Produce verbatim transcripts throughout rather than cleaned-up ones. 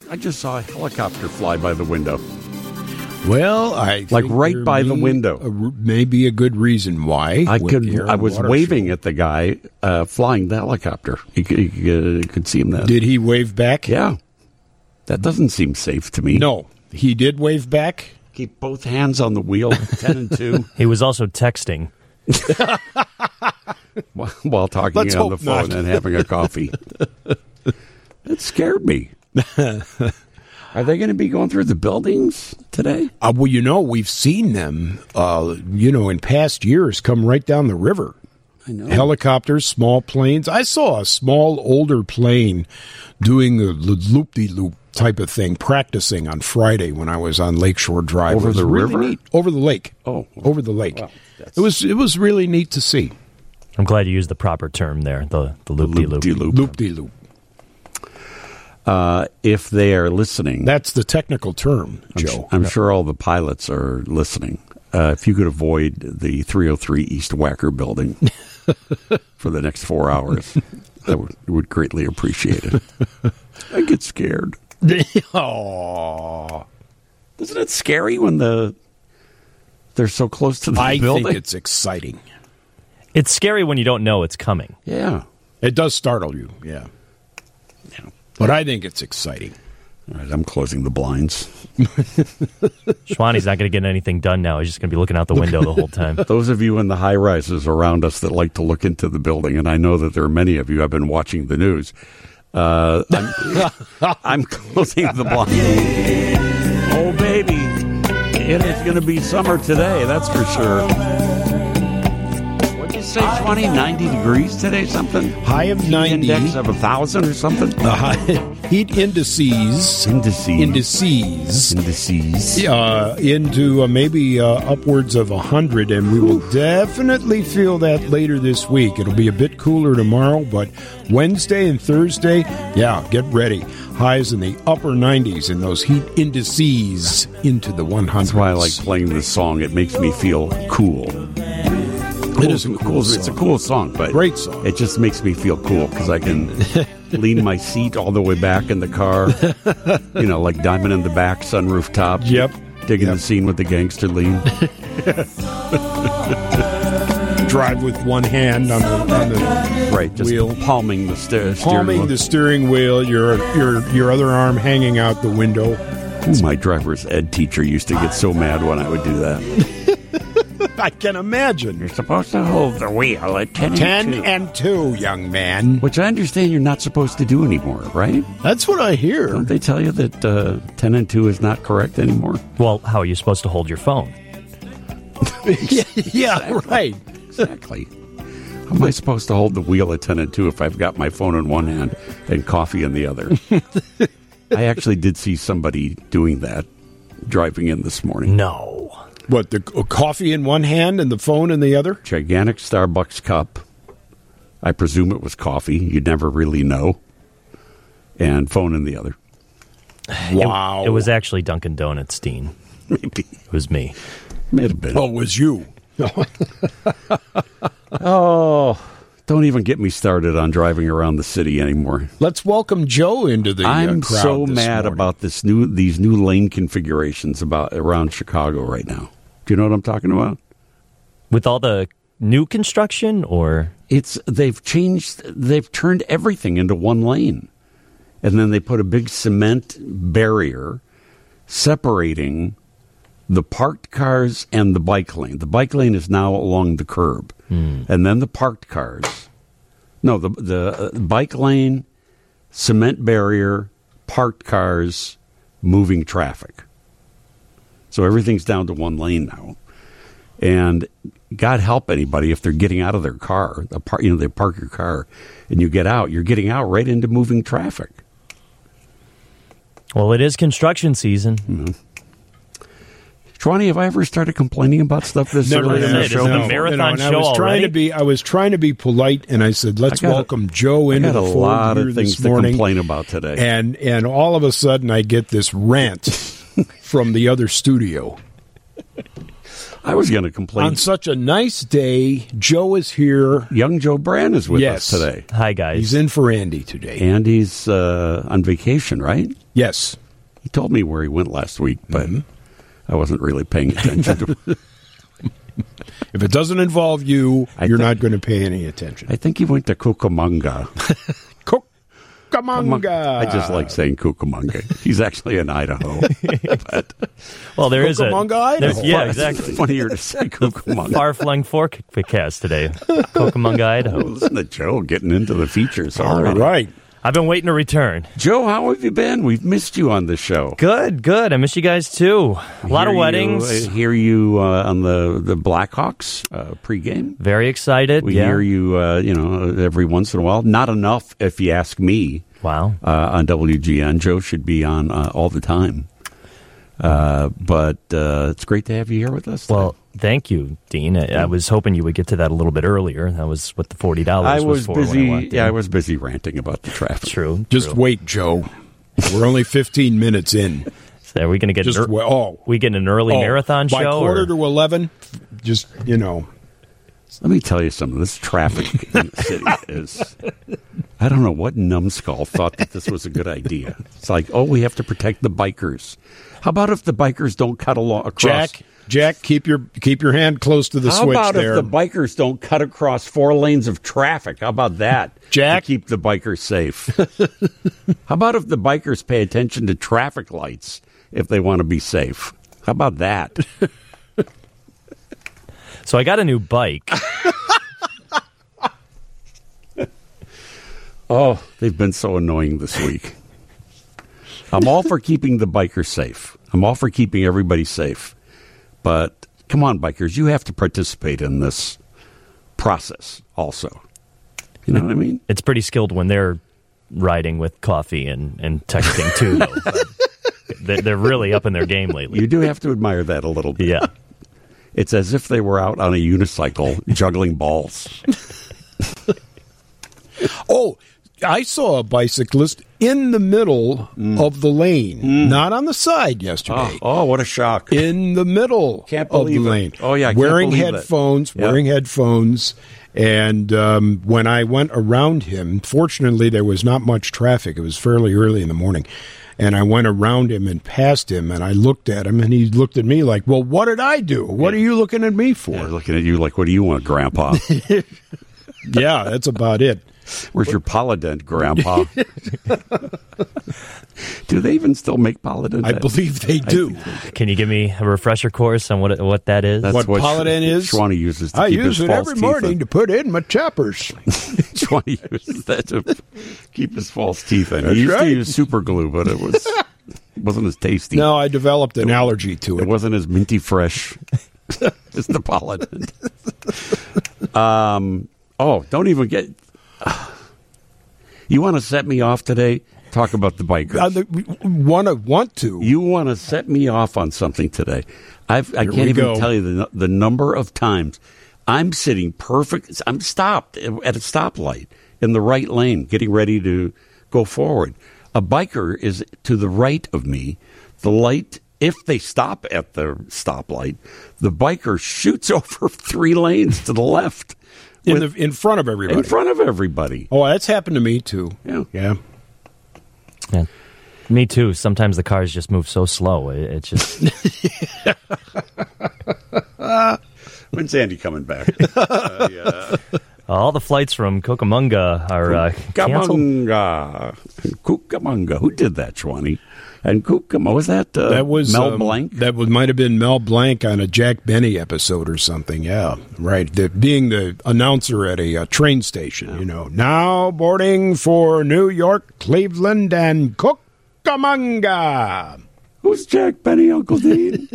I just saw a helicopter fly by the window. Well, I like think right there by may, the window. Uh, maybe a good reason why. I could. Air I and was Water waving Show. at the guy uh, flying the helicopter. You could, you could, you could see him then. Did he wave back? Yeah, that doesn't seem safe to me. No, he did wave back. Keep both hands on the wheel, ten and two. He was also texting while, while talking Let's on the hope phone not. and having a coffee. It scared me. Are they going to be going through the buildings today? Uh, well, you know, we've seen them, uh, you know, in past years come right down the river. I know. Helicopters, small planes. I saw a small, older plane doing the loop-de-loop type of thing, practicing on Friday when I was on Lakeshore Drive. Over It was the really river? neat. Over the lake. Oh. Over the lake. Wow, that's- it was it was really neat to see. I'm glad you used the proper term there, the, the loop-de-loop. Loop-de-loop. Loop-de-loop. Uh, if they are listening, That's the technical term, I'm, Joe. I'm sure all the pilots are listening. Uh, if you could avoid the three oh three East Wacker building for the next four hours, I would, would greatly appreciate it. I get scared. Oh, Isn't it scary when the they're so close to the I building? think it's exciting. It's scary when you don't know it's coming. Yeah. It does startle you, yeah. Yeah. But I think it's exciting. All right, I'm closing the blinds. Schwani's not going to get anything done now. He's just going to be looking out the window the whole time. Those of you in the high rises around us that like to look into the building, and I know that there are many of you, I've been watching the news. Uh, I'm, I'm closing the blinds. Oh, baby. It is going to be summer today, that's for sure. What'd you say, twenty, ninety degrees today, something? High of ninety. Index of one thousand or something? The high, heat indices. Indices. Indices. Indices. Uh, into uh, maybe uh, upwards of one hundred, and we will definitely feel that later this week. It'll be a bit cooler tomorrow, but Wednesday and Thursday, yeah, get ready. Highs in the upper nineties and those heat indices into the one hundreds. That's why I like playing this song. It makes me feel cool. It is a cool It's a song. cool song, but Great song. It just makes me feel cool because I can lean my seat all the way back in the car. You know, like Diamond in the Back, sunroof top. Yep. Digging Yep. the scene with the gangster lean. Drive with one hand on the, on the Right, just wheel. palming the sta- steering palming wheel. the steering wheel, your your your other arm hanging out the window. Ooh, my driver's ed teacher used to get so mad when I would do that. I can imagine. You're supposed to hold the wheel at ten, Ten and two. and two, young man. Which I understand you're not supposed to do anymore, right? That's what I hear. Don't they tell you that uh, ten and two is not correct anymore? Well, how are you supposed to hold your phone? yeah, yeah, right. Exactly. How am I supposed to hold the wheel at ten and two if I've got my phone in one hand and coffee in the other? I actually did see somebody doing that driving in this morning. No. What, the uh, coffee in one hand and the phone in the other? Gigantic Starbucks cup. I presume it was coffee. You'd never really know. And phone in the other. Wow. It, it was actually Dunkin' Donuts, Dean. Maybe. It was me. May have been. Oh, it was you. Oh, don't even get me started on driving around the city anymore. Let's welcome Joe into the uh, I'm crowd so this mad morning. about this new these new lane configurations about around Chicago right now. Do you know what I'm talking about? With all the new construction, or It's they've changed they've turned everything into one lane. And then they put a big cement barrier separating the parked cars and the bike lane. The bike lane is now along the curb. Hmm. And then the parked cars. No, the the uh, bike lane, cement barrier, parked cars, moving traffic. So everything's down to one lane now. And God help anybody if they're getting out of their car. A par- you know, they park your car and you get out. You're getting out right into moving traffic. well, it is construction season. Mm-hmm. Shwani, have I ever started complaining about stuff this Never early in the did. show? It's a No, marathon and I show was trying already? to be I was trying to be polite, and I said, "Let's I got a- welcome Joe I into got a the fold lot here of things this to morning." complain about today. And and all of a sudden, I get this rant from the other studio. I was going to complain. On such a nice day, Joe is here. Young Joe Brand is with Yes. us today. Hi, guys. He's in for Andy today. Andy's uh, on vacation, right? Yes. He told me where he went last week, but I wasn't really paying attention to it. If it doesn't involve you, I you're think- not going to pay any attention. I think he went to Cucamonga. Cucamonga. I just like saying Cucamonga. He's actually in Idaho. But well, there is a Cucamonga, there's- Idaho. Yeah, it's exactly. funnier to say Cucamonga. Far-flung forecast today. Cucamonga, Idaho. Listen to Joe getting into the features All already. right. I've been waiting to return. Joe, how have you been? We've missed you on the show. Good, good. I miss you guys too. A lot of Hear weddings. You, I hear you uh, on the the Blackhawks uh, pregame. Very excited. We yeah. hear you, uh, you know, every once in a while. Not enough, if you ask me. Wow. Uh, on W G N, Joe should be on uh, all the time. Uh, but uh, it's great to have you here with us today. Well, thank you, Dean. I, I was hoping you would get to that a little bit earlier. That was what the forty dollars I was, was for busy. when I walked in. Yeah, I was busy ranting about the traffic. True. Just true. wait, Joe. We're only fifteen minutes in. So are we going to get Just an, er- wait. Oh. we get an early Oh, marathon by show? quarter or- to eleven, just, you know. Let me tell you something. This traffic in the city is. I don't know what numbskull thought that this was a good idea. It's like, oh, we have to protect the bikers. How about if the bikers don't cut along across? Jack, Jack, keep your keep your hand close to the How switch about there. if the bikers don't cut across four lanes of traffic? How about that? Jack? To keep the bikers safe. How about if the bikers pay attention to traffic lights if they want to be safe? How about that? So I got a new bike. Oh, they've been so annoying this week. I'm all for keeping the bikers safe. I'm all for keeping everybody safe. But come on, bikers, you have to participate in this process also. You know what I mean? It's pretty skilled when they're riding with coffee and, and texting too, though. But they're, they're really up in their game lately. You do have to admire that a little bit. Yeah. It's as if they were out on a unicycle juggling balls. Oh, I saw a bicyclist in the middle of the lane, not on the side yesterday. Oh, oh, what a shock. In the middle Can't of the believe it. lane. Oh, yeah, I can't wearing believe it. headphones, Yeah. wearing headphones. And um, when I went around him, fortunately, there was not much traffic. It was fairly early in the morning. And I went around him and past him, and I looked at him, and he looked at me like, well, what did I do? What are you looking at me for? They're looking at you like, what do you want, Grandpa? Yeah, that's about it. Where's your Polydent, Grandpa? Do they even still make Polydent? I believe they do. Can you give me a refresher course on what what that is? That's What what Polydent Sh- is? Schwanny uses to I keep use his it false every teeth morning in. to put in my choppers. Schwanny uses that to keep his false teeth in. That's He used right. to use super glue, but it was wasn't as tasty. No, I developed an allergy to It it. wasn't as minty fresh as the Polydent. Um. Oh, don't even get. You want to set me off today? Talk about the bikers. I want to want to. You want to set me off on something today. I've, I Here can't we even go. tell you the, the number of times I'm sitting perfect. I'm stopped at a stoplight in the right lane, getting ready to go forward. A biker is to the right of me. The light, if they stop at the stoplight, the biker shoots over three lanes to the left. in with- the in front of everybody. in front of everybody. Oh, that's happened to me too. Yeah. Yeah. Yeah. Me too. Sometimes the cars just move so slow. It, it's just When's Andy coming back? uh, yeah. all the flights from Cucamonga are uh, canceled. Cucamonga. Cucamonga. Who did that, Schwanny? And Cucamonga. Was that, uh, That was Mel um, Blanc? That was, might have been Mel Blanc on a Jack Benny episode or something. Yeah, right. The, being the announcer at a, uh train station, you know. Now boarding for New York, Cleveland, and Cucamonga. Who's Jack Benny, Uncle Dean?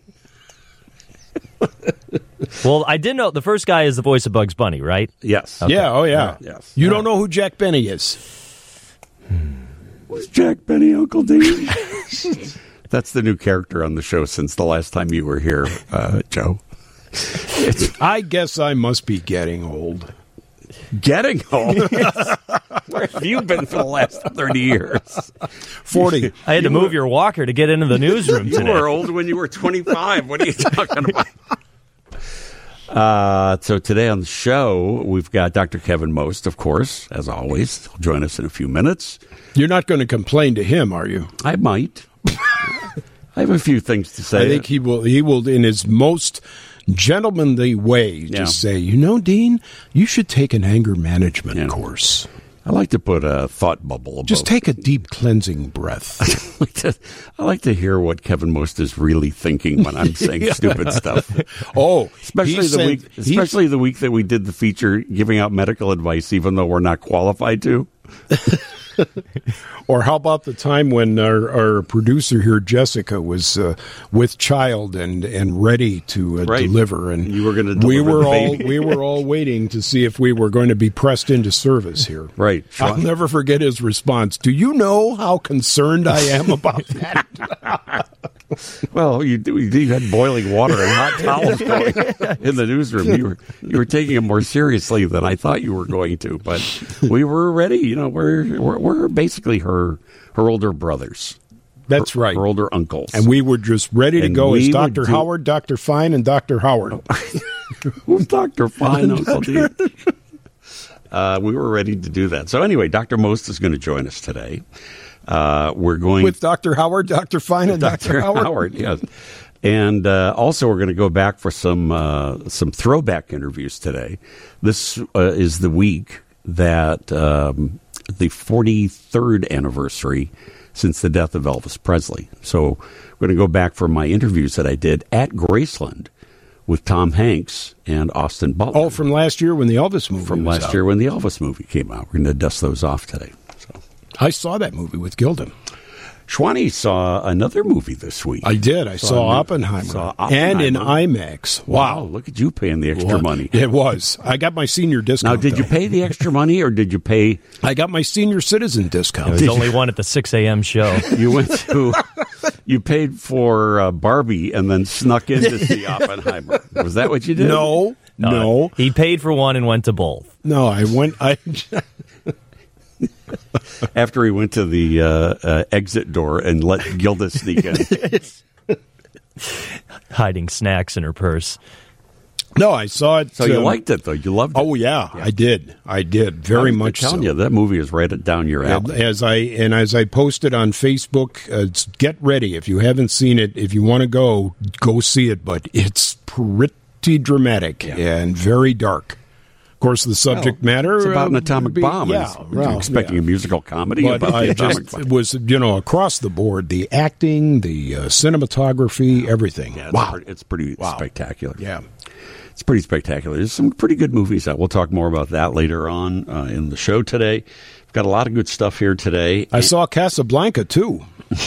Well, I did know the first guy is the voice of Bugs Bunny, right? Yes. Yeah. Oh, yeah. Yes. You don't know who Jack Benny is? Who's Jack Benny, Uncle Dean? That's the new character on the show since the last time you were here, uh, Joe. It's I guess I must be getting old. getting old. Where have you been for the last thirty years? Forty. I had to move your walker to get into the newsroom You today. were old when you were twenty-five. What are you talking about? Uh, so today on the show, we've got Doctor Kevin Most, of course, as always. He'll join us in a few minutes. You're not going to complain to him, are you? I might. I have a few things to say. I think he will, he will in his most gentlemanly way, Yeah. just say, you know, Dean, you should take an anger management Yeah. course. I like to put a thought bubble above. Just take a deep cleansing breath. I like to, I like to hear what Kevin Most is really thinking when I'm saying stupid stuff. Oh, Especially he the said- week, he- especially the week that we did the feature giving out medical advice, even though we're not qualified to. Or how about the time when our, our producer here, Jessica, was uh, with child and, and ready to uh, Right. deliver, and You were gonna we deliver were the all baby. we were all waiting to see if we were going to be pressed into service here. Right. I'll never forget his response. Do you know how concerned I am about that? Well, you, do- you had boiling water and hot towels going in the newsroom. You were you were taking it more seriously than I thought you were going to, but we were ready. You know, we're we're, we're basically her her older brothers, That's right. her older uncles, And we were just ready to And go as we would Doctor do- Howard, Doctor Fine, and Doctor Howard. Who's Doctor Fine, Uncle Dean? Uh, we were ready to do that. So anyway, Doctor Most is going to join us today. Uh, we're going With Doctor Howard, Doctor Fine, and Doctor Doctor Howard. Howard, yes. And uh, also, we're going to go back for some uh, some throwback interviews today. This uh, is the week that um, the forty-third anniversary since the death of Elvis Presley. So we're going to go back for my interviews that I did at Graceland with Tom Hanks and Austin Butler Oh, from last year when the Elvis movie from was last out. year when the Elvis movie came out. We're going to dust those off today. So I saw that movie with Gilda. Schwani saw another movie this week. I did. I Saw saw, a new- Oppenheimer. saw And in Oppenheimer. IMAX. Wow, Wow. look at you paying the extra What? money. It was. I got my senior Now, discount. did you though. pay the extra money, or did you pay? I got my senior citizen discount. There's only one at the six a.m. show. You went to, you paid for uh, Barbie and then snuck in to see Oppenheimer. Was that what you did? No, no, Uh, he paid for one and went to both. no. I went. I After he went to the uh, uh, exit door and let Gilda sneak in. Hiding snacks in her purse. no. I saw it. So you um, liked it, though. You loved it. Oh yeah, I did. I did very I'm much. telling so. you, that movie is right down your And alley. as I and as I posted on Facebook, uh, it's, get ready if you haven't seen it. If you want to go, go see it. But it's pretty dramatic Yeah. and very dark. Of course, the subject matter It's about an uh, atomic be- bomb. Yeah, Is- were you well, expecting yeah. a musical comedy But about I the atomic just bomb? it was you know across the board, the acting, the uh, cinematography, everything. Yeah, it's wow, pretty, it's pretty Wow. spectacular. yeah. It's pretty spectacular. There's some pretty good movies out. We'll talk more about that later on uh, in the show today. We've got a lot of good stuff here today. I saw Casablanca too.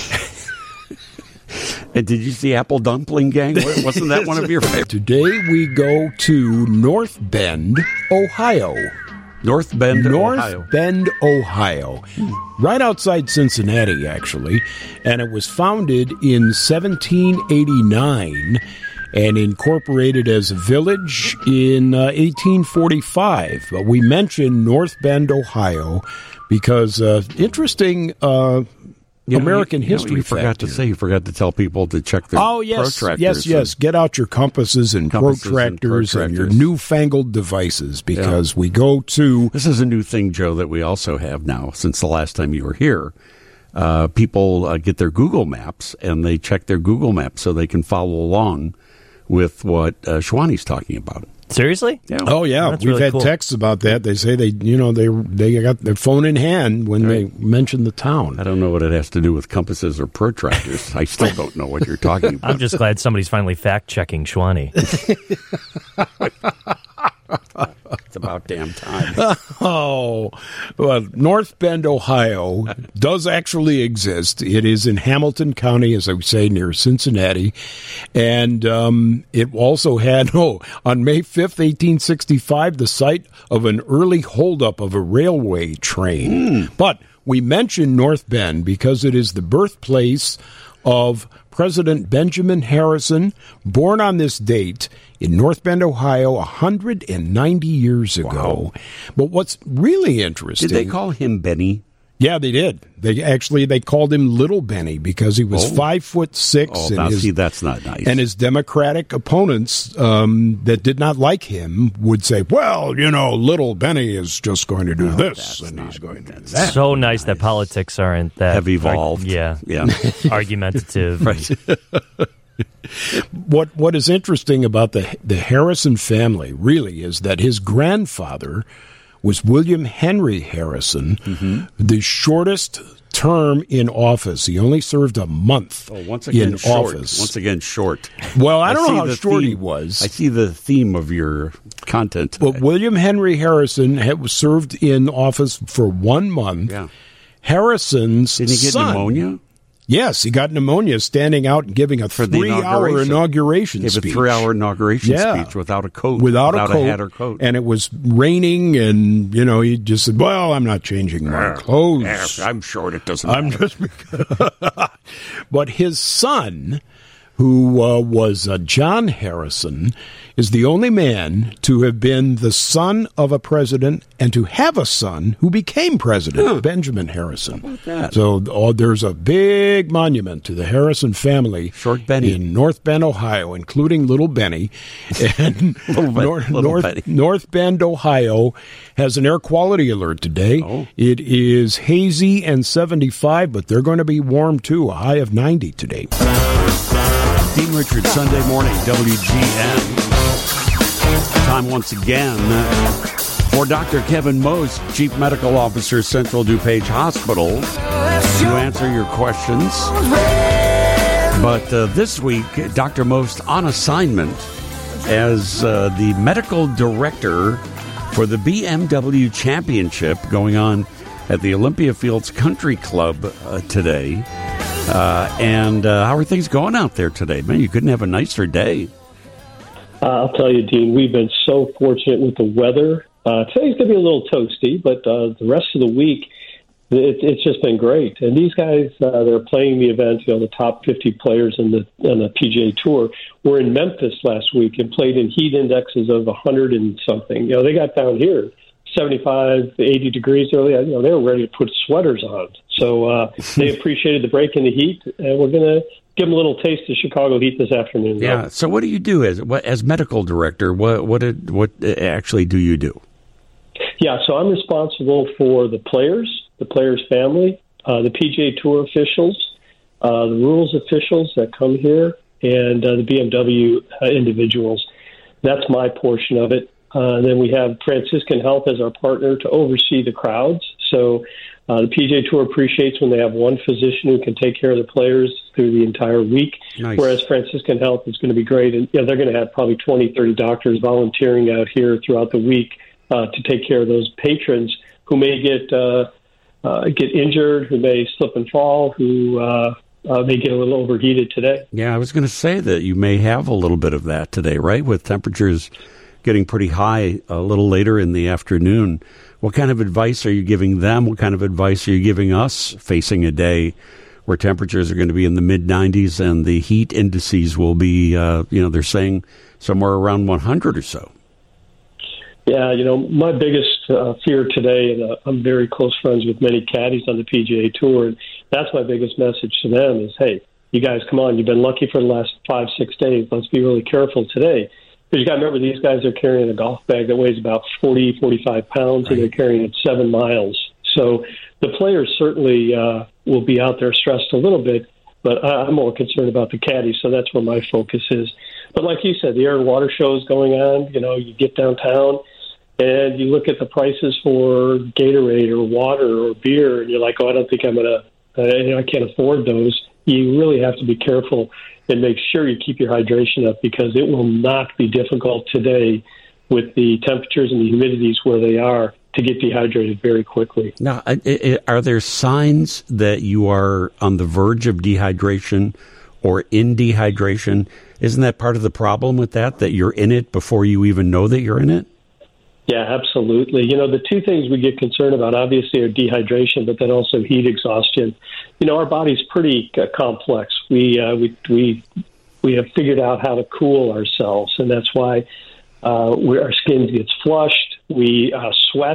And did you see Apple Dumpling Gang? Wasn't that one of your favorites? Today we go to North Bend, Ohio. North Bend, North Ohio. Bend, Ohio, right outside Cincinnati, actually, and it was founded in seventeen eighty-nine and incorporated as a village in uh, eighteen forty-five. But we mentioned North Bend, Ohio, because uh, interesting uh, You know, American you- you know, history You forgot fact to here. say, you forgot to tell people to check their Oh yes, protractors. yes, yes. and- Get out your compasses and Compasses and protractors and, your protractors. newfangled devices because we go to This is a new thing, Joe, that we also have now since the last time you were here. Uh, people uh, get their Google Maps and they check their Google Maps so they can follow along with what uh, Schwani's talking about. Seriously? Yeah. Oh yeah, That's we've really had cool. texts about that. They say they, you know, they they got their phone in hand when they mention the town. I don't know what it has to do with compasses or protractors. I still don't know what you're talking about. I'm just glad somebody's finally fact checking Schwani. It's about damn time. Oh, well, North Bend, Ohio, does actually exist. It is in Hamilton County, as I would say, near Cincinnati, and um, it also had oh, on May fifth, eighteen sixty-five, the site of an early holdup of a railway train. But we mention North Bend because it is the birthplace of President Benjamin Harrison, born on this date in North Bend, Ohio, one hundred ninety years ago. Wow. But what's really interesting... Did they call him Benny? Yeah, they did. They actually they called him Little Benny because he was Oh. five foot six. Oh, and now his, see, that's not nice. And his Democratic opponents um, that did not like him would say, "Well, you know, Little Benny is just going to do No, this, that's and not- he's going to do that's that." So nice that politics aren't that Have evolved. Ar- yeah, Yeah. argumentative. Right. What What is interesting about the the Harrison family really is that his grandfather was William Henry Harrison, Mm-hmm. the shortest term in office. He only served a month Oh, once again, in short. office. Once again, short. well, I don't see know how the short he theme. was. I see the theme of your content today. But William Henry Harrison had served in office for one month. Yeah. Harrison's Did he get son, pneumonia? Yes, he got pneumonia standing out and giving a For the three-hour inauguration. inauguration Gave speech. a three-hour inauguration Yeah. speech without a coat. Without, a coat, hat or coat. and it was raining, and you know he just said, "Well, I'm not changing my clothes. Yeah, I'm short. It doesn't I'm matter. just." But his son, who uh, was uh, John Harrison, is the only man to have been the son of a president and to have a son who became president, Benjamin Harrison. that? So oh, there's a big monument to the Harrison family Short Benny. in North Bend, Ohio, including Little Benny. And Little Ben- North, Little North, Benny. North Bend, Ohio, has an air quality alert today. Oh. It is hazy and seventy-five, but they're going to be warm too, a high of ninety today. Dean Richards, Sunday morning, W G N. Time once again for Doctor Kevin Mose, Chief Medical Officer, Central DuPage Hospital, to answer your questions. But uh, this week, Doctor Mose on assignment as uh, the medical director for the B M W Championship going on at the Olympia Fields Country Club uh, today. Uh, and uh, how are things going out there today? Man, you couldn't have a nicer day. Uh, I'll tell you, Dean, we've been so fortunate with the weather. Uh, today's going to be a little toasty, but uh, the rest of the week, it, it's just been great. And these guys, uh, they're playing the event, you know, the top fifty players in the, on the P G A Tour, were in Memphis last week and played in heat indexes of one hundred and something. You know, they got down here seventy-five, eighty degrees early. You know, they were ready to put sweaters on. So uh, they appreciated the break in the heat, and we're going to give them a little taste of Chicago heat this afternoon. Yeah. So, what do you do as what, as medical director? What what did, what actually do you do? Yeah. So I'm responsible for the players, the players' family, uh, the P G A Tour officials, uh, the rules officials that come here, and uh, the B M W uh, individuals. That's my portion of it. Uh, and then we have Franciscan Health as our partner to oversee the crowds. So uh, the P G A Tour appreciates when they have one physician who can take care of the players through the entire week, Nice. whereas Franciscan Health is going to be great. And yeah, they're going to have probably twenty, thirty doctors volunteering out here throughout the week uh, to take care of those patrons who may get uh, uh, get injured, who may slip and fall, who uh, uh, may get a little overheated today. Yeah, I was going to say that you may have a little bit of that today, right? With temperatures getting pretty high a little later in the afternoon. What kind of advice are you giving them? What kind of advice are you giving us facing a day where temperatures are going to be in the mid nineties and the heat indices will be, uh, you know, they're saying somewhere around one hundred or so? Yeah, you know, my biggest uh, fear today, and uh, I'm very close friends with many caddies on the P G A Tour, and that's my biggest message to them is, hey, you guys, come on, you've been lucky for the last five, six days. Let's be really careful today. Because you got to remember, these guys are carrying a golf bag that weighs about forty, forty-five pounds, and they're carrying it seven miles. So the players certainly uh, will be out there stressed a little bit, but I- I'm more concerned about the caddies, so that's where my focus is. But like you said, the air and water show is going on. You know, you get downtown, and you look at the prices for Gatorade or water or beer, and you're like, oh, I don't think I'm going to, uh, you know, I can't afford those. You really have to be careful and make sure you keep your hydration up because it will not be difficult today with the temperatures and the humidities where they are to get dehydrated very quickly. Now, I- I- are there signs that you are on the verge of dehydration or in dehydration? Isn't that part of the problem with that, that you're in it before you even know that you're in it? Yeah, absolutely. You know, the two things we get concerned about, obviously, are dehydration, but then also heat exhaustion. You know, our body's pretty uh, complex. We, uh, we we we have figured out how to cool ourselves, and that's why uh, we, our skin gets flushed. We uh, sweat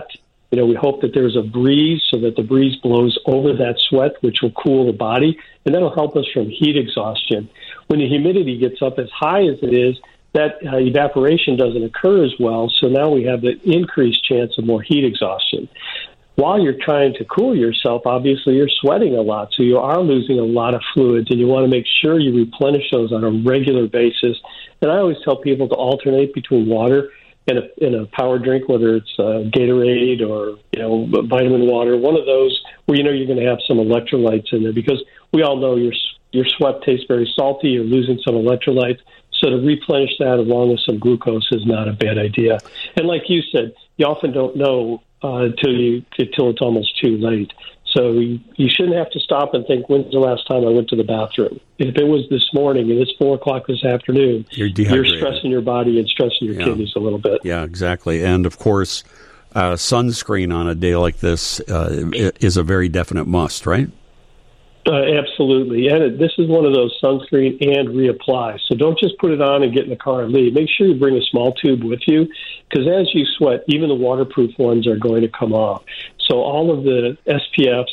You know, we hope that there's a breeze so that the breeze blows over that sweat, which will cool the body, and that'll help us from heat exhaustion. When the humidity gets up as high as it is, that uh, evaporation doesn't occur as well, so now we have the increased chance of more heat exhaustion. While you're trying to cool yourself, obviously you're sweating a lot, so you are losing a lot of fluids, and you want to make sure you replenish those on a regular basis. And I always tell people to alternate between water and a, and a power drink, whether it's uh, Gatorade or, you know, vitamin water, one of those where you know you're going to have some electrolytes in there, because we all know your your sweat tastes very salty, you're losing some electrolytes. So to replenish that along with some glucose is not a bad idea. And like you said, you often don't know uh, until you until it's almost too late. So you, you shouldn't have to stop and think, when's the last time I went to the bathroom? If it was this morning and it's four o'clock this afternoon, you're, you're stressing your body and stressing your yeah. kidneys a little bit. Yeah, exactly. And, of course, uh, sunscreen on a day like this uh, is a very definite must, right? Uh, absolutely. And it, this is one of those sunscreen and reapply. So don't just put it on and get in the car and leave. Make sure you bring a small tube with you, because as you sweat, even the waterproof ones are going to come off. So all of the S P Fs,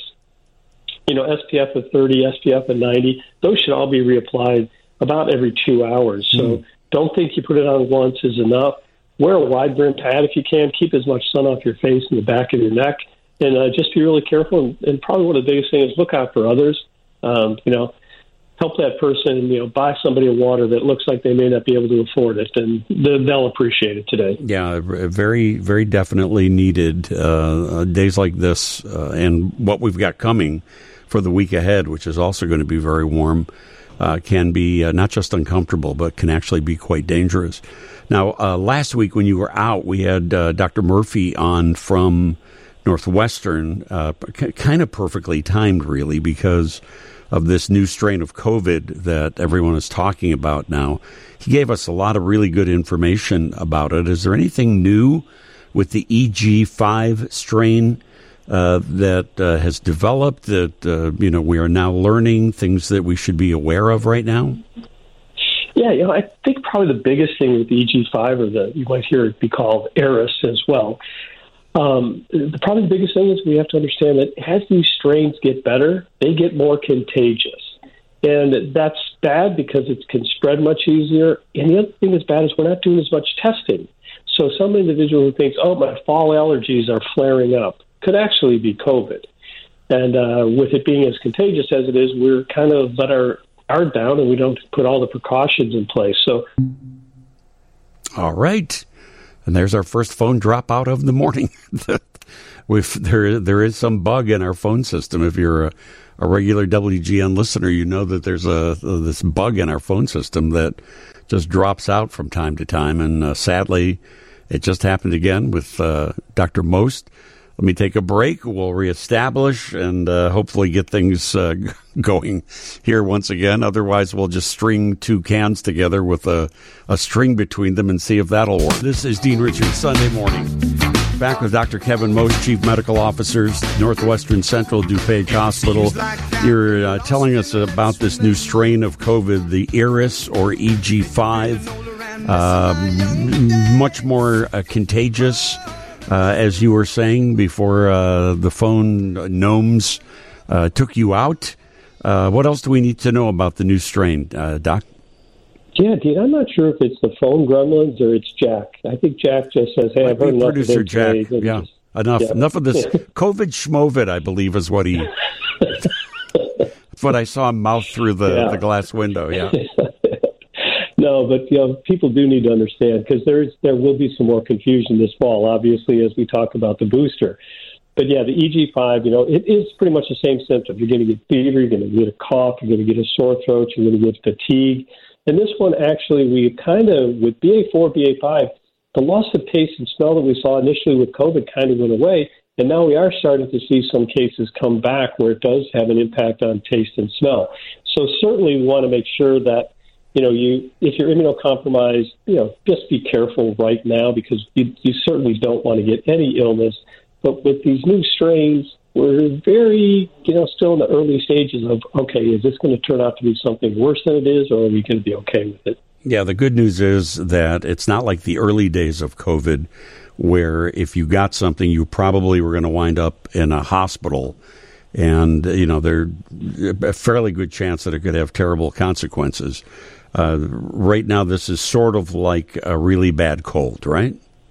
you know, S P F of thirty, S P F of ninety, those should all be reapplied about every two hours. So mm. don't think you put it on once is enough. Wear a wide brim pad if you can. Keep as much sun off your face and the back of your neck. And uh, just be really careful. And, and probably one of the biggest things is look out for others. Um, you know, help that person, you know, buy somebody a water that looks like they may not be able to afford it, and they'll appreciate it today. Yeah, very, very definitely needed. Uh, days like this uh, and what we've got coming for the week ahead, which is also going to be very warm, uh, can be uh, not just uncomfortable, but can actually be quite dangerous. Now, uh, last week when you were out, we had uh, Doctor Murphy on from Northwestern, uh, c- kind of perfectly timed, really, because of this new strain of COVID that everyone is talking about now. He gave us a lot of really good information about it. Is there anything new with the E G five strain uh, that uh, has developed that, uh, you know, we are now learning, things that we should be aware of right now? Yeah, you know, I think probably the biggest thing with the E G five, or the, you might hear it be called Eris as well, Um, the probably the biggest thing is we have to understand that as these strains get better, they get more contagious. And that's bad because it can spread much easier. And the other thing that's bad is we're not doing as much testing. So some individual who thinks, oh, my fall allergies are flaring up, could actually be COVID. And uh, with it being as contagious as it is, we're kind of let our guard down and we don't put all the precautions in place. So, all right. And there's our first phone drop out of the morning. We've, there, there is some bug in our phone system. If you're a, a regular W G N listener, you know that there's a this bug in our phone system that just drops out from time to time. And uh, sadly, it just happened again with uh, Doctor Most. Let me take a break. We'll reestablish and uh, hopefully get things uh, going here once again. Otherwise, we'll just string two cans together with a, a string between them and see if that'll work. This is Dean Richards, Sunday morning. Back with Doctor Kevin Most, Chief Medical Officer, Northwestern Central DuPage Hospital. You're uh, telling us about this new strain of COVID, the Eris or E G five. Uh, much more uh, contagious. Uh, as you were saying before uh, the phone gnomes uh, took you out. Uh, what else do we need to know about the new strain, uh, Doc? Yeah, Dean, I'm not sure if it's the phone gremlins or it's Jack. I think Jack just says, hey, I've heard enough of Producer Jack, yeah. Just, enough, yeah. enough of this COVID schmovid, I believe, is what he... That's what I saw him mouth through the, yeah. the glass window, yeah. No, but you know, people do need to understand, because there is there will be some more confusion this fall, obviously, as we talk about the booster. But yeah, the E G five, you know, it is pretty much the same symptom. You're going to get fever, you're going to get a cough, you're going to get a sore throat, you're going to get fatigue. And this one, actually, we kind of, with B A four, B A five, the loss of taste and smell that we saw initially with COVID kind of went away. And now we are starting to see some cases come back where it does have an impact on taste and smell. So certainly we want to make sure that, you know, you if you're immunocompromised, you know, just be careful right now, because you, you certainly don't want to get any illness. But with these new strains, we're very, you know, still in the early stages of, okay, is this going to turn out to be something worse than it is, or are we going to be okay with it? Yeah, the good news is that it's not like the early days of COVID where if you got something, you probably were going to wind up in a hospital. And, you know, there's a fairly good chance that it could have terrible consequences. Uh, right now, this is sort of like a really bad cold, right?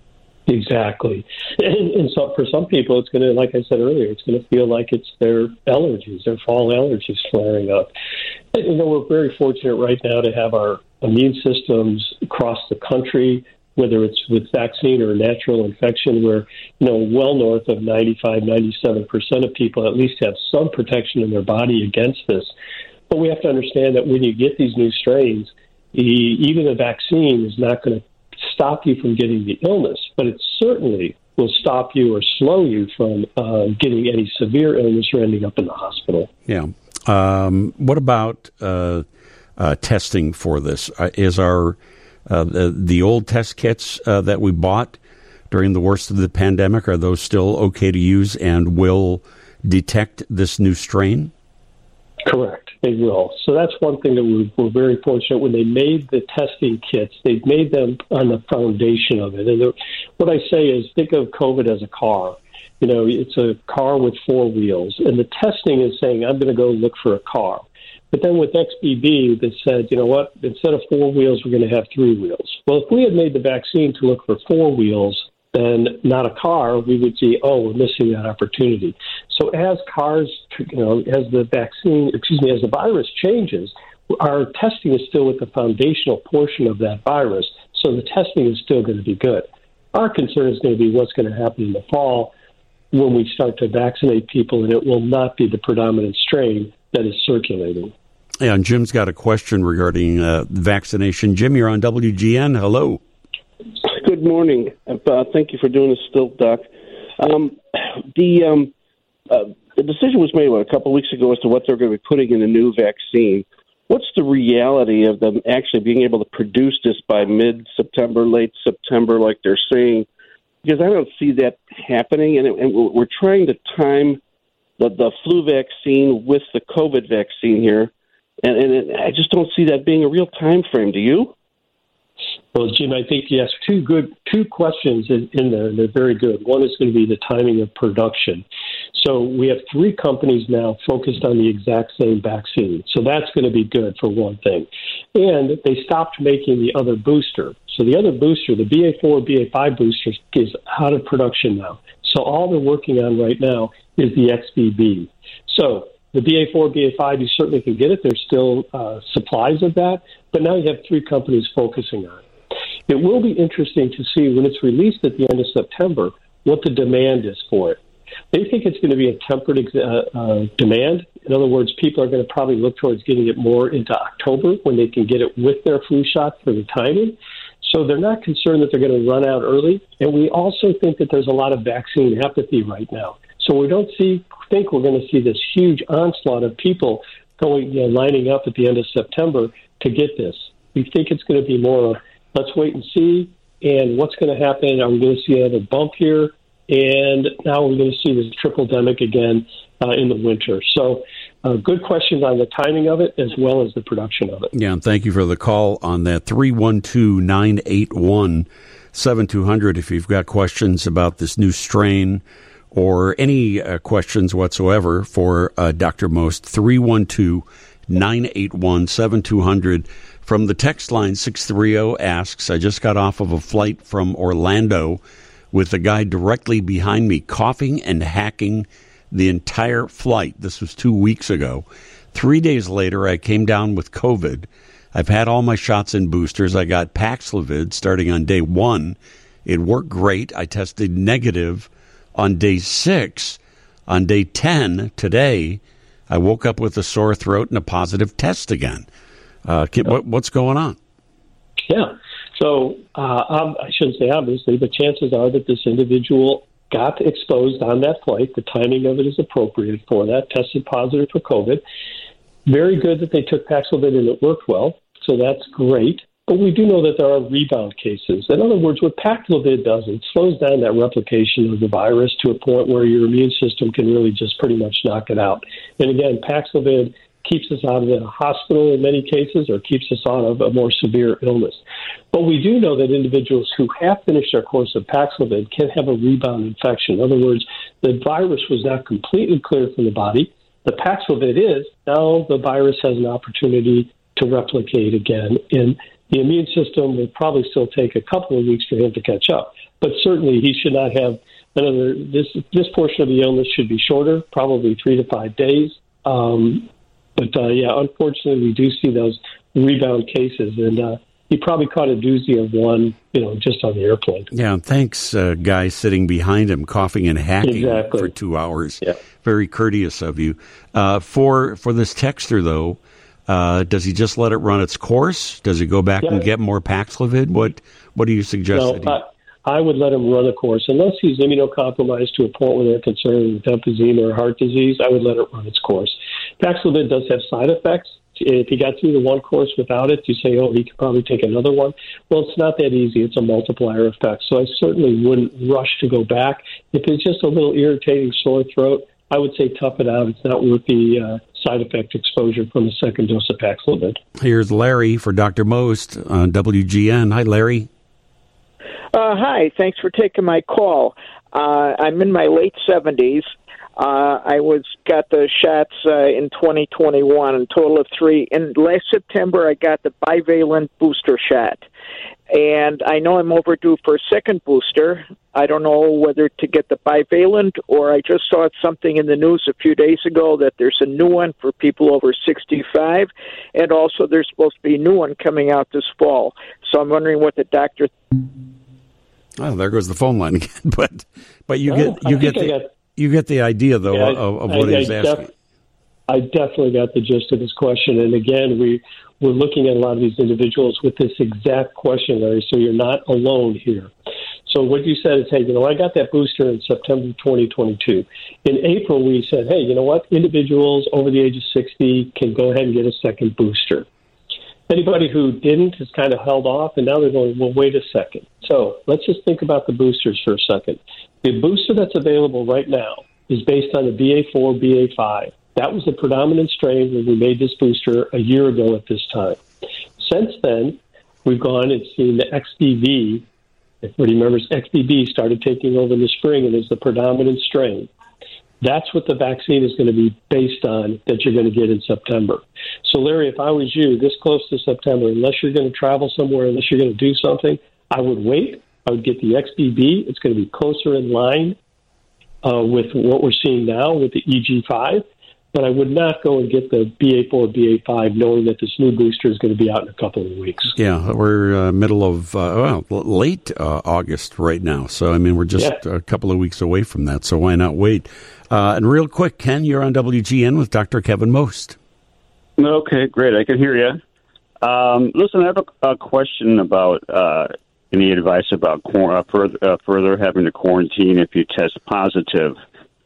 Exactly. And, and so for some people, it's going to, like I said earlier, it's going to feel like it's their allergies, their fall allergies flaring up. And, you know, we're very fortunate right now to have our immune systems across the country, whether it's with vaccine or natural infection, where, you know, well north of ninety-five, ninety-seven percent of people at least have some protection in their body against this. But we have to understand that when you get these new strains, the, even a vaccine is not going to stop you from getting the illness, but it certainly will stop you or slow you from uh, getting any severe illness or ending up in the hospital. Yeah. Um, what about uh, uh, testing for this? Uh, is our uh, the, the old test kits uh, that we bought during the worst of the pandemic, are those still okay to use and will detect this new strain? Correct. They will. So that's one thing that we we're very fortunate. When they made the testing kits, they've made them on the foundation of it. And the, what I say is, think of COVID as a car. You know, it's a car with four wheels. And the testing is saying, I'm going to go look for a car. But then with X B B, they said, you know what, instead of four wheels, we're going to have three wheels. Well, if we had made the vaccine to look for four wheels, then not a car, we would see, oh, we're missing that opportunity. So as cars, you know, as the vaccine, excuse me, as the virus changes, our testing is still with the foundational portion of that virus. So the testing is still going to be good. Our concern is going to be what's going to happen in the fall when we start to vaccinate people, and it will not be the predominant strain that is circulating. Yeah, and Jim's got a question regarding uh, vaccination. Jim, you're on W G N. Hello. Good morning. Uh, thank you for doing this still, Doc. Um, the um, uh, the decision was made what, a couple of weeks ago as to what they're going to be putting in a new vaccine. What's the reality of them actually being able to produce this by mid-September, late September, like they're saying? Because I don't see that happening, and, it, and we're trying to time the, the flu vaccine with the COVID vaccine here, and, and it, I just don't see that being a real time frame. Do you? Well, Jim, I think you asked two good two questions in, in there, and they're very good. One is going to be the timing of production. So we have three companies now focused on the exact same vaccine. So that's going to be good for one thing. And they stopped making the other booster. So the other booster, the B A four, B A five booster, is out of production now. So all they're working on right now is the X B B. So the B A four, B A five, you certainly can get it. There's still uh, supplies of that. But now you have three companies focusing on it. It will be interesting to see when it's released at the end of September what the demand is for it. They think it's going to be a tempered uh, uh, demand. In other words, people are going to probably look towards getting it more into October when they can get it with their flu shot for the timing. So they're not concerned that they're going to run out early. And we also think that there's a lot of vaccine apathy right now. So we don't see think we're going to see this huge onslaught of people going, you know, lining up at the end of September to get this. We think it's going to be more of, let's wait and see, and what's going to happen? Are we going to see another bump here? And now we're going to see this triple-demic again uh, in the winter. So uh, good questions on the timing of it as well as the production of it. Yeah, and thank you for the call on that. three one two, nine eight one, seven two zero zero if you've got questions about this new strain or any uh, questions whatsoever for uh, Doctor Most. three one two, nine eight one, seven two zero zero. From the text line, six three zero asks, I just got off of a flight from Orlando with the guy directly behind me coughing and hacking the entire flight. This was two weeks ago. Three days later, I came down with COVID. I've had all my shots and boosters. I got Paxlovid starting on day one. It worked great. I tested negative on day six. On day ten, today, I woke up with a sore throat and a positive test again. Uh, what, what's going on? Yeah. So uh, um, I shouldn't say obviously, but chances are that this individual got exposed on that flight. The timing of it is appropriate for that, tested positive for COVID. Very good that they took Paxlovid and it worked well. So that's great. But we do know that there are rebound cases. In other words, what Paxlovid does, it slows down that replication of the virus to a point where your immune system can really just pretty much knock it out. And again, Paxlovid keeps us out of the hospital in many cases, or keeps us out of a more severe illness. But we do know that individuals who have finished their course of Paxlovid can have a rebound infection. In other words, the virus was not completely cleared from the body. The Paxlovid is. Now the virus has an opportunity to replicate again. And the immune system will probably still take a couple of weeks for him to catch up. But certainly he should not have another, this this portion of the illness should be shorter, probably three to five days. Um, but, uh, yeah, unfortunately, we do see those rebound cases. And uh, he probably caught a doozy of one, you know, just on the airplane. Yeah, and thanks, uh, guy sitting behind him, coughing and hacking exactly. for two hours. Yeah. Very courteous of you. Uh, for for this texter, though, uh, does he just let it run its course? Does he go back yeah. and get more Paxlovid? What What do you suggest? No, that he... I, I would let him run a course. Unless he's immunocompromised to a point where they're concerned with emphysema or heart disease, I would let it run its course. Paxlovid does have side effects. If he got through the one course without it, you say, oh, he could probably take another one. Well, it's not that easy. It's a multiplier effect. So I certainly wouldn't rush to go back. If it's just a little irritating sore throat, I would say tough it out. It's not worth the uh, side effect exposure from the second dose of Paxlovid. Here's Larry for Doctor Most on W G N. Hi, Larry. Uh, hi, thanks for taking my call. Uh, I'm in my late seventies. Uh, I was got the shots uh, in twenty twenty-one, a total of three. And last September, I got the bivalent booster shot. And I know I'm overdue for a second booster. I don't know whether to get the bivalent, or I just saw something in the news a few days ago that there's a new one for people over sixty-five, and also there's supposed to be a new one coming out this fall. So I'm wondering what the doctor... Oh, there goes the phone line again. But but you Oh, get you I get think I the got- you get the idea though Yeah, I- of, of what I- he's I asking. def- I definitely got the gist of his question. And again, we, we're looking at a lot of these individuals with this exact question, Larry, so you're not alone here. So what you said is, hey, you know, I got that booster in September twenty twenty-two. In April, we said, hey, you know what? Individuals over the age of sixty can go ahead and get a second booster. Anybody who didn't has kind of held off, and now they're going, well, wait a second. So let's just think about the boosters for a second. The booster that's available right now is based on the B A four, B A five. That was the predominant strain when we made this booster a year ago at this time. Since then, we've gone and seen the X B V. If everybody remembers, X B V started taking over in the spring and is the predominant strain. That's what the vaccine is going to be based on that you're going to get in September. So, Larry, if I was you, this close to September, unless you're going to travel somewhere, unless you're going to do something, I would wait. I would get the X B B. It's going to be closer in line uh, with what we're seeing now with the E G five. But I would not go and get the B A four, B A five, knowing that this new booster is going to be out in a couple of weeks. Yeah, we're uh, middle of, uh, well, late uh, August right now. So, I mean, we're just Yeah. a couple of weeks away from that. So why not wait? Uh, and real quick, Ken, you're on W G N with Doctor Kevin Most. Okay, great. I can hear you. Um, listen, I have a, a question about uh, any advice about quor- uh, further, uh, further having to quarantine if you test positive.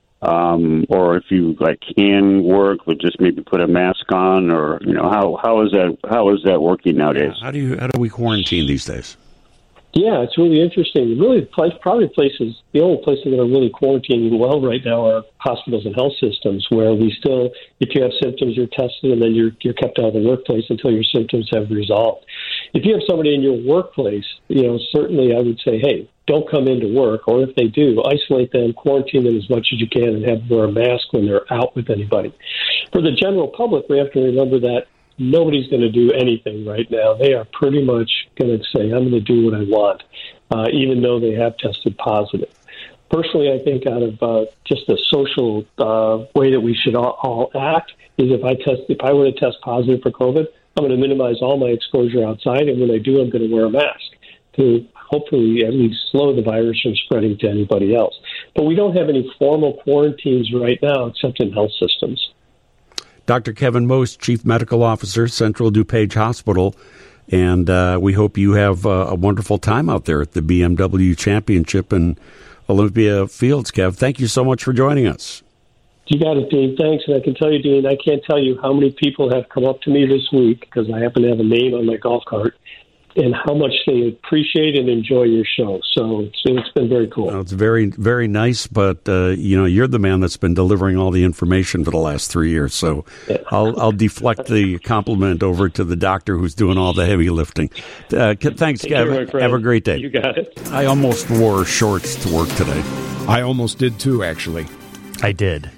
Um, or if you like can work, but just maybe put a mask on, or you know how how is that how is that working nowadays? How do you how do we quarantine these days? Yeah, it's really interesting. Really, place, probably places, the only places that are really quarantining well right now are hospitals and health systems, where we still, if you have symptoms, you're tested, and then you're you're kept out of the workplace until your symptoms have resolved. If you have somebody in your workplace, you know, certainly I would say, hey, don't come into work, or if they do, isolate them, quarantine them as much as you can, and have them wear a mask when they're out with anybody. For the general public, we have to remember that nobody's going to do anything right now. They are pretty much going to say, I'm going to do what I want, uh, even though they have tested positive. Personally, I think out of uh, just the social uh, way that we should all, all act is if I test, if I were to test positive for COVID, I'm going to minimize all my exposure outside, and when I do, I'm going to wear a mask to hopefully at least slow the virus from spreading to anybody else. But we don't have any formal quarantines right now except in health systems. Doctor Kevin Most, Chief Medical Officer, Central DuPage Hospital, and uh, we hope you have uh, a wonderful time out there at the B M W Championship in Olympia Fields, Kev. Thank you so much for joining us. You got it, Dean. Thanks. And I can tell you, Dean, I can't tell you how many people have come up to me this week, because I happen to have a name on my golf cart, and how much they appreciate and enjoy your show. So, so it's been very cool. Well, it's very, very nice, but, uh, you know, you're the man that's been delivering all the information for the last three years. So yeah. I'll, I'll deflect the compliment over to the doctor who's doing all the heavy lifting. Uh, thanks, Take have, care, have a great day. You got it. I almost wore shorts to work today. I almost did too, actually. I did.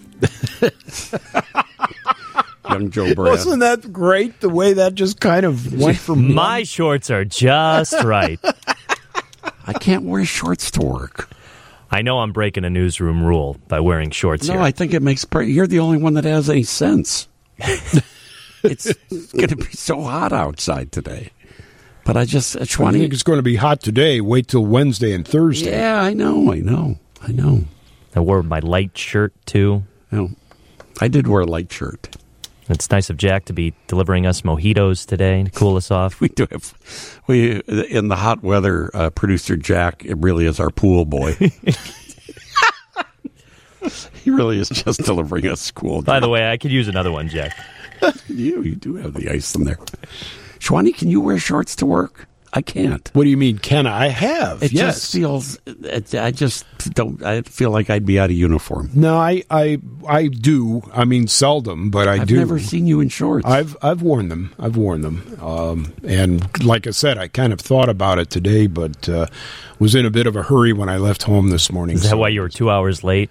Young Joe Brad. Wasn't that great, the way that just kind of went from My one? Shorts are just right. I can't wear shorts to work. I know I'm breaking a newsroom rule by wearing shorts no, here. I think it makes... You're the only one that has any sense. It's going to be so hot outside today. But I just... I think it's going to be hot today. Wait till Wednesday and Thursday. Yeah, I know, I know, I know. I wore my light shirt, too. No, I did wear a light shirt. It's nice of Jack to be delivering us mojitos today to cool us off. We do have, we in the hot weather, uh, producer Jack, it really is our pool boy. He really is just delivering us cool. By the way, I could use another one, Jack. you, you do have the ice in there. Shwani, can you wear shorts to work? I can't. What do you mean, can I? I have, It yes. just feels, it, I just don't, I feel like I'd be out of uniform. No, I, I, I do. I mean, seldom, but I I've do. I've never seen you in shorts. I've I've worn them. I've worn them. Um, and like I said, I kind of thought about it today, but uh, was in a bit of a hurry when I left home this morning. Is that so why you were two hours late?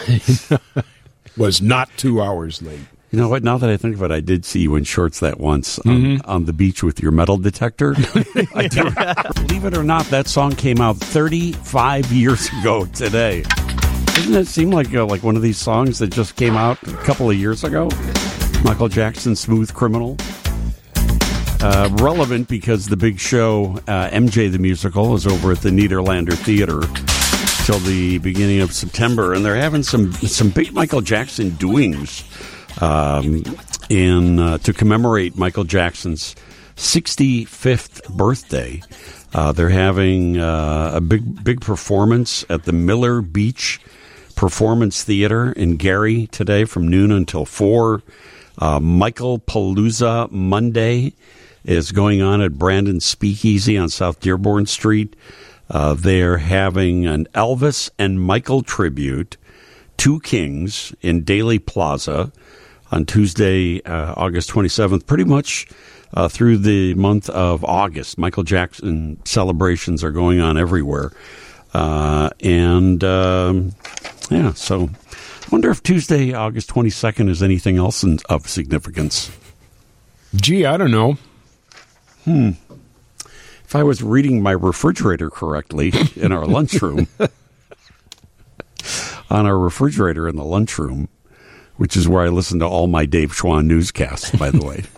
was not two hours late. You know what? Now that I think of it, I did see you in shorts that once on, Mm-hmm. on the beach with your metal detector. I do. Believe it or not, that song came out thirty-five years ago today. Doesn't it seem like uh, like one of these songs that just came out a couple of years ago? Michael Jackson, Smooth Criminal. Uh, relevant because the big show, uh, M J the Musical, is over at the Nederlander Theater till the beginning of September, and they're having some some big Michael Jackson doings. Um, in uh, to commemorate Michael Jackson's sixty-fifth birthday. Uh, they're having uh, a big big performance at the Miller Beach Performance Theater in Gary today from noon until four. Uh, Michael Palooza Monday is going on at Brandon Speakeasy on South Dearborn Street. Uh, they're having an Elvis and Michael tribute, Two Kings in Daly Plaza on Tuesday, uh, August twenty-seventh, pretty much uh, through the month of August. Michael Jackson celebrations are going on everywhere. Uh, and, um, yeah, so I wonder if Tuesday, August twenty-second is anything else in, of significance. Gee, I don't know. Hmm. If I was reading my refrigerator correctly in our lunchroom, on our refrigerator in the lunchroom, which is where I listen to all my Dave Schwann newscasts, by the way.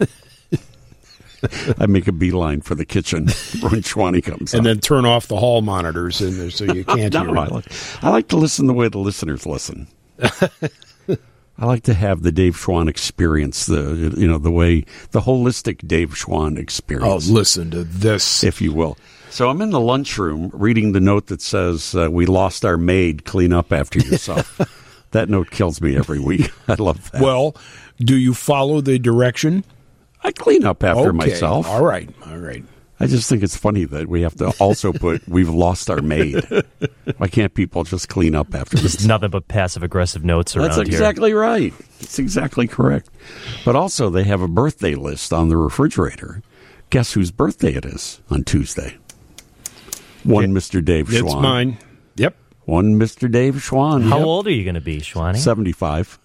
I make a beeline for the kitchen when Schwanny comes And on. then turn off the hall monitors in there so you can't no, hear I it. like, I like to listen the way the listeners listen. I like to have the Dave Schwann experience, the you know the way the holistic Dave Schwann Oh, experience, listen to this. if you will. So I'm in the lunchroom reading the note that says, uh, "We lost our maid. Clean up after yourself." That note kills me every week. I love that. Well, do you follow the direction? I clean up after Okay, myself. All right, all right. I just think it's funny that we have to also put, "We've lost our maid." Why can't people just clean up after this? Nothing but passive-aggressive notes around That's here. exactly right. That's exactly correct. But also, they have a birthday list on the refrigerator. Guess whose birthday it is on Tuesday? One It- Mister Dave It's Schwann. mine. Yep. One Mister Dave Schwann. How Yep. old are you going to be, Schwanny? seventy-five.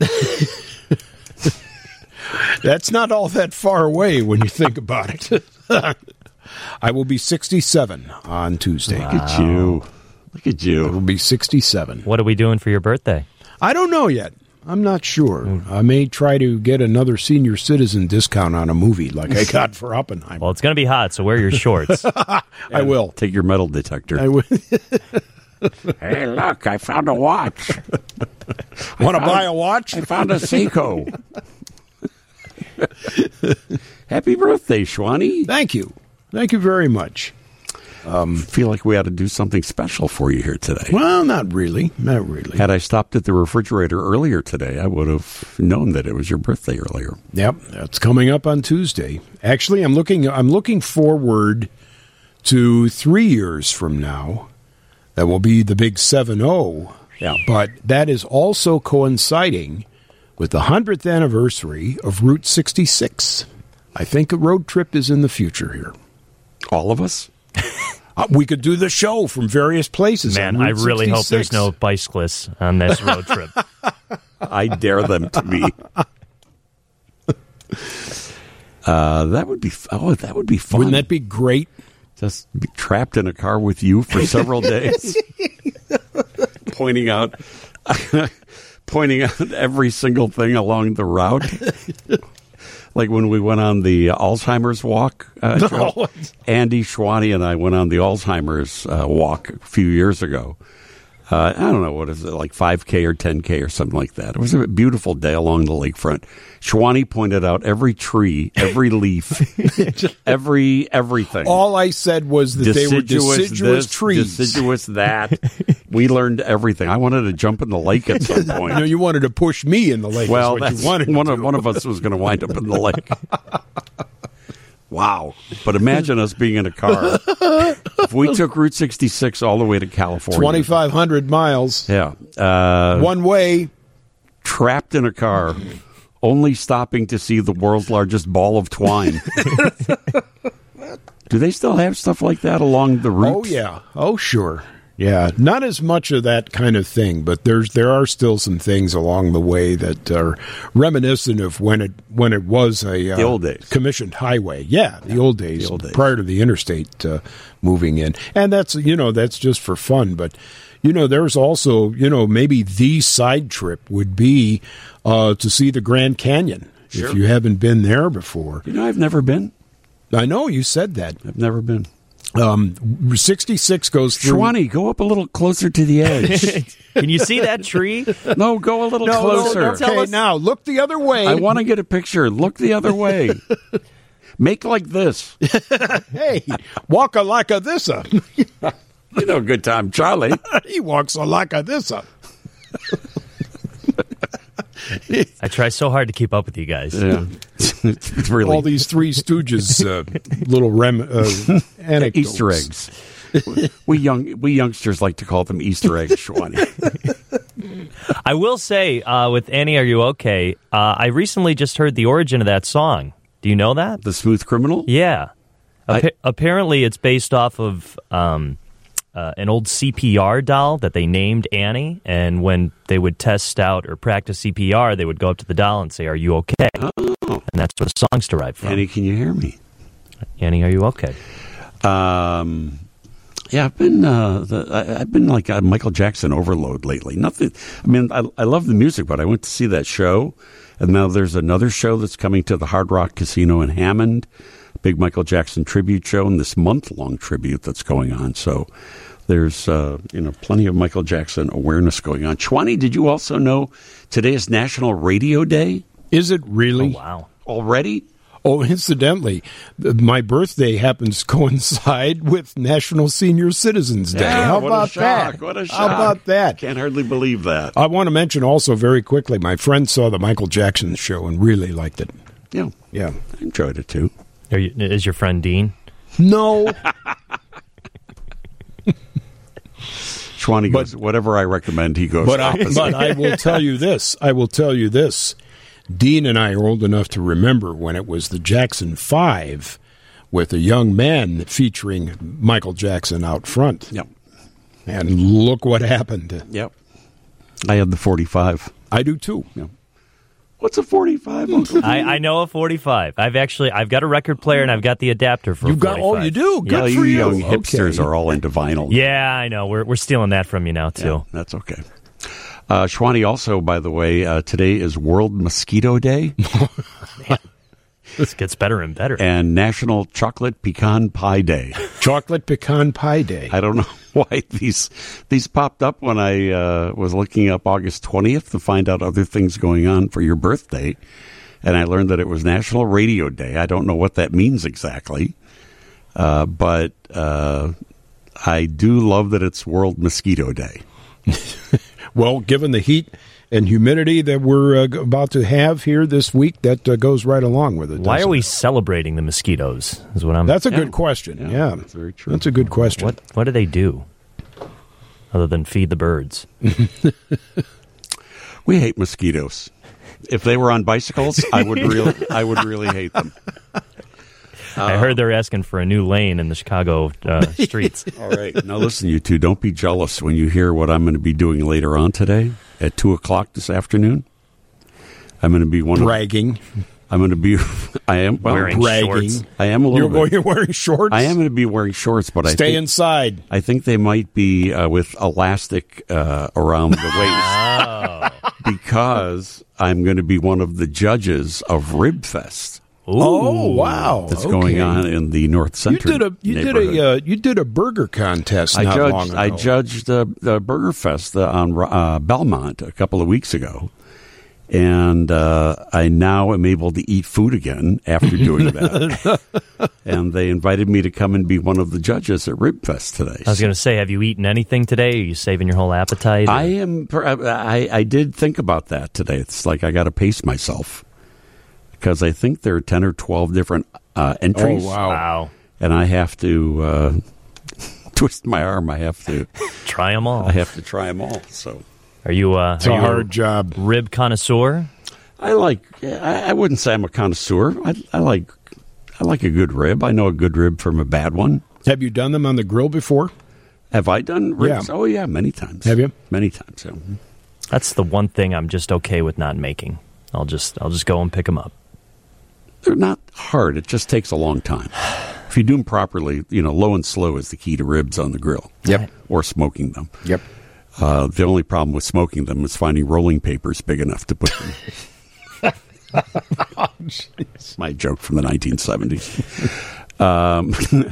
That's not all that far away when you think about it. I will be sixty-seven on Tuesday. Look at you. Look at I will you. be sixty-seven. What are we doing for your birthday? I don't know yet. I'm not sure. I may try to get another senior citizen discount on a movie like I got for Oppenheimer. Well, it's going to be hot, so wear your shorts. I will. Take your metal detector. I will. Hey, look, I found a watch. Want to buy a watch? I found a Seiko. Happy birthday, Schwanny. Thank you. Thank you very much. I feel like we ought to do something special for you here today. Well, not really. Not really. Had I stopped at the refrigerator earlier today, I would have known that it was your birthday earlier. Yep, that's coming up on Tuesday. Actually, I'm looking. I'm looking forward to three years from now. That will be the big seven oh. Yeah. But that is also coinciding with the hundredth anniversary of Route sixty-six. I think a road trip is in the future here. All of us? Uh, we could do the show from various places. Man, on I Route really hope there's sixty-six. no bicyclists on this road trip. I dare them to be. Uh, that would be oh, that would be fun. Wouldn't that be great? Just be trapped in a car with you for several days, pointing out, pointing out every single thing along the route. Like when we went on the Alzheimer's walk, uh, No. Andy Schwani and I went on the Alzheimer's uh, walk a few years ago. Uh, I don't know, what is it, like five K or ten K or something like that. It was a beautiful day along the lakefront. Schwani pointed out every tree, every leaf, every everything. All I said was that they were deciduous this, trees. deciduous that. We learned everything. I wanted to jump in the lake at some point. You know, you wanted to push me in the lake. Well, is what that's you wanted one to of do. one of us was going to wind up in the lake. Wow! But imagine us being in a car. If we took Route sixty-six all the way to California, twenty-five hundred miles, yeah, uh, one way. trapped in a car, only stopping to see the world's largest ball of twine. Do they still have stuff like that along the route? Oh yeah, oh sure, yeah. Not as much of that kind of thing, but there's there are still some things along the way that are reminiscent of when it when it was a uh, The old days. commissioned highway. Yeah, the old days, the old days. prior to the interstate uh, moving in, and that's you know that's just for fun, but. You know, there's also, you know, maybe the side trip would be uh, to see the Grand Canyon, Sure. if you haven't been there before. You know, I've never been. I know you said that. I've never been. Um, sixty-six goes through. Schwani, go up a little closer to the edge. Can you see that tree? No, go a little No, closer. no, no, okay, now look the other way. I want to get a picture. Look the other way. Make like this. Hey, walk a like a this up. You know, good time, Charlie. He walks a like a this up. I try so hard to keep up with you guys. Yeah, it's really All these Three Stooges uh, little rem uh, anecdotes. Easter eggs. We young we youngsters like to call them Easter eggs, Schwani. I will say, uh, with Annie, Are You Okay? Uh, I recently just heard the origin of that song. Do you know that? The Smooth Criminal? Yeah. I- Appa- apparently, it's based off of um, uh, an old C P R doll that they named Annie. And when they would test out or practice C P R, they would go up to the doll and say, "Are you okay?" Oh. And that's where the song's derived from. Annie, can you hear me? Annie, are you okay? Um, yeah, I've been uh, the, I, I've been like a Michael Jackson overload lately. Nothing. I mean, I, I love the music, but I went to see that show, and now there's another show that's coming to the Hard Rock Casino in Hammond, big Michael Jackson tribute show, and this month long tribute that's going on. So there's uh, you know plenty of Michael Jackson awareness going on. Schwani, did you also know today is National Radio Day? Is it really? Oh, wow. Already? Oh, incidentally, th- my birthday happens to coincide with National Senior Citizens Day. Yeah, How what about a shock, that? What a shock. How about that? Can't hardly believe that. I want to mention also very quickly, my friend saw the Michael Jackson show and really liked it. Yeah, Yeah. I enjoyed it too. Are you, is your friend Dean? No. Schwani goes, whatever I recommend, he goes But I, opposite. but I will tell you this. I will tell you this. Dean and I are old enough to remember when it was the Jackson Five with a young man featuring Michael Jackson out front. Yep. And look what happened. Yep. I had the forty-five. I do too. Yeah. What's a forty-five, Uncle? I, I know a forty-five. I've actually I've got a record player and I've got the adapter for. You a got oh forty-five. you do good yeah, for you you. young hipsters Okay. are all into vinyl. Yeah, I know. We're we're stealing that from you now too. Yeah, that's okay. Uh, Schwani, also, by the way, uh, today is World Mosquito Day This gets better and better. and National Chocolate Pecan Pie Day. Chocolate pecan pie day. I don't know why these these popped up when I uh, was looking up August twentieth to find out other things going on for your birthday, and I learned that it was National Radio Day. I don't know what that means exactly, uh, but uh, I do love that it's World Mosquito Day. Well, given the heat and humidity that we're uh, about to have here this week, that uh, goes right along with it. Why are we it? celebrating the mosquitoes? Is what I'm. That's a Yeah. good question. Yeah, Yeah, that's very true. That's a good question. What What do they do other than feed the birds? We hate mosquitoes. If they were on bicycles, I would really, I would really hate them. I heard they're asking for a new lane in the Chicago uh, streets. All right. Now, listen, you two, don't be jealous when you hear what I'm going to be doing later on today at two o'clock this afternoon. I'm going to be one of... Bragging. I'm going to be... I am... Well, Wearing bragging. shorts. I am a little You're, bit. going, you're wearing shorts? I am going to be wearing shorts, but I Stay think, inside. I think they might be uh, with elastic uh, around the waist Oh. because I'm going to be one of the judges of Rib Fest Oh, wow. that's Okay. going on in the North You Center did a you did neighborhood. a uh, you did a burger contest I not judged. long ago. I judged the the Burger Fest uh, on uh, Belmont a couple of weeks ago, and uh, I now am able to eat food again after doing that. And they invited me to come and be one of the judges at Rib Fest today. I was going to say, have you eaten anything today? Are you saving your whole appetite? I am. I I did think about that today. It's like I got to pace myself because I think there are ten or twelve different uh, entries. Oh, wow. Wow. And I have to uh, twist my arm. I have to. Try them all. I have to try them all. So. Are you, uh, It's are a you hard job. rib connoisseur? I like. I, I wouldn't say I'm a connoisseur. I, I like. I like a good rib. I know a good rib from a bad one. Have you done them on the grill before? Have I done ribs? Yeah. Oh yeah, many times. Have you? Many times. Yeah. That's the one thing I'm just okay with not making. I'll just I'll just go and pick them up. They're not hard. It just takes a long time. If you do them properly, you know, low and slow is the key to ribs on the grill. Yep. Or smoking them. Yep. Uh, the only problem with smoking them is finding rolling papers big enough to put them. Oh, My joke from the nineteen seventies. Um,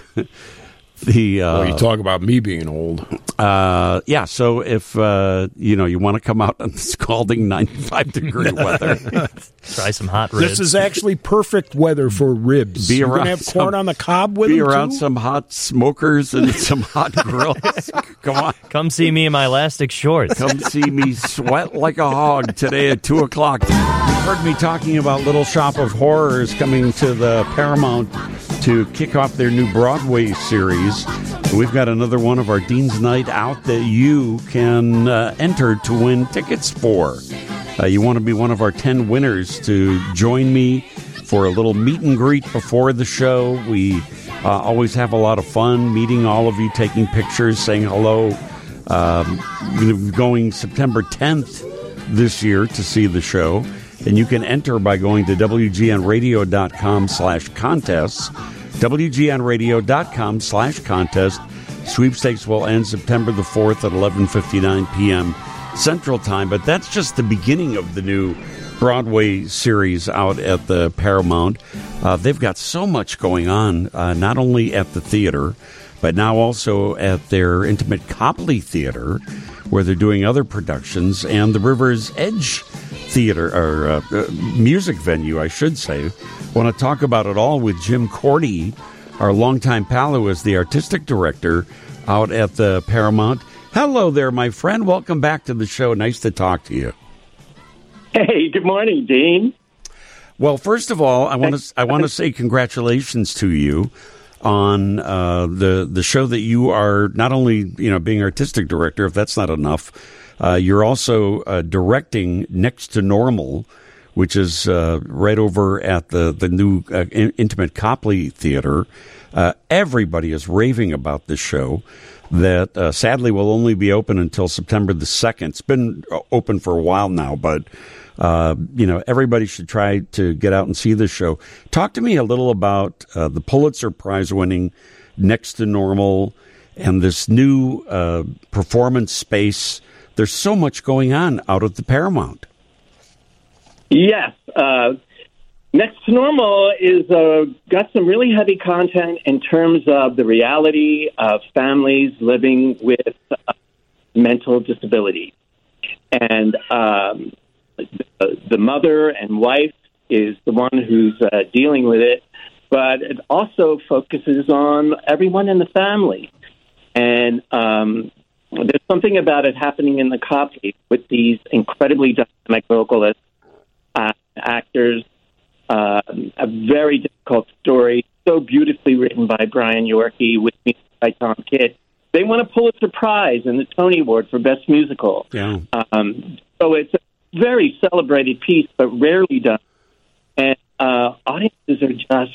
the uh, well, you talk about me being old. uh, yeah. So if uh, you know you want to come out in scalding ninety-five degree weather, Try some hot ribs. This is actually perfect weather for ribs. Be You're around gonna have some- corn on the cob with be them around too? some hot smokers and some hot grills. Come on. Come see me in my elastic shorts. Come see me sweat like a hog today at two o'clock. You've heard me talking about Little Shop of Horrors coming to the Paramount to kick off their new Broadway series. We've got another one of our Dean's Night Out that you can uh, enter to win tickets for. Uh, you want to be one of our ten winners to join me for a little meet and greet before the show. We uh, always have a lot of fun meeting all of you, taking pictures, saying hello. Um, you know, going September tenth this year to see the show. And you can enter by going to W G N radio dot com slash contests. W G N radio dot com slash contest. Sweepstakes will end September the fourth at eleven fifty-nine p.m. Central Time. But that's just the beginning of the new Broadway series out at the Paramount. Uh, they've got so much going on, uh, not only at the theater, but now also at their Intimate Copley Theater, where they're doing other productions, and the River's Edge Theater, or uh, uh, music venue, I should say. Want to talk about it all with Jim Cordy, our longtime pal who is the artistic director out at the Paramount. Hello there, my friend. Welcome back to the show. Nice to talk to you. Hey, good morning, Dean. Well, first of all, I want to I want to say congratulations to you on uh, the the show that you are not only you know being artistic director. If that's not enough, uh, you're also uh, directing Next to Normal, which is uh, right over at the the new uh, Intimate Copley Theater. Uh, everybody is raving about this show. That uh, sadly will only be open until September the second. It's been open for a while now, but uh, you know everybody should try to get out and see this show. Talk to me a little about uh, the Pulitzer Prize winning Next to Normal and this new uh, performance space. There's so much going on out at the Paramount. Yes, uh, Next to Normal is uh, got some really heavy content in terms of the reality of families living with uh, mental disability. And um, the, the mother and wife is the one who's uh, dealing with it, but it also focuses on everyone in the family. And um, there's something about it happening in the Copley with these incredibly dynamic vocalists, uh, actors, uh, a very difficult story, so beautifully written by Brian Yorkie with music by Tom Kidd. They won a Pulitzer Prize and the Tony Award for Best Musical. Yeah. Um, so it's a very celebrated piece, but rarely done. And uh, audiences are just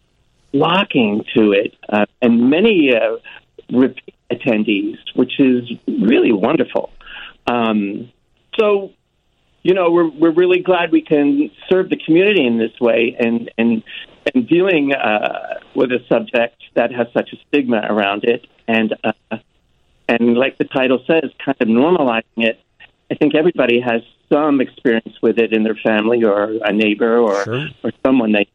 flocking to it, uh, and many uh, repeat attendees, which is really wonderful. Um, so, you know, we're we're really glad we can serve the community in this way, and and and dealing uh, with a subject that has such a stigma around it, and uh, and like the title says, kind of normalizing it. I think everybody has some experience with it in their family or a neighbor or Sure. or someone they.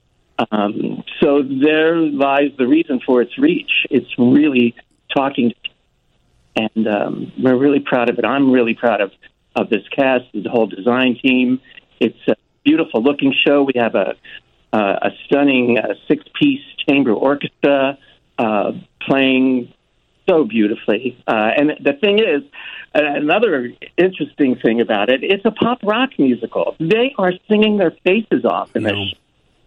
Um, so there lies the reason for its reach. It's really talking to people, and um, we're really proud of it. I'm really proud of, of this cast, the whole design team. It's a beautiful-looking show. We have a, uh, a stunning uh, six-piece chamber orchestra uh, playing so beautifully. Uh, and the thing is, uh, another interesting thing about it, it's a pop rock musical. They are singing their faces off in this Yeah. show.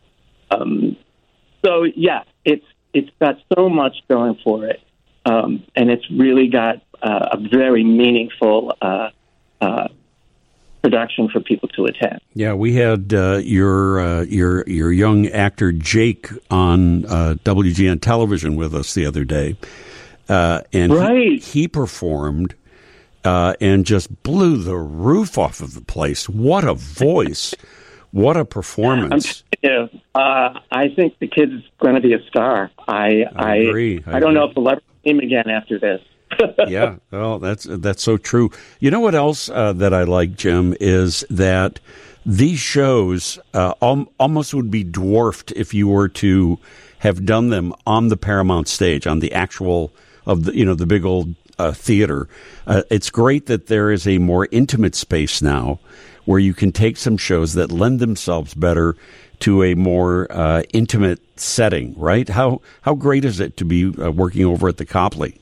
Um, so yeah, it's it's got so much going for it, um, and it's really got uh, a very meaningful uh, uh, production for people to attend. Yeah, we had uh, your uh, your your young actor Jake on uh, W G N television with us the other day, uh, and Right. he, he performed uh, and just blew the roof off of the place. What a voice! What a performance! Yeah, uh, I think the kid's going to be a star. I I agree. I I, don't know agree. if we'll ever see him again after this. Yeah, well, that's that's so true. You know what else uh, that I like, Jim, is that these shows uh, al- almost would be dwarfed if you were to have done them on the Paramount stage, on the actual of the you know the big old uh, theater. Uh, it's great that there is a more intimate space now, where you can take some shows that lend themselves better to a more uh, intimate setting, right? How how great is it to be uh, working over at the Copley?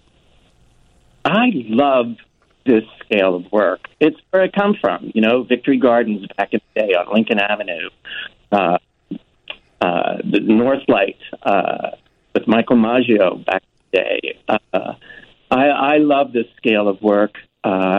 I love this scale of work. It's where I come from. You know, Victory Gardens back in the day on Lincoln Avenue, uh, uh, the Northlight uh, with Michael Maggio back in the day. Uh, I, I love this scale of work. Uh,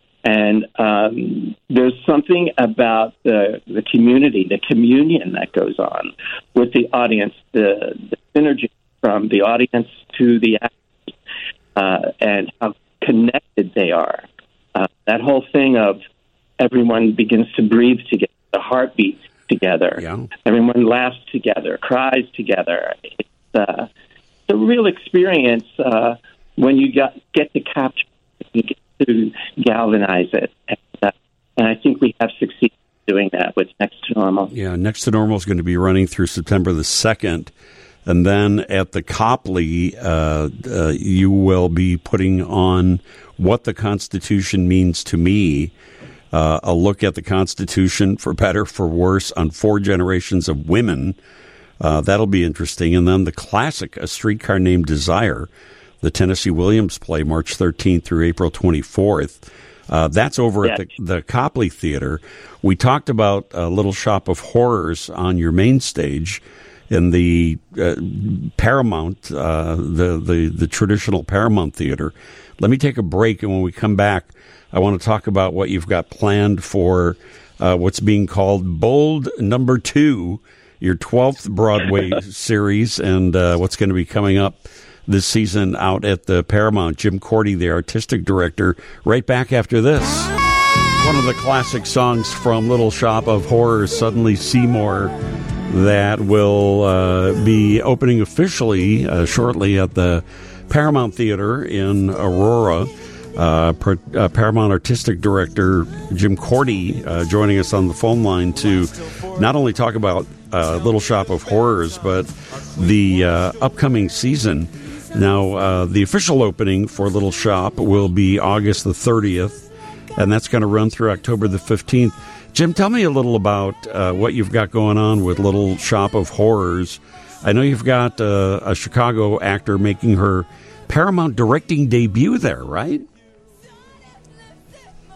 And um, there's something about the the community, the communion that goes on with the audience, the, the synergy from the audience to the actors, uh, and how connected they are. Uh, that whole thing of everyone begins to breathe together, the heartbeat together. Yeah. Everyone laughs together, cries together. It's, uh, it's a real experience uh, when you got, get to capture it. You get to galvanize it. And, uh, and I think we have succeeded doing that with Next to Normal. Yeah, Next to Normal is going to be running through September the second. And then at the Copley, uh, uh, you will be putting on What the Constitution Means to Me, uh, a look at the Constitution, for better, for worse, on four generations of women. Uh, that'll be interesting. And then the classic, A Streetcar Named Desire, the Tennessee Williams play, March thirteenth through April twenty-fourth. Uh, that's over Yeah. at the, the Copley Theater. We talked about uh, Little Shop of Horrors on your main stage in the uh, Paramount, uh, the, the, the traditional Paramount Theater. Let me take a break, and when we come back, I want to talk about what you've got planned for uh, what's being called Bold Number Two, your twelfth Broadway series, and uh, what's going to be coming up this season out at the Paramount. Jim Cordy, the artistic director, right back after this. One of the classic songs from Little Shop of Horrors, Suddenly Seymour, that will uh, be opening officially uh, shortly at the Paramount Theater in Aurora. Uh, per, uh, Paramount Artistic Director Jim Cordy uh, joining us on the phone line to not only talk about uh, Little Shop of Horrors, but the uh, upcoming season. Now, uh, the official opening for Little Shop will be August the thirtieth, and that's going to run through October the fifteenth. Jim, tell me a little about uh, what you've got going on with Little Shop of Horrors. I know you've got uh, a Chicago actor making her Paramount directing debut there, right?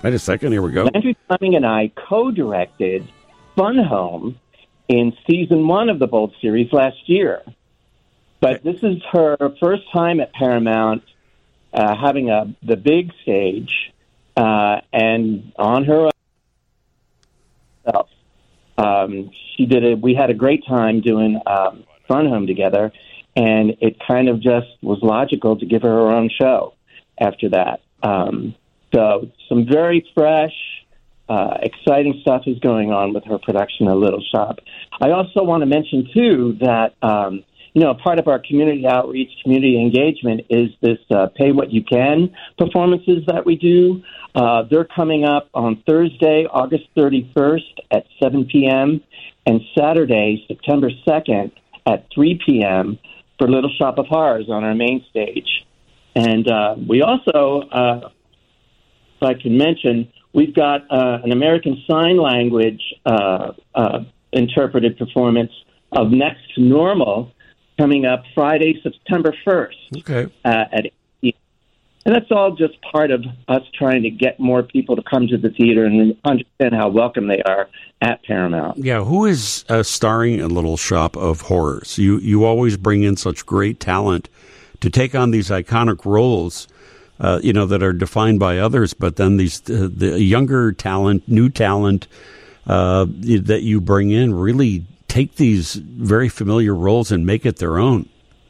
Wait a second. Here we go. Andrew Fleming and I co-directed Fun Home in season one of the Bold series last year. But this is her first time at Paramount uh, having a the big stage uh, and on her own. Um, she did it. We had a great time doing um, Fun Home together, and it kind of just was logical to give her her own show after that. Um, so some very fresh, uh, exciting stuff is going on with her production of Little Shop. I also want to mention, too, that, um, you know, part of our community outreach, community engagement is this uh, Pay What You Can performances that we do. Uh, they're coming up on Thursday, August thirty-first at seven p.m. and Saturday, September second at three p.m. for Little Shop of Horrors on our main stage. And uh, we also, uh, if I can mention, we've got uh, an American Sign Language uh, uh, interpreted performance of Next to Normal coming up Friday, September first Okay. uh, at eight p.m. And that's all just part of us trying to get more people to come to the theater and understand how welcome they are at Paramount. Yeah, who is uh, starring in Little Shop of Horrors? You you always bring in such great talent to take on these iconic roles, uh, you know, that are defined by others, but then these uh, the younger talent, new talent uh, that you bring in really take these very familiar roles and make it their own.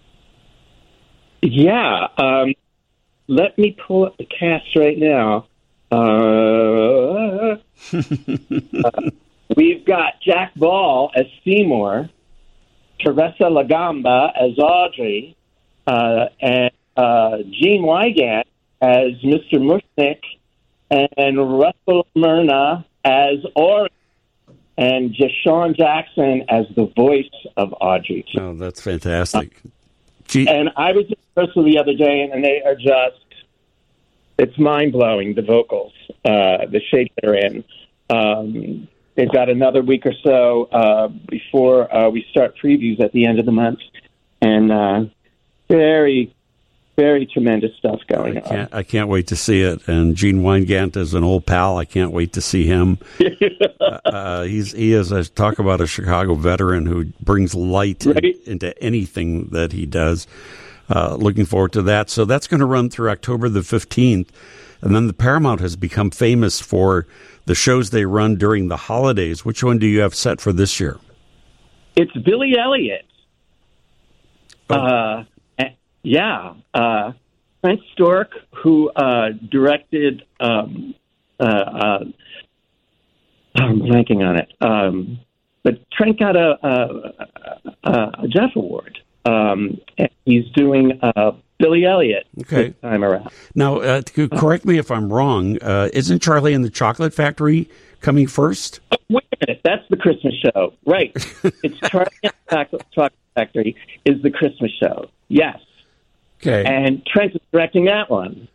Yeah. Um, let me pull up the cast right now. Uh, uh, we've got Jack Ball as Seymour, Teresa Lagamba as Audrey, uh, and uh, Gene Wygant as Mister Mushnick, and Russell Myrna as Ori, and Jashawn Jackson as the voice of Audrey. Oh, that's fantastic. Uh, Gee. And I was in rehearsal the other day, and they are just, it's mind-blowing, the vocals, uh, the shape they're in. Um, they've got another week or so uh, before uh, we start previews at the end of the month. And uh, very, very tremendous stuff going I can't, on. I can't wait to see it. And Gene Wygant is an old pal. I can't wait to see him. uh, uh, he's he is a talk about a Chicago veteran who brings light Right. in, into anything that he does. Uh, looking forward to that. So that's going to run through October the fifteenth. And then the Paramount has become famous for the shows they run during the holidays. Which one do you have set for this year? It's Billy Elliot. Oh. Uh, yeah. Uh, Frank Stork, who uh, directed, um, uh, uh, I'm blanking on it, um, but Trent got a, a, a, a Jeff Award. Um, and he's doing uh, Billy Elliot Okay. this time around. Now, uh, to correct me if I'm wrong. Uh, isn't Charlie and the Chocolate Factory coming first? Oh, wait a minute, that's the Christmas show. Right. It's Charlie and the Chocolate, Chocolate Factory is the Christmas show. Yes. Okay. And Trent is directing that one.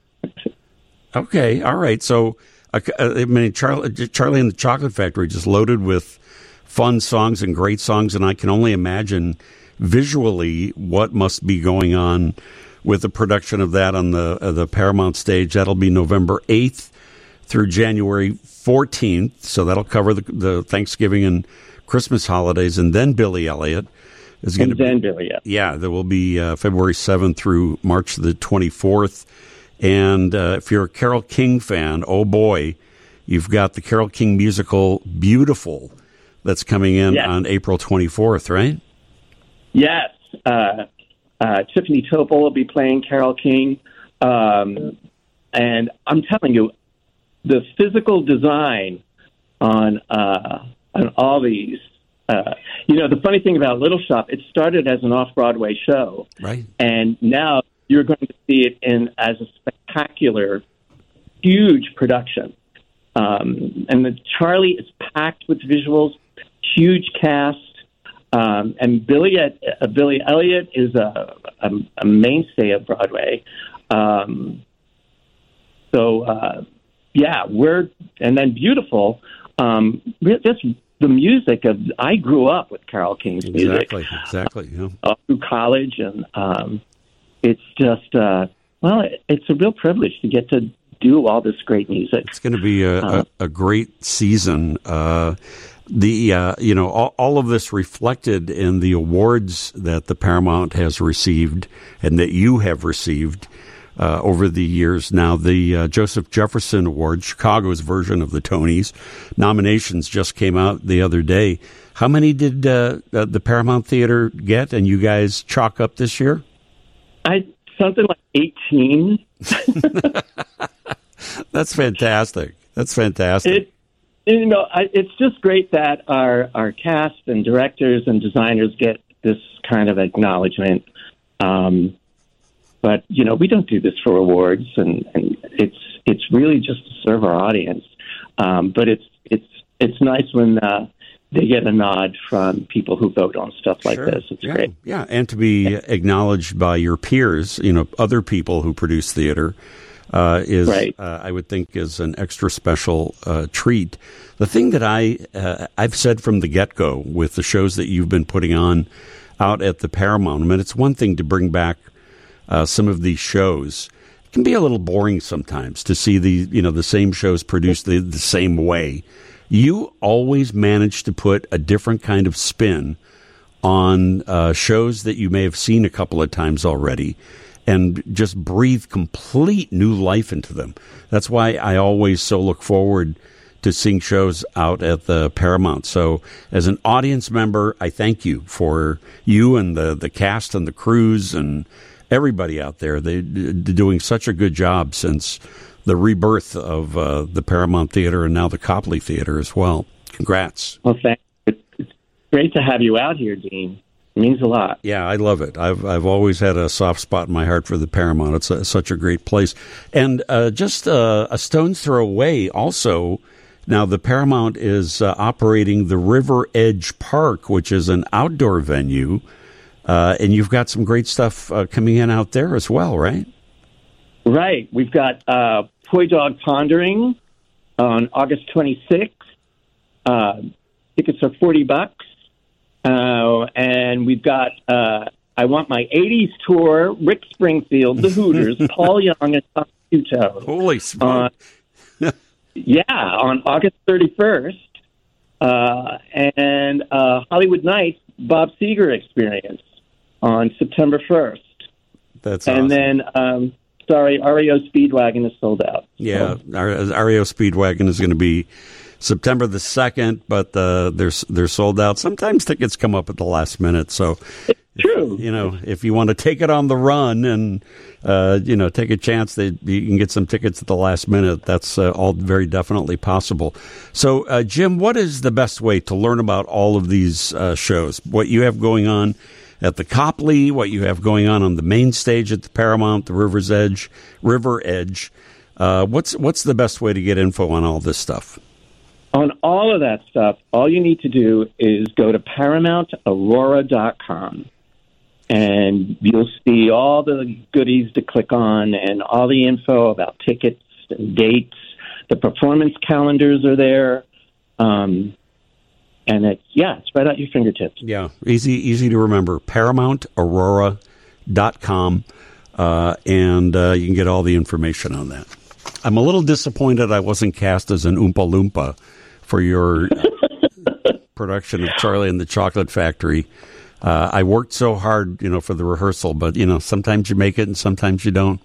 Okay. All right. So, uh, I mean, Charlie, Charlie and the Chocolate Factory just loaded with fun songs and great songs, and I can only imagine visually what must be going on with the production of that on the uh, the Paramount stage. That'll be November eighth through January fourteenth, so that'll cover the, the Thanksgiving and Christmas holidays, and then Billy Elliot is going to be. And then Billy Elliot. Yeah, there will be uh, February seventh through March the twenty-fourth. And uh, if you're a Carole King fan, oh boy, you've got the Carole King musical Beautiful that's coming in Yes. on April twenty-fourth, right? Yes. Uh, uh, Tiffany Topol will be playing Carole King. Um, and I'm telling you, the physical design on uh, on all these, uh, you know, the funny thing about Little Shop, it started as an off-Broadway show. Right. And now you're going to see it in as a spectacular, huge production. Um, and the Charlie is packed with visuals, huge cast. Um, and Billy, uh, Billy Elliot is a, a, a mainstay of Broadway. Um, so, uh, yeah, we're, and then Beautiful, um, just the music of, I grew up with Carole King's music. Exactly, exactly. Yeah. All through college, and um, it's just, uh, well, it, it's a real privilege to get to do all this great music. It's going to be a, Uh, a, a great season. Uh, the uh, you know all, all of this reflected in the awards that the Paramount has received and that you have received uh, over the years. Now, the uh, Joseph Jefferson Award, Chicago's version of the Tonys, nominations just came out the other day. How many did uh, uh, the Paramount Theater get, and you guys chalk up this year? I something like eighteen. That's fantastic. That's fantastic. It, you know, I, it's just great that our our cast and directors and designers get this kind of acknowledgement. Um, but you know, we don't do this for awards, and, and it's it's really just to serve our audience. Um, but it's it's it's nice when uh, they get a nod from people who vote on stuff like Sure. this. It's yeah. great. Yeah, and to be yeah. acknowledged by your peers, you know, other people who produce theater, uh, is, right. uh, I would think, is an extra special uh, treat. The thing that I, uh, I've said from the get-go with the shows that you've been putting on out at the Paramount, I mean, it's one thing to bring back uh, some of these shows. It can be a little boring sometimes to see the, you know, the same shows produced the, the same way. You always manage to put a different kind of spin on uh, shows that you may have seen a couple of times already and just breathe complete new life into them. That's why I always so look forward to seeing shows out at the Paramount. So as an audience member, I thank you for you and the, the cast and the crews and everybody out there. They're doing such a good job since the rebirth of uh, the Paramount Theater and now the Copley Theater as well. Congrats. Well, thanks. It's great to have you out here, Dean. It means a lot. Yeah, I love it. I've I've always had a soft spot in my heart for the Paramount. It's a, such a great place. And uh, just uh, a stone's throw away also, now the Paramount is uh, operating the River Edge Park, which is an outdoor venue. Uh, and you've got some great stuff uh, coming in out there as well, right? Right. We've got uh, Toy Dog Pondering on August twenty-sixth. Uh, tickets are forty bucks. Uh, and we've got uh, I Want My eighties Tour, Rick Springfield, The Hooters, Paul Young, and Tom Puto. Holy smoke. Uh, yeah, on August thirty-first. Uh, and uh, Hollywood Nights, Bob Seger Experience on September first. That's and awesome. then... Um, Sorry, R E O Speedwagon is sold out. Yeah, R E O Speedwagon is going to be September the second, but uh, they're they're sold out. Sometimes tickets come up at the last minute, so it's true. If, you know, if you want to take it on the run and uh, you know take a chance that you can get some tickets at the last minute, that's uh, all very definitely possible. So, uh, Jim, what is the best way to learn about all of these uh, shows? What you have going on at the Copley, what you have going on on the main stage at the Paramount, the River's Edge, River Edge. Uh, what's what's the best way to get info on all this stuff? On all of that stuff, all you need to do is go to paramount aurora dot com, and you'll see all the goodies to click on and all the info about tickets and dates. The performance calendars are there. Um, And it's, yeah, it's right at your fingertips. Yeah, easy easy to remember. paramount aurora dot com, uh, and uh, you can get all the information on that. I'm a little disappointed I wasn't cast as an Oompa Loompa for your production of Charlie and the Chocolate Factory. Uh, I worked so hard, you know, for the rehearsal, but, you know, sometimes you make it and sometimes you don't.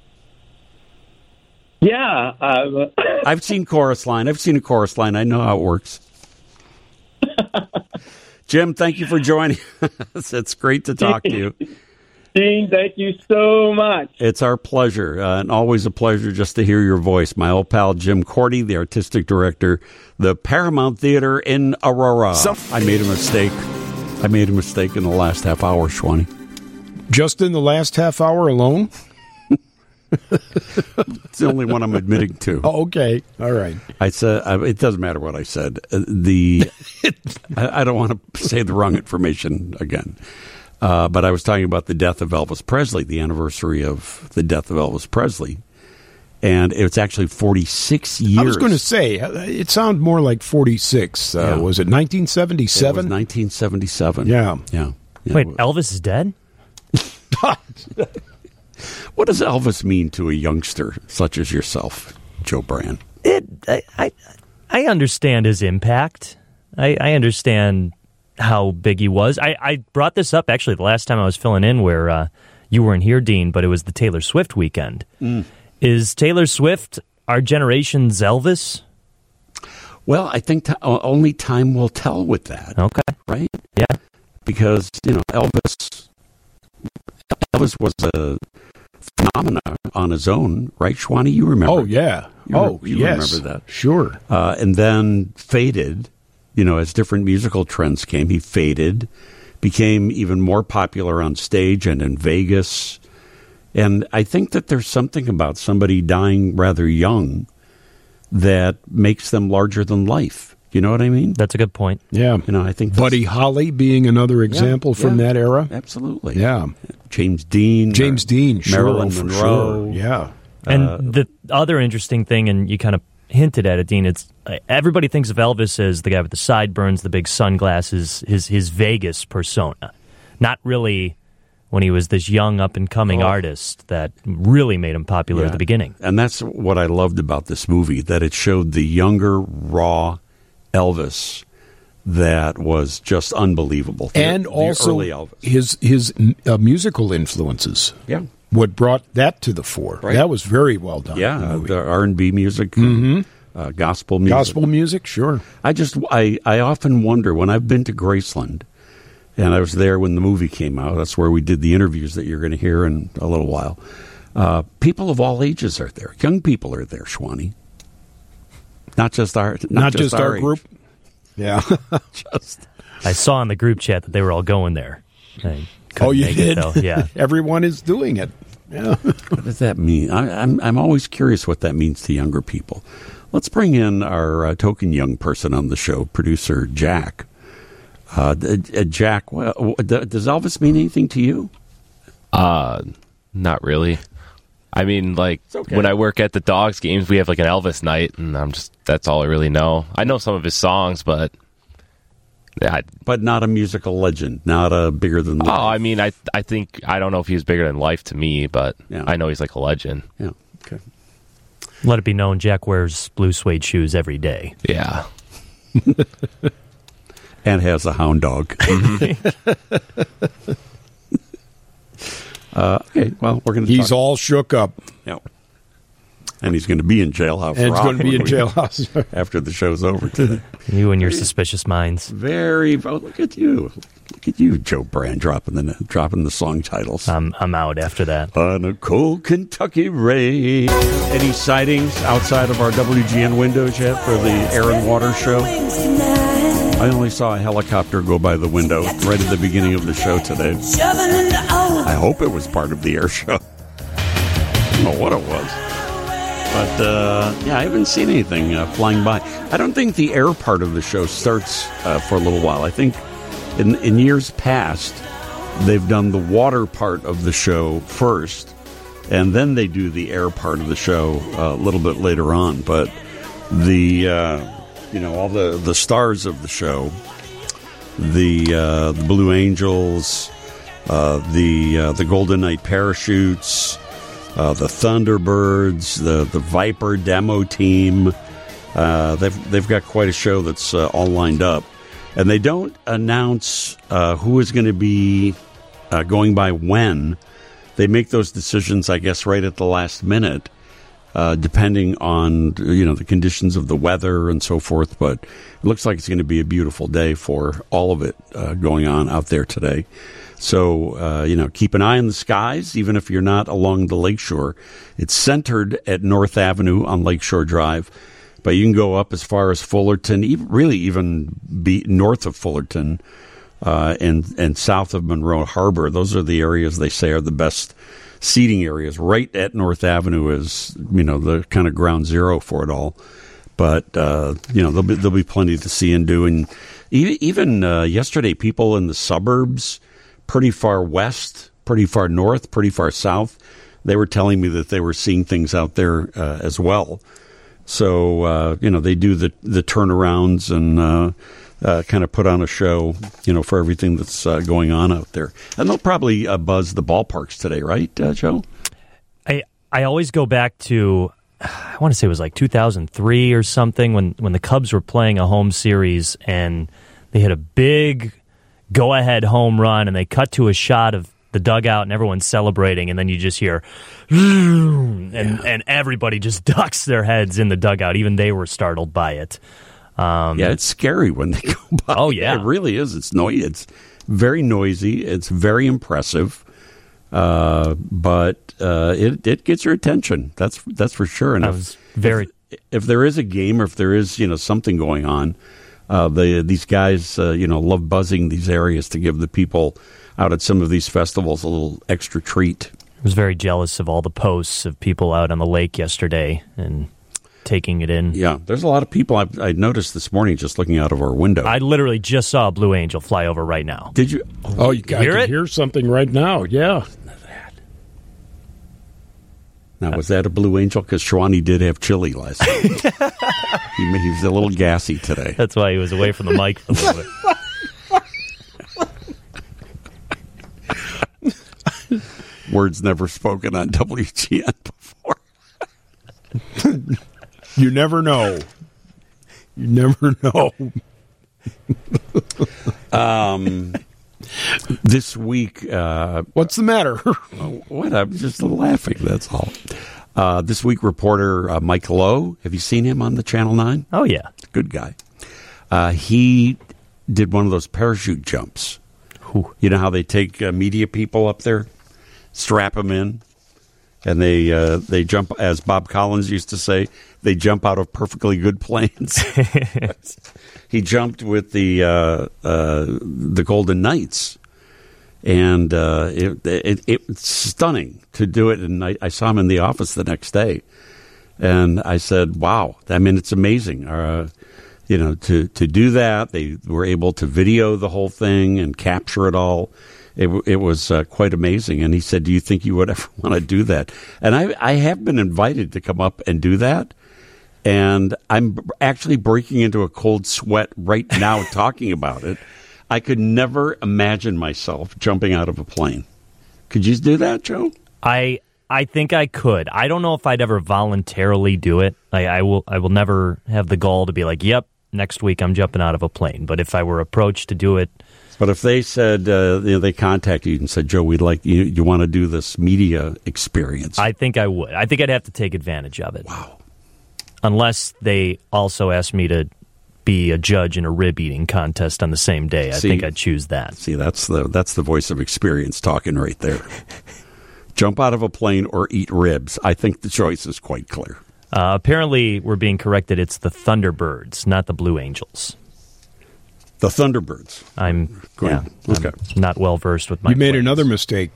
Yeah. Uh, I've seen Chorus Line. I've seen a Chorus Line. I know how it works. Jim, thank you for joining us. It's great to talk to you. Dean, thank you so much. It's our pleasure, uh, and always a pleasure just to hear your voice. My old pal Jim Cordy, the artistic director, the Paramount Theater in Aurora. So- I made a mistake. I made a mistake in the last half hour, Schwani. Just in the last half hour alone? It's the only one I'm admitting to. Oh, okay. All right. I said uh, it doesn't matter what I said. Uh, the I, I don't want to say the wrong information again. Uh, but I was talking about the death of Elvis Presley, the anniversary of the death of Elvis Presley, and it's actually forty-six years. I was going to say it sounded more like forty-six. Uh, Yeah. Was it nineteen seventy-seven? It was nineteen seventy-seven. Yeah. Yeah. yeah. Wait, Elvis is dead? What does Elvis mean to a youngster such as yourself, Joe Brand? It, I, I, I understand his impact. I, I understand how big he was. I, I brought this up, actually, the last time I was filling in where uh, you weren't here, Dean, but it was the Taylor Swift weekend. Mm. Is Taylor Swift our generation's Elvis? Well, I think t- only time will tell with that. Okay. Right? Yeah. Because, you know, Elvis Elvis was a phenomena on his own, right, Schwani? You remember? Oh, yeah. You oh, re- you yes. remember that. Sure. Uh, and then faded, you know, as different musical trends came, he faded, became even more popular on stage and in Vegas. And I think that there's something about somebody dying rather young that makes them larger than life. You know what I mean? That's a good point. Yeah. You know, I think Buddy Holly being another example yeah, from yeah, that era. Absolutely. Yeah. James Dean. James Dean, Marilyn sure, Monroe. Sure. Yeah. And Uh, the other interesting thing, and you kind of hinted at it, Dean, it's uh, everybody thinks of Elvis as the guy with the sideburns, the big sunglasses, his his Vegas persona. Not really when he was this young up-and-coming Oh. artist that really made him popular Yeah. at the beginning. And that's what I loved about this movie, that it showed the younger, raw Elvis that was just unbelievable. The- And the also early Elvis. his his uh, musical influences. Yeah. What brought that to the fore. Right. That was very well done. Yeah, in the uh, movie. the R and B music, Mhm. uh, gospel music. Gospel music, sure. I just, I, I often wonder, when I've been to Graceland, and I was there when the movie came out, that's where we did the interviews that you're going to hear in a little while. Uh, people of all ages are there. Young people are there, Schwani. Not just our, not, Not just our age. group. Yeah. Just, I saw in the group chat that they were all going there. I Oh, couldn't you make it, did? though. Yeah. Everyone is doing it. Yeah. what does that mean? I, I'm, I'm always curious what that means to younger people. Let's bring in our uh, token young person on the show, producer Jack. Uh, uh, Jack, well, does Elvis mean anything to you? Uh, not really. I mean, like, okay. when I work at the Dogs games, we have, like, an Elvis night, and I'm just, that's all I really know. I know some of his songs, but... I, but not a musical legend, not a bigger than life. Oh, I mean, I I think, I don't know if he was bigger than life to me, but Yeah. I know he's like a legend. Yeah, okay. Let it be known, Jack wears blue suede shoes every day. Yeah. And has a hound dog. uh, okay, well, we're going to He's talk. all shook up. Yeah. And he's going to be in jailhouse. And he's going to be in Rock jailhouse. after the show's over today. You and your suspicious minds. Very. Oh, look at you. Look at you, Joe Brand, dropping the dropping the song titles. I'm, I'm out after that. On a cold Kentucky rain. Any sightings outside of our W G N windows yet for the Air and Water show? I only saw a helicopter go by the window right at the beginning of the show today. I hope it was part of the air show. I don't know what it was. But, uh, yeah, I haven't seen anything uh, flying by. I don't think the air part of the show starts uh, for a little while. I think in, in years past, they've done the water part of the show first, and then they do the air part of the show uh, a little bit later on. But the, uh, you know, all the, the stars of the show, the, uh, the Blue Angels, uh, the, uh, the Golden Knight Parachutes, Uh, the Thunderbirds, the the Viper demo team, uh, they've they've got quite a show that's uh, all lined up, and they don't announce uh, who is going to be uh, going by when. They make those decisions, I guess, right at the last minute, uh, depending on you know the conditions of the weather and so forth. But it looks like it's going to be a beautiful day for all of it uh, going on out there today. So, uh, you know, keep an eye on the skies, even if you're not along the lakeshore. It's centered at North Avenue on Lakeshore Drive, but you can go up as far as Fullerton, even, really even be north of Fullerton uh, and, and south of Monroe Harbor. Those are the areas they say are the best seating areas. Right at North Avenue is, you know, the kind of ground zero for it all. But, uh, you know, there'll be, there'll be plenty to see and do. And even, even uh, yesterday, people in the suburbs, pretty far west, pretty far north, pretty far south, they were telling me that they were seeing things out there uh, as well. So, uh, you know, they do the, the turnarounds and uh, uh, kind of put on a show, you know, for everything that's uh, going on out there. And they'll probably uh, buzz the ballparks today, right, uh, Joe? I always go back to, I want to say it was like two thousand three or something, when, when the Cubs were playing a home series and they hit a big go-ahead home run and they cut to a shot of the dugout and everyone's celebrating, and then you just hear, and, yeah. and everybody just ducks their heads in the dugout. Even they were startled by it. Um, yeah, it's scary when they go by. Oh, yeah. It really is. It's noisy. It's very noisy. It's very impressive. Uh, but uh, it it gets your attention. That's that's for sure. And I if, was very. If, if there is a game, or if there is you know something going on, uh, the these guys uh, you know love buzzing these areas to give the people out at some of these festivals a little extra treat. I was very jealous of all the posts of people out on the lake yesterday and taking it in. Yeah, there's a lot of people I've, I noticed this morning just looking out of our window. I literally just saw a Blue Angel fly over right now. Did you? Oh, you I hear can it? hear something right now. Yeah. Now, was that a Blue Angel? Because Shwani did have chili last night. he, he was a little gassy today. That's why he was away from the mic for a little bit. Words never spoken on W G N before. You never know. You never know. um, this week... Uh, What's the matter? What? I'm just laughing, that's all. Uh, this week, reporter uh, Mike Lowe, have you seen him on the Channel nine? Oh, yeah. Good guy. Uh, he did one of those parachute jumps. Ooh. You know how they take uh, media people up there, strap them in, and they uh, they jump, as Bob Collins used to say, they jump out of perfectly good planes. He jumped with the uh, uh, the Golden Knights, and uh, it, it, it's stunning to do it. And I, I saw him in the office the next day, and I said, "Wow! I mean, it's amazing." Uh, you know, to to do that, they were able to video the whole thing and capture it all. It, it was uh, quite amazing. And he said, "Do you think you would ever want to do that?" And I, I have been invited to come up and do that. And I'm actually breaking into a cold sweat right now talking about it. I could never imagine myself jumping out of a plane. Could you do that, Joe? I I think I could. I don't know if I'd ever voluntarily do it. I, I will. I will never have the gall to be like, "Yep, next week I'm jumping out of a plane." But if I were approached to do it, but if they said uh, you know, they contacted you and said, "Joe, we'd like you. You want to do this media experience?" I think I would. I think I'd have to take advantage of it. Wow. Unless they also asked me to be a judge in a rib eating contest on the same day, I see, think I'd choose that. See, that's the that's the voice of experience talking right there. Jump out of a plane or eat ribs. I think the choice is quite clear. Uh, apparently, we're being corrected. It's the Thunderbirds, not the Blue Angels. The Thunderbirds. I'm, yeah, okay. I'm not well versed with my. You made planes. another mistake.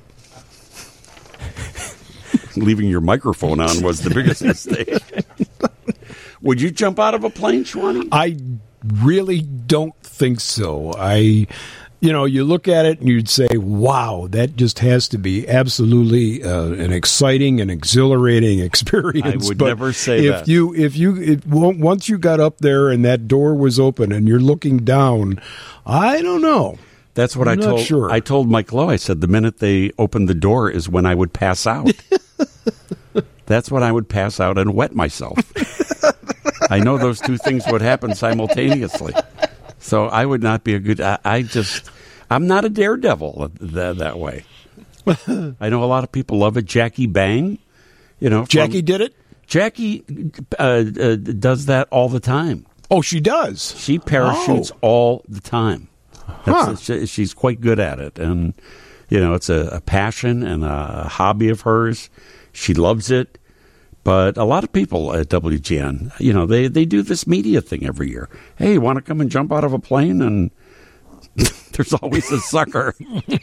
Leaving your microphone on was the biggest mistake. Would you jump out of a plane, Shwani? I really don't think so. I, you know, you look at it and you'd say, wow, that just has to be absolutely uh, an exciting and exhilarating experience. I would but never say if that. You, if you, if, once you got up there and that door was open and you're looking down, I don't know. That's what I'm I not told. sure. I told Mike Lowe. I said the minute they opened the door is when I would pass out. That's when I would pass out and wet myself. I know those two things would happen simultaneously, so I would not be a good. I, I just, I'm not a daredevil that, that way. I know a lot of people love it. Jackie Bang, you know, from, Jackie did it. Jackie uh, uh, does that all the time. Oh, she does. She parachutes Oh. all the time. That's, Huh. she, she's quite good at it, and you know, it's a, a passion and a hobby of hers. She loves it. But a lot of people at W G N, you know, they, they do this media thing every year. Hey, want to come and jump out of a plane? And there's always a sucker.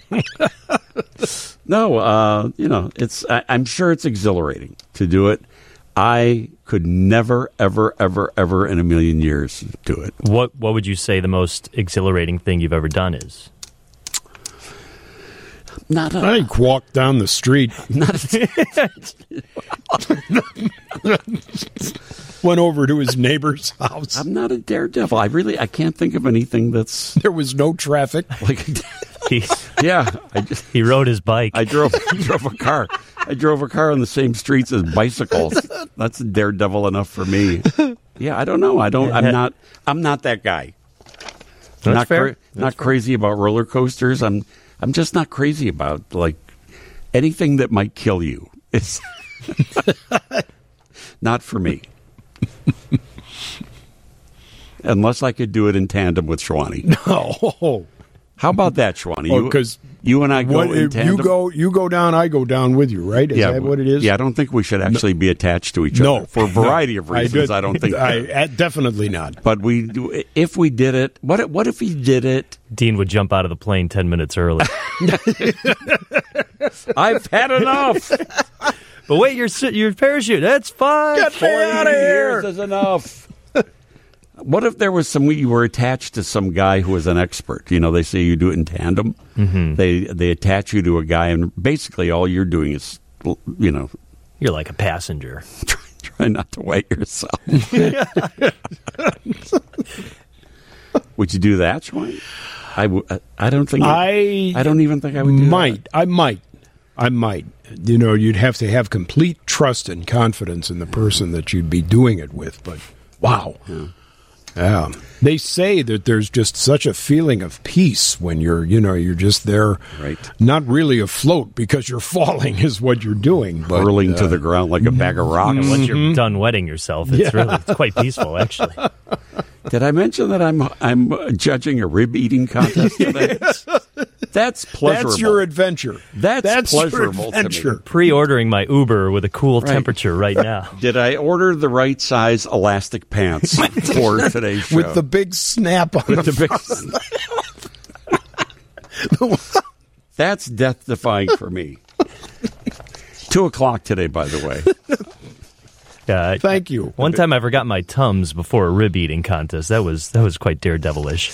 No, uh, you know, it's. I, I'm sure it's exhilarating to do it. I could never, ever, ever, ever in a million years do it. What What would you say the most exhilarating thing you've ever done is? Not a, I walked down the street. not a, Went over to his neighbor's house. I'm not a daredevil. I really, I can't think of anything that's There was no traffic. like. He Yeah, I just he rode his bike. I drove drove a car. I drove a car on the same streets as bicycles. That's daredevil enough for me. Yeah, I don't know. I don't. I'm not. I'm not that guy. That's not fair. cra- That's not fair. crazy about roller coasters. I'm. I'm just not crazy about like anything that might kill you. It's not for me. Unless I could do it in tandem with Shwani. Oh, How about that, Shwani? Oh, You- 'cause you and I go what, in if tandem. you go, you go down, I go down with you, right? Is that what it is? Yeah, I don't think we should actually be attached to each No, other for a variety no, of reasons. I, did- don't think. I uh, definitely not. but we, do- if we did it, what? if- What if we did it? Dean would jump out of the plane ten minutes early. I've had enough. But wait, your your parachute, that's fine. Get me out of here. Years is enough. What if there was some? You were attached to some guy who was an expert. You know, they say you do it in tandem. Mm-hmm. They they attach you to a guy, and basically all you're doing is, you know, You're like a passenger. try, try not to wet yourself. Would you do that, Shwani? I, w- I don't think I I don't even think I would do might. that. I might. I might. You know, you'd have to have complete trust and confidence in the person that you'd be doing it with. But wow. Yeah. Yeah. They say that there's just such a feeling of peace when you're, you know, you're just there, Right. not really afloat because you're falling is what you're doing. But, Hurling uh, to the ground like a bag of rocks. And once you're done wetting yourself, it's Yeah. really it's quite peaceful, actually. Did I mention that I'm I'm uh, judging a rib eating contest today? That's pleasurable. That's your adventure. That's That's pleasurable your to me. adventure. Pre-ordering my Uber with a cool Right. temperature right now. Did I order the right size elastic pants for today's show? With the big snap on With the the big. That's death defying for me. Two o'clock today, by the way. Yeah, I- Thank you. One time I forgot my Tums before a rib eating contest. That was that was quite daredevilish.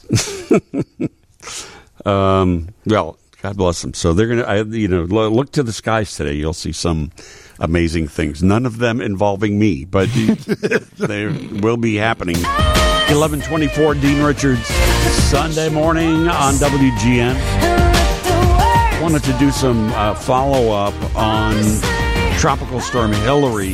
Um, well, God bless them. So they're gonna, I, you know, lo- look to the skies today. You'll see some amazing things. None of them involving me, but they will be happening. eleven twenty-four, Dean Richards, Sunday morning on W G N. Wanted to do some uh, follow up on Tropical Storm Hillary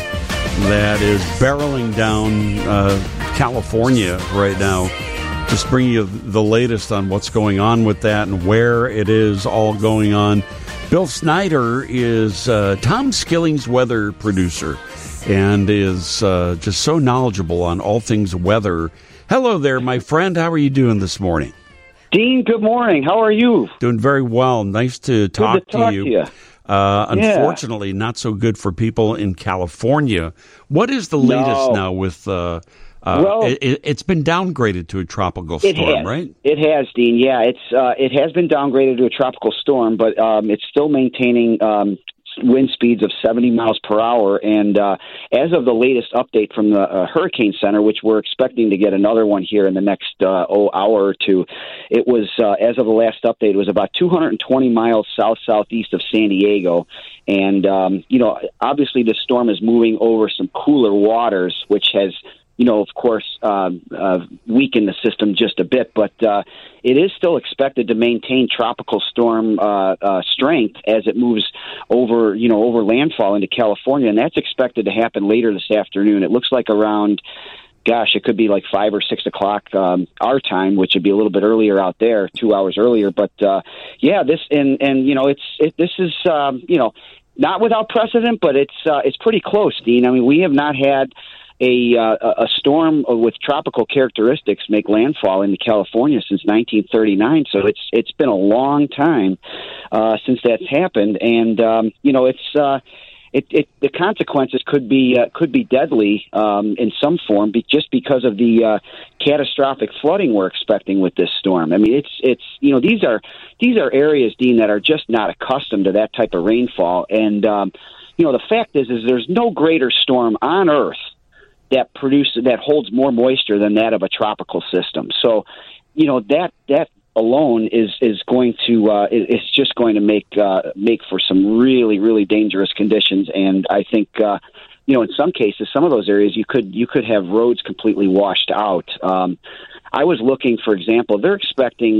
that is barreling down uh, California right now. Just bring you the latest on what's going on with that and where it is all going on. Bill Snyder is uh, Tom Skilling's weather producer and is uh, just so knowledgeable on all things weather. Hello there, my friend. How are you doing this morning? Dean, good morning. How are you? Doing very well. Nice to talk, Good to talk you. to you. Uh, Yeah. unfortunately, not so good for people in California. What is the latest No. now with... Uh, uh, Well- it, it, it's been downgraded to a tropical It storm, has. right? It has, Dean. Yeah, it's uh, it has been downgraded to a tropical storm, but um, it's still maintaining um, wind speeds of seventy miles per hour. And uh, as of the latest update from the uh, Hurricane Center, which we're expecting to get another one here in the next uh, oh, hour or two, it was uh, as of the last update, it was about two hundred twenty miles south southeast of San Diego. And um, you know, obviously, the storm is moving over some cooler waters, which has, you know, of course, uh, uh, weaken the system just a bit, but uh, it is still expected to maintain tropical storm uh, uh, strength as it moves over, you know, over landfall into California, and that's expected to happen later this afternoon. It looks like around, gosh, it could be like five or six o'clock um, our time, which would be a little bit earlier out there, two hours earlier. But uh, yeah, this and and you know, it's it, this is um, you know, not without precedent, but it's uh, it's pretty close, Dean. I mean, we have not had a uh, a storm with tropical characteristics make landfall into California since nineteen thirty-nine. So it's it's been a long time uh, since that's happened, and um, you know it's uh, it, it the consequences could be uh, could be deadly um, in some form, be, just because of the uh, catastrophic flooding we're expecting with this storm. I mean, it's it's you know these are these are areas, Dean, that are just not accustomed to that type of rainfall, and um, you know the fact is is there's no greater storm on Earth that produces that holds more moisture than that of a tropical system. So, you know that that alone is is going to uh, it's just going to make uh, make for some really really dangerous conditions. And I think uh, you know in some cases, some of those areas you could you could have roads completely washed out. Um, I was looking, for example, they're expecting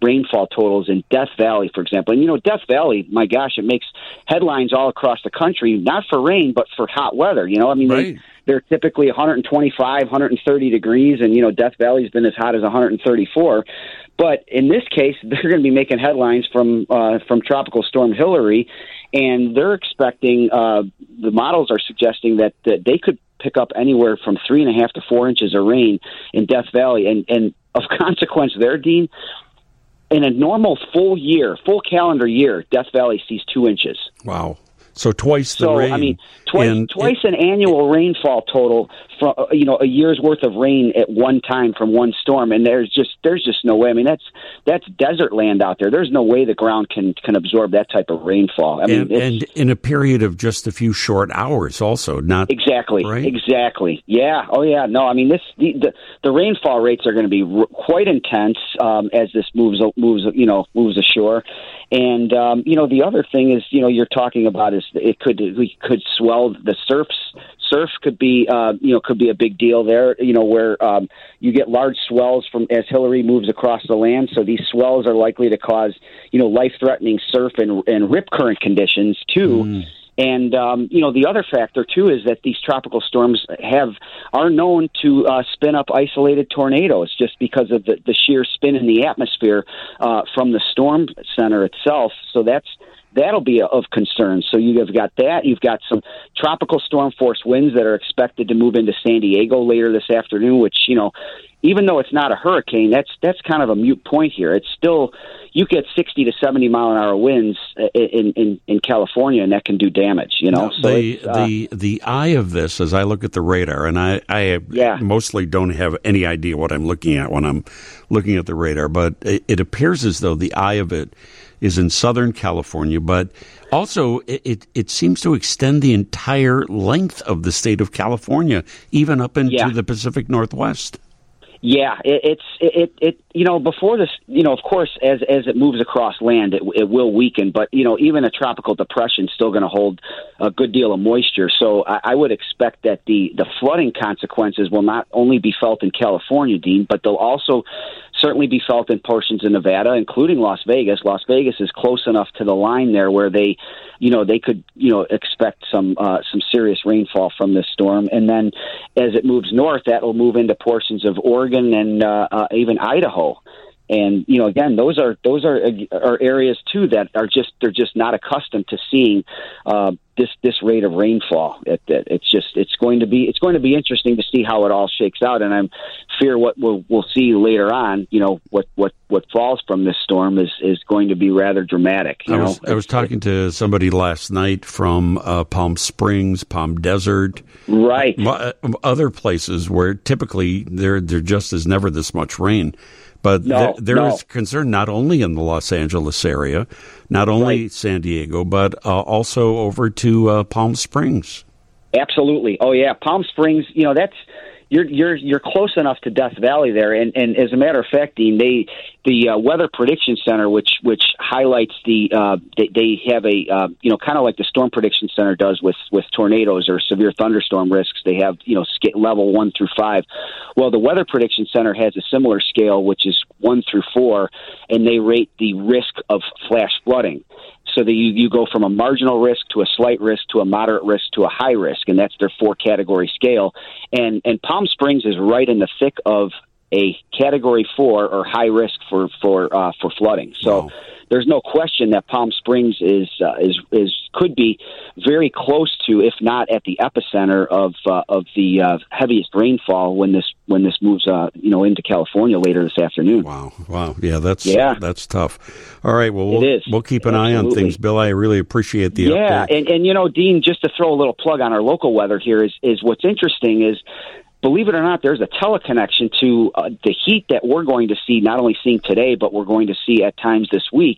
rainfall totals in Death Valley, for example. And, you know, Death Valley, my gosh, it makes headlines all across the country, not for rain, but for hot weather. You know, I mean, Right. they, they're typically one twenty-five, one thirty degrees, and, you know, Death Valley's been as hot as one thirty-four. But in this case, they're going to be making headlines from uh, from Tropical Storm Hillary, and they're expecting, uh, the models are suggesting that, that they could pick up anywhere from three and a half to four inches of rain in Death Valley. And, and of consequence there, Dean, in a normal full year, full calendar year, Death Valley sees two inches. Wow. So twice the so, rain. I mean, twice, And twice an annual rainfall total from, uh, you know, a year's worth of rain at one time from one storm. And there's just, there's just no way. I mean, that's, that's desert land out there. There's no way the ground can, can absorb that type of rainfall. I mean, and, it's, and in a period of just a few short hours also, not Exactly. right? Exactly. Yeah. Oh, yeah. No, I mean, this the the, the rainfall rates are going to be r- quite intense um, as this moves moves you know moves ashore. And um, you know, the other thing is, you know, you're talking about is it could we could swell the surfs. Surf could be uh, you know could be a big deal there. You know, where um, you get large swells from as Hillary moves across the land. So these swells are likely to cause you know life threatening surf and and rip current conditions too. Mm. And um, you know the other factor too is that these tropical storms have are known to uh, spin up isolated tornadoes just because of the, the sheer spin in the atmosphere uh, from the storm center itself. So that's that'll be of concern. So you've got that. You've got some tropical storm force winds that are expected to move into San Diego later this afternoon, which, you know, even though it's not a hurricane, that's that's kind of a moot point here. It's still, you get sixty to seventy mile an hour winds in, in, in California, and that can do damage, you know. No, so the, uh, the, the eye of this, as I look at the radar, and I, I yeah. mostly don't have any idea what I'm looking at when I'm looking at the radar, but it, it appears as though the eye of it is in Southern California, but also it, it, it seems to extend the entire length of the state of California, even up into yeah. the Pacific Northwest. Yeah, it, it's it, it it you know before this, you know, of course, as as it moves across land, it, it will weaken. But you know, even a tropical depression is still going to hold a good deal of moisture. So I, I would expect that the the flooding consequences will not only be felt in California, Dean, but they'll also certainly be felt in portions of Nevada, including Las Vegas. Las Vegas is close enough to the line there where they, you know, they could, you know, expect some uh, some serious rainfall from this storm. And then as it moves north, that will move into portions of Oregon and uh, uh, even Idaho. And you know, again, those are those are are areas too that are just they're just not accustomed to seeing uh, this this rate of rainfall. It, it, it's just it's going to be it's going to be interesting to see how it all shakes out. And I'm fear what we'll we'll see later on. You know, what what what falls from this storm is is going to be rather dramatic. You I know? was I was talking to somebody last night from uh, Palm Springs, Palm Desert, right, other places where typically there there just is never this much rain. But no, there, there no. is concern not only in the Los Angeles area, not only right. San Diego, but uh, also over to uh, Palm Springs. Absolutely. Oh yeah, Palm Springs. You know, that's you're you're you're close enough to Death Valley there, and, and as a matter of fact, Dean, they the uh, Weather Prediction Center, which which highlights the uh, they, they have a uh, you know kind of like the Storm Prediction Center does with with tornadoes or severe thunderstorm risks. They have you know scale, level one through five. Well, the Weather Prediction Center has a similar scale, which is one through four, and they rate the risk of flash flooding. So that you, you go from a marginal risk to a slight risk to a moderate risk to a high risk, and that's their four-category scale. And and Palm Springs is right in the thick of a Category four or high risk for for uh, for flooding. So. Wow. There's no question that Palm Springs is uh, is is could be very close to, if not at the epicenter of uh, of the uh, heaviest rainfall when this when this moves uh, you know into California later this afternoon. Wow, wow, yeah, that's yeah. that's tough. All right, well, we'll, it is. we'll keep an Absolutely. eye on things, Bill. I really appreciate the yeah, update. and and you know, Dean, just to throw a little plug on our local weather here is is what's interesting is. Believe it or not, there's a teleconnection to uh, the heat that we're going to see, not only seeing today, but we're going to see at times this week.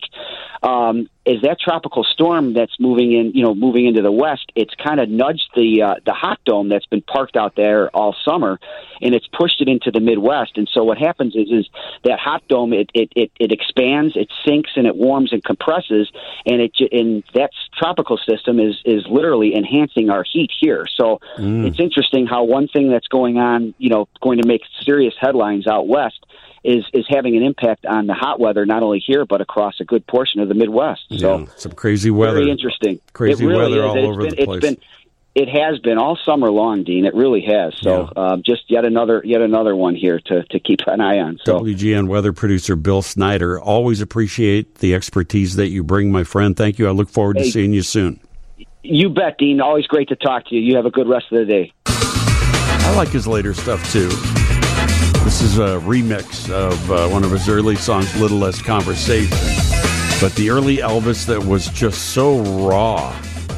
Um, is that tropical storm that's moving in, you know, moving into the west? It's kind of nudged the uh, the hot dome that's been parked out there all summer, and it's pushed it into the Midwest. And so what happens is, is that hot dome it it, it, it expands, it sinks, and it warms and compresses, and it and that tropical system is is literally enhancing our heat here. So mm. it's interesting how one thing that's going on, you know, going to make serious headlines out west is is having an impact on the hot weather, not only here but across a good portion of the Midwest. So yeah, some crazy weather. Very interesting. Crazy it really weather is. all it's over been, the place. It's been, It has been all summer long, Dean. It really has. So yeah. um, just yet another yet another one here to, to keep an eye on. So. W G N weather producer Bill Snyder. Always appreciate the expertise that you bring, my friend. Thank you. I look forward to hey, seeing you soon. You bet, Dean. Always great to talk to you. You have a good rest of the day. I like his later stuff, too. This is a remix of uh, one of his early songs, Little Less Conversation. But the early Elvis that was just so raw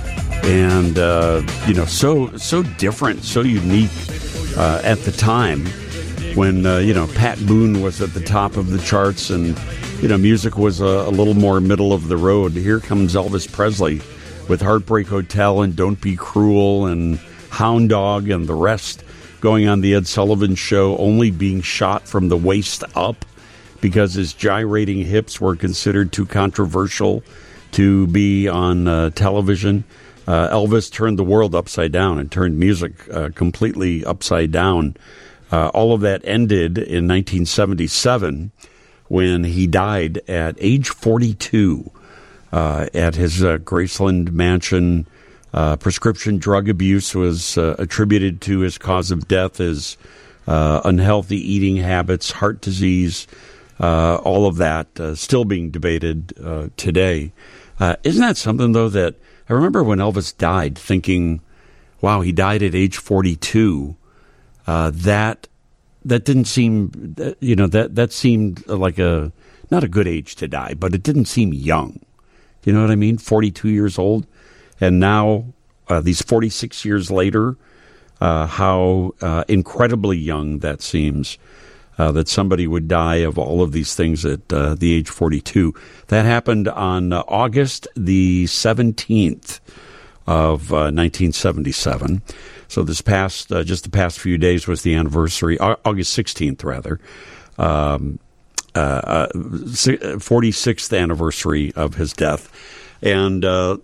and, uh, you know, so so different, so unique uh, at the time when, uh, you know, Pat Boone was at the top of the charts and, you know, music was a, a little more middle of the road. Here comes Elvis Presley with Heartbreak Hotel and Don't Be Cruel and Hound Dog and the rest, going on the Ed Sullivan Show, only being shot from the waist up because his gyrating hips were considered too controversial to be on uh, television. Uh, Elvis turned the world upside down and turned music uh, completely upside down. Uh, all of that ended in nineteen seventy-seven when he died at age forty-two uh, at his uh, Graceland mansion. Uh, prescription drug abuse was uh, attributed to his cause of death as uh, unhealthy eating habits, heart disease, uh, all of that uh, still being debated uh, today. Uh, isn't that something, though, that I remember when Elvis died thinking, wow, he died at age forty-two. Uh, that that didn't seem, you know, that, that seemed like a, not a good age to die, but it didn't seem young. You know what I mean? forty-two years old. And now, uh, these forty-six years later, uh, how uh, incredibly young that seems, uh, that somebody would die of all of these things at uh, the age forty-two. That happened on uh, August the seventeenth of uh, nineteen seventy-seven. So this past, uh, just the past few days was the anniversary, August sixteenth, rather, um, uh, uh, forty-sixth anniversary of his death. And uh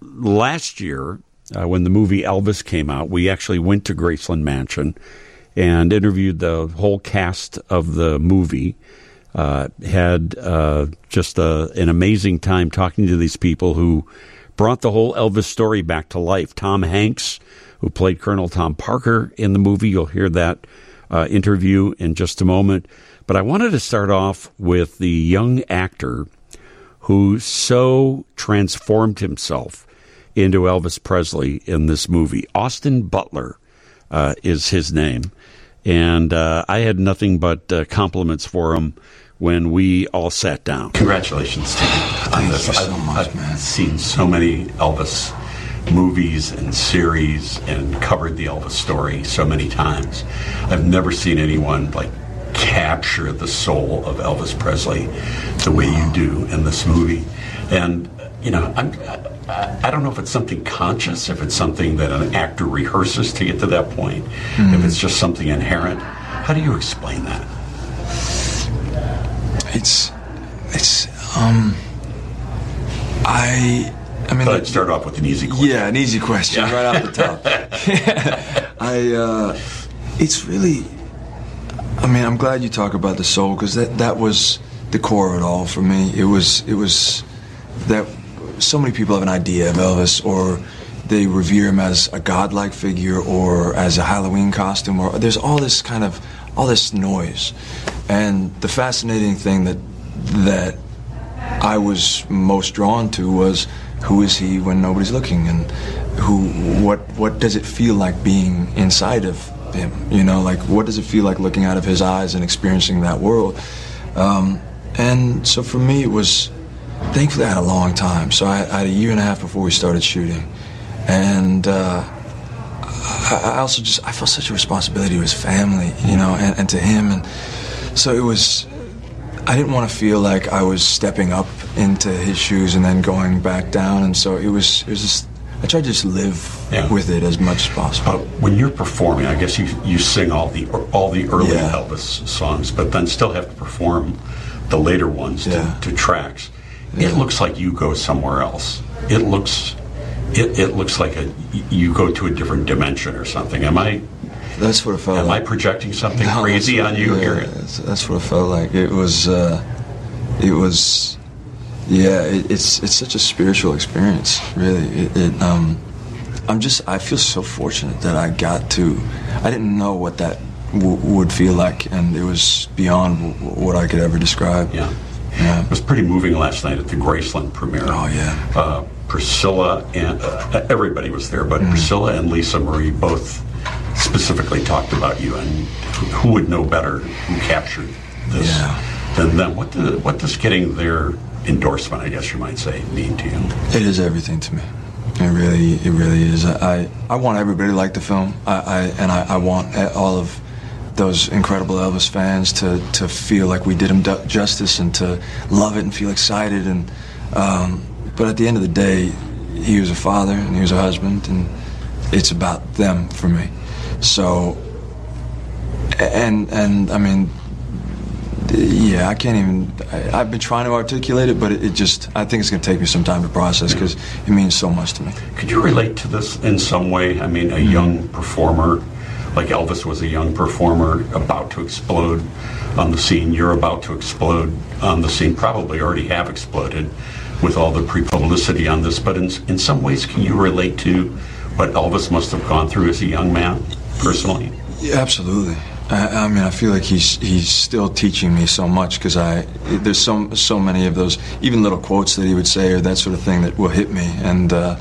last year, uh, when the movie Elvis came out, we actually went to Graceland Mansion and interviewed the whole cast of the movie. Uh, had uh, just a, an amazing time talking to these people who brought the whole Elvis story back to life. Tom Hanks, who played Colonel Tom Parker in the movie. You'll hear that uh, interview in just a moment. But I wanted to start off with the young actor who so transformed himself into Elvis Presley in this movie. Austin Butler uh, is his name. And uh, I had nothing but uh, compliments for him when we all sat down. Congratulations to you on this. Thank you so I've, much, I've man. seen so many Elvis movies and series and covered the Elvis story so many times. I've never seen anyone like capture the soul of Elvis Presley the way you do in this movie. And, you know, I'm, I, I don't know if it's something conscious, if it's something that an actor rehearses to get to that point, mm. if it's just something inherent. How do you explain that? It's, it's, um, I, I mean... I'd start off with an easy question. Yeah, an easy question, yeah. Right off the top. I, uh, it's really... I mean, I'm glad you talk about the soul, because that, that was the core of it all for me. It was it was that so many people have an idea of Elvis, or they revere him as a godlike figure, or as a Halloween costume, or there's all this kind of all this noise. And the fascinating thing that that I was most drawn to was, who is he when nobody's looking, and who what what does it feel like being inside of him, you know, like what does it feel like looking out of his eyes and experiencing that world? Um, and so for me, it was, thankfully I had a long time. So I, I had a year and a half before we started shooting. And uh, I, I also just, I felt such a responsibility to his family, you know, and, and to him. And so it was, I didn't want to feel like I was stepping up into his shoes and then going back down. And so it was, it was just, I try to just live yeah. with it as much as possible. Uh, when you're performing, I guess you you sing all the all the early yeah. Elvis songs, but then still have to perform the later ones yeah. to, to tracks. Yeah. It looks like you go somewhere else. It looks it, it looks like a you go to a different dimension or something. Am I That's what it felt Am like. I projecting something No, crazy that's on what- you yeah, here? That's, that's what it felt like. It was, uh, it was, yeah. It, it's it's such a spiritual experience, really. It, it um, I'm just, I feel so fortunate that I got to. I didn't know what that w- would feel like, and it was beyond w- what I could ever describe. Yeah. Yeah. It was pretty moving last night at the Graceland premiere. Oh yeah. Uh, Priscilla and uh, everybody was there, but Mm. Priscilla and Lisa Marie both specifically talked about you, and who, who would know better who captured this Yeah. than them? What, the, what does getting their endorsement, I guess you might say, mean to you? It is everything to me. It really, it really is. I, I want everybody to like the film. I, I and I, I want all of those incredible Elvis fans to, to feel like we did him du- justice and to love it and feel excited. And um, but at the end of the day, he was a father and he was a husband, and it's about them for me. So, and and I mean, yeah, I can't even. I, I've been trying to articulate it, but it, it just. I think it's going to take me some time to process because it means so much to me. Could you relate to this in some way? I mean, a young performer, like Elvis was a young performer about to explode on the scene. You're about to explode on the scene, probably already have exploded with all the pre-publicity on this. But in, in some ways, can you relate to what Elvis must have gone through as a young man, personally? Yeah, absolutely. I, I mean, I feel like he's he's still teaching me so much because I there's so so many of those even little quotes that he would say or that sort of thing that will hit me, and uh,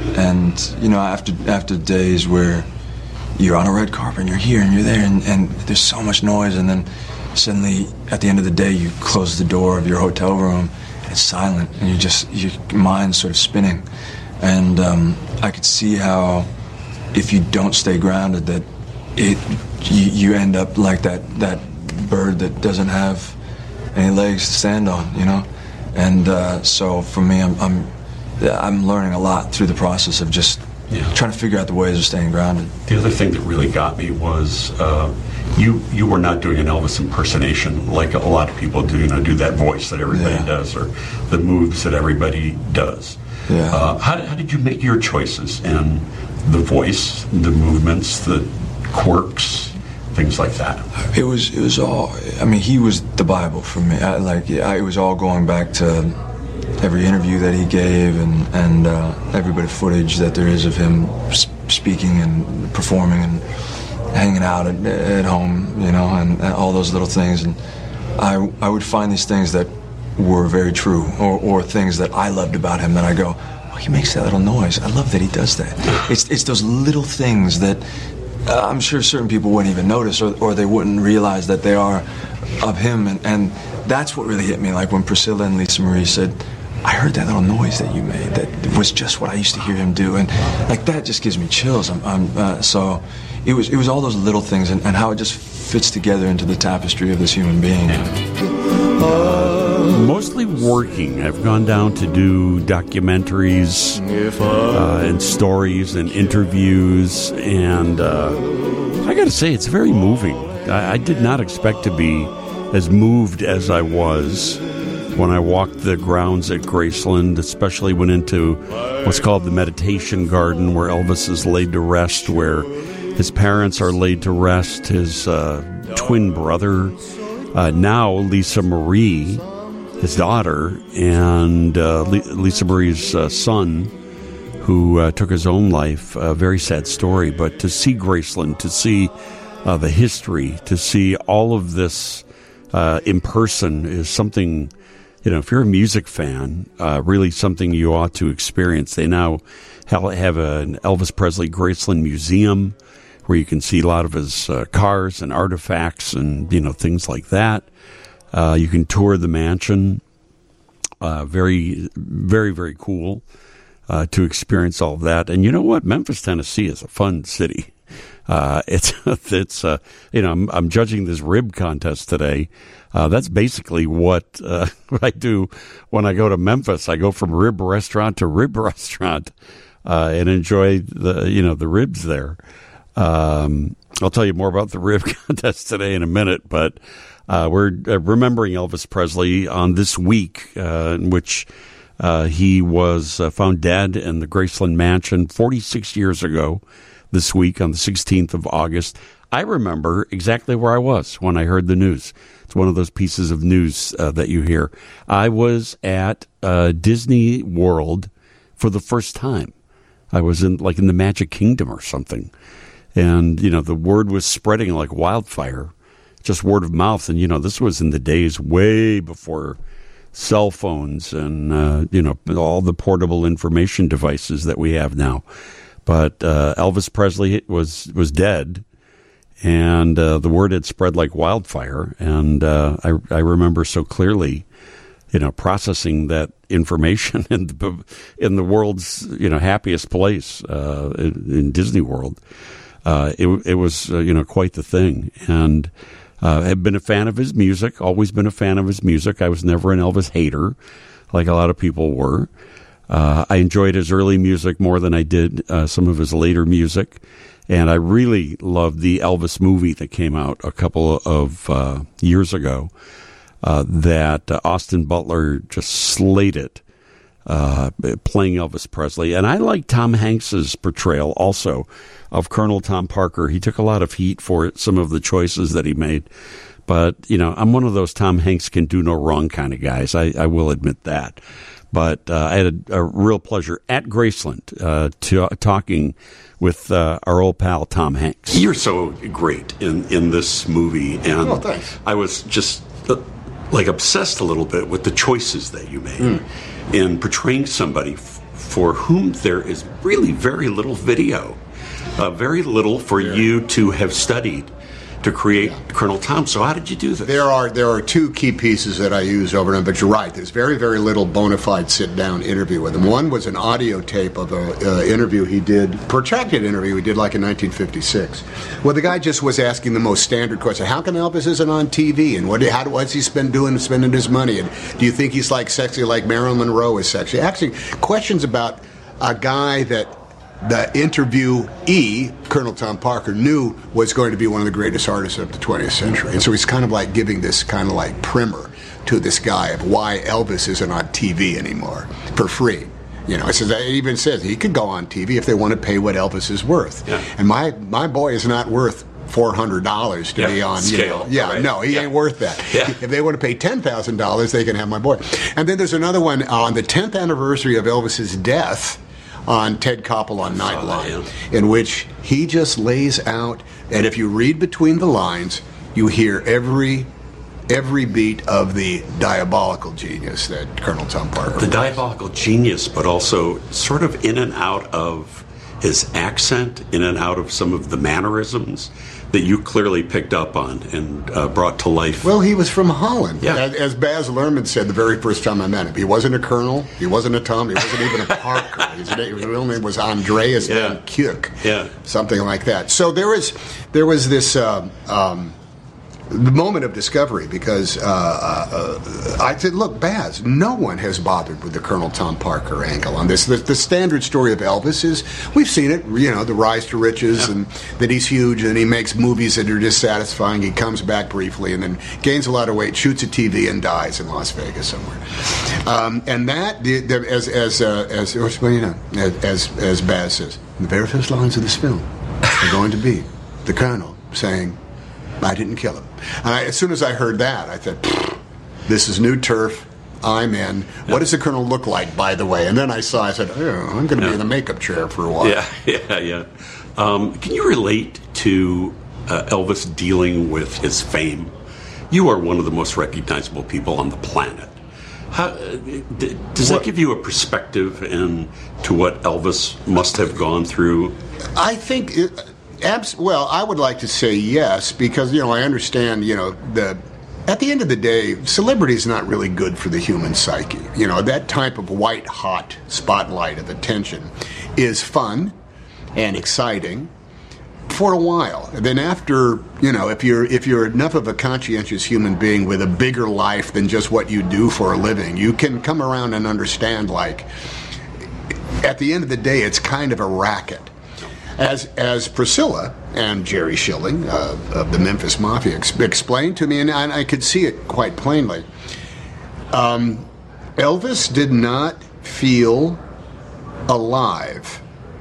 and you know after after days where you're on a red carpet and you're here and you're there and, and there's so much noise, and then suddenly at the end of the day you close the door of your hotel room and it's silent and you just your mind's sort of spinning, and um, I could see how if you don't stay grounded that it you, you end up like that that bird that doesn't have any legs to stand on, you know. And uh, so for me, I'm I'm I'm learning a lot through the process of just Yeah. trying to figure out the ways of staying grounded. The other thing that really got me was uh, you you were not doing an Elvis impersonation like a lot of people do, you know, do that voice that everybody Yeah. does or the moves that everybody does. Yeah. Uh, how, how did you make your choices in the voice, the movements, the quirks, things like that? It was it was all. I mean, he was the Bible for me. I, like I, it was all going back to every interview that he gave and and uh, every bit of footage that there is of him sp- speaking and performing and hanging out at, at home, you know, and, and all those little things. And I I would find these things that were very true, or or things that I loved about him that I go, oh, he makes that little noise. I love that he does that. It's it's those little things that. Uh, I'm sure certain people wouldn't even notice, or, or they wouldn't realize that they are of him, and, and that's what really hit me. Like when Priscilla and Lisa Marie said, "I heard that little noise that you made. That was just what I used to hear him do," and like that just gives me chills. I'm, I'm uh, so it was it was all those little things, and, and how it just fits together into the tapestry of this human being. Mostly working. I've gone down to do documentaries uh, and stories and interviews, and uh, I got to say, it's very moving. I, I did not expect to be as moved as I was when I walked the grounds at Graceland, especially went into what's called the meditation garden, where Elvis is laid to rest, where his parents are laid to rest, his uh, twin brother, uh, now Lisa Marie, his daughter, and uh, Lisa Marie's uh, son, who uh, took his own life. A very sad story, but to see Graceland, to see uh, the history, to see all of this uh, in person is something, you know, if you're a music fan, uh, really something you ought to experience. They now have an Elvis Presley Graceland Museum where you can see a lot of his uh, cars and artifacts and, you know, things like that. Uh, you can tour the mansion. Uh, very, very, very cool uh, to experience all of that. And you know what? Memphis, Tennessee is a fun city. Uh, it's, it's uh, you know, I'm, I'm judging this rib contest today. Uh, that's basically what, uh, what I do when I go to Memphis. I go from rib restaurant to rib restaurant uh, and enjoy the, you know, the ribs there. Um, I'll tell you more about the rib contest today in a minute, but Uh, we're uh, remembering Elvis Presley on this week uh, in which uh, he was uh, found dead in the Graceland Mansion forty-six years ago this week on the sixteenth of August. I remember exactly where I was when I heard the news. It's one of those pieces of news uh, that you hear. I was at uh, Disney World for the first time. I was in like in the Magic Kingdom or something. And, you know, the word was spreading like wildfire, just word of mouth. And, you know, this was in the days way before cell phones and, uh, you know, all the portable information devices that we have now. But uh, Elvis Presley was, was dead. And uh, the word had spread like wildfire, and uh, I, I remember so clearly, you know, processing that information in the in the world's you know happiest place uh, in, in Disney World. Uh, it it was uh, you know quite the thing, and uh, I've been a fan of his music. Always been a fan of his music. I was never an Elvis hater, like a lot of people were. Uh, I enjoyed his early music more than I did uh, some of his later music. And I really loved the Elvis movie that came out a couple of uh, years ago uh, that uh, Austin Butler just slayed it, uh, playing Elvis Presley. And I like Tom Hanks's portrayal also of Colonel Tom Parker. He took a lot of heat for some of the choices that he made. But, you know, I'm one of those Tom Hanks can do no wrong kind of guys. I, I will admit that. But uh, I had a, a real pleasure at Graceland uh, to, talking with uh, our old pal Tom Hanks. You're so great in, in this movie, and oh, thanks. I was just uh, like obsessed a little bit with the choices that you made mm. in portraying somebody f- for whom there is really very little video, uh, very little for yeah. you to have studied to create yeah. Colonel Tom. So how did you do this? There are there are two key pieces that I use over and over, but you're right. There's very, very little bona fide sit-down interview with him. One was an audio tape of an uh, interview he did, protracted interview he did like in nineteen fifty-six, where the guy just was asking the most standard question. How come Elvis isn't on T V? And what, how, what's he spend doing spending his money? And do you think he's like sexy like Marilyn Monroe is sexy? Actually, questions about a guy that the interviewee, Colonel Tom Parker, knew was going to be one of the greatest artists of the twentieth century. And so he's kind of like giving this kind of like primer to this guy of why Elvis isn't on T V anymore for free. You know, it, says, it even says he could go on T V if they want to pay what Elvis is worth. Yeah. And my, my boy is not worth four hundred dollars to yeah, be on, scale, you know, yeah, right. no, he yeah. ain't worth that. Yeah. If they want to pay ten thousand dollars, they can have my boy. And then there's another one on the tenth anniversary of Elvis's death, on Ted Koppel on Nightline, in which he just lays out, and if you read between the lines, you hear every every beat of the diabolical genius that Colonel Tom Parker The was. diabolical genius, but also sort of in and out of his accent, in and out of some of the mannerisms that you clearly picked up on and uh, brought to life. Well, he was from Holland. Yeah. As, as Baz Luhrmann said the very first time I met him, he wasn't a colonel, he wasn't a Tom, he wasn't even a Parker. His, name, his real name was Andreas yeah. Van Kuik, yeah. something like that. So there was, there was this uh, um, the moment of discovery, because uh, uh, I said, look, Baz, no one has bothered with the Colonel Tom Parker angle on this. The, the standard story of Elvis is, we've seen it, you know, the rise to riches, yeah. and that he's huge, and he makes movies that are dissatisfying. He comes back briefly and then gains a lot of weight, shoots a T V, and dies in Las Vegas somewhere. Um, and that, the, the, as as uh, as well, you know, as as Baz says, the very first lines of this film are going to be the Colonel saying, I didn't kill him. And I, as soon as I heard that, I thought, this is new turf. I'm in. Yeah. What does the Colonel look like, by the way? And then I saw, I said, oh, I'm going to yeah. be in the makeup chair for a while. Yeah, yeah, yeah. Um, can you relate to uh, Elvis dealing with his fame? You are one of the most recognizable people on the planet. How, d- does that give you a perspective into what Elvis must have gone through? I think... It, Abs- well, I would like to say yes, because, you know, I understand, you know, the at the end of the day, celebrity is not really good for the human psyche. You know, that type of white-hot spotlight of attention is fun and exciting for a while. And then after, you know, if you're if you're enough of a conscientious human being with a bigger life than just what you do for a living, you can come around and understand, like, at the end of the day, it's kind of a racket. As as Priscilla and Jerry Schilling uh, of the Memphis Mafia ex- explained to me, and I, and I could see it quite plainly, um, Elvis did not feel alive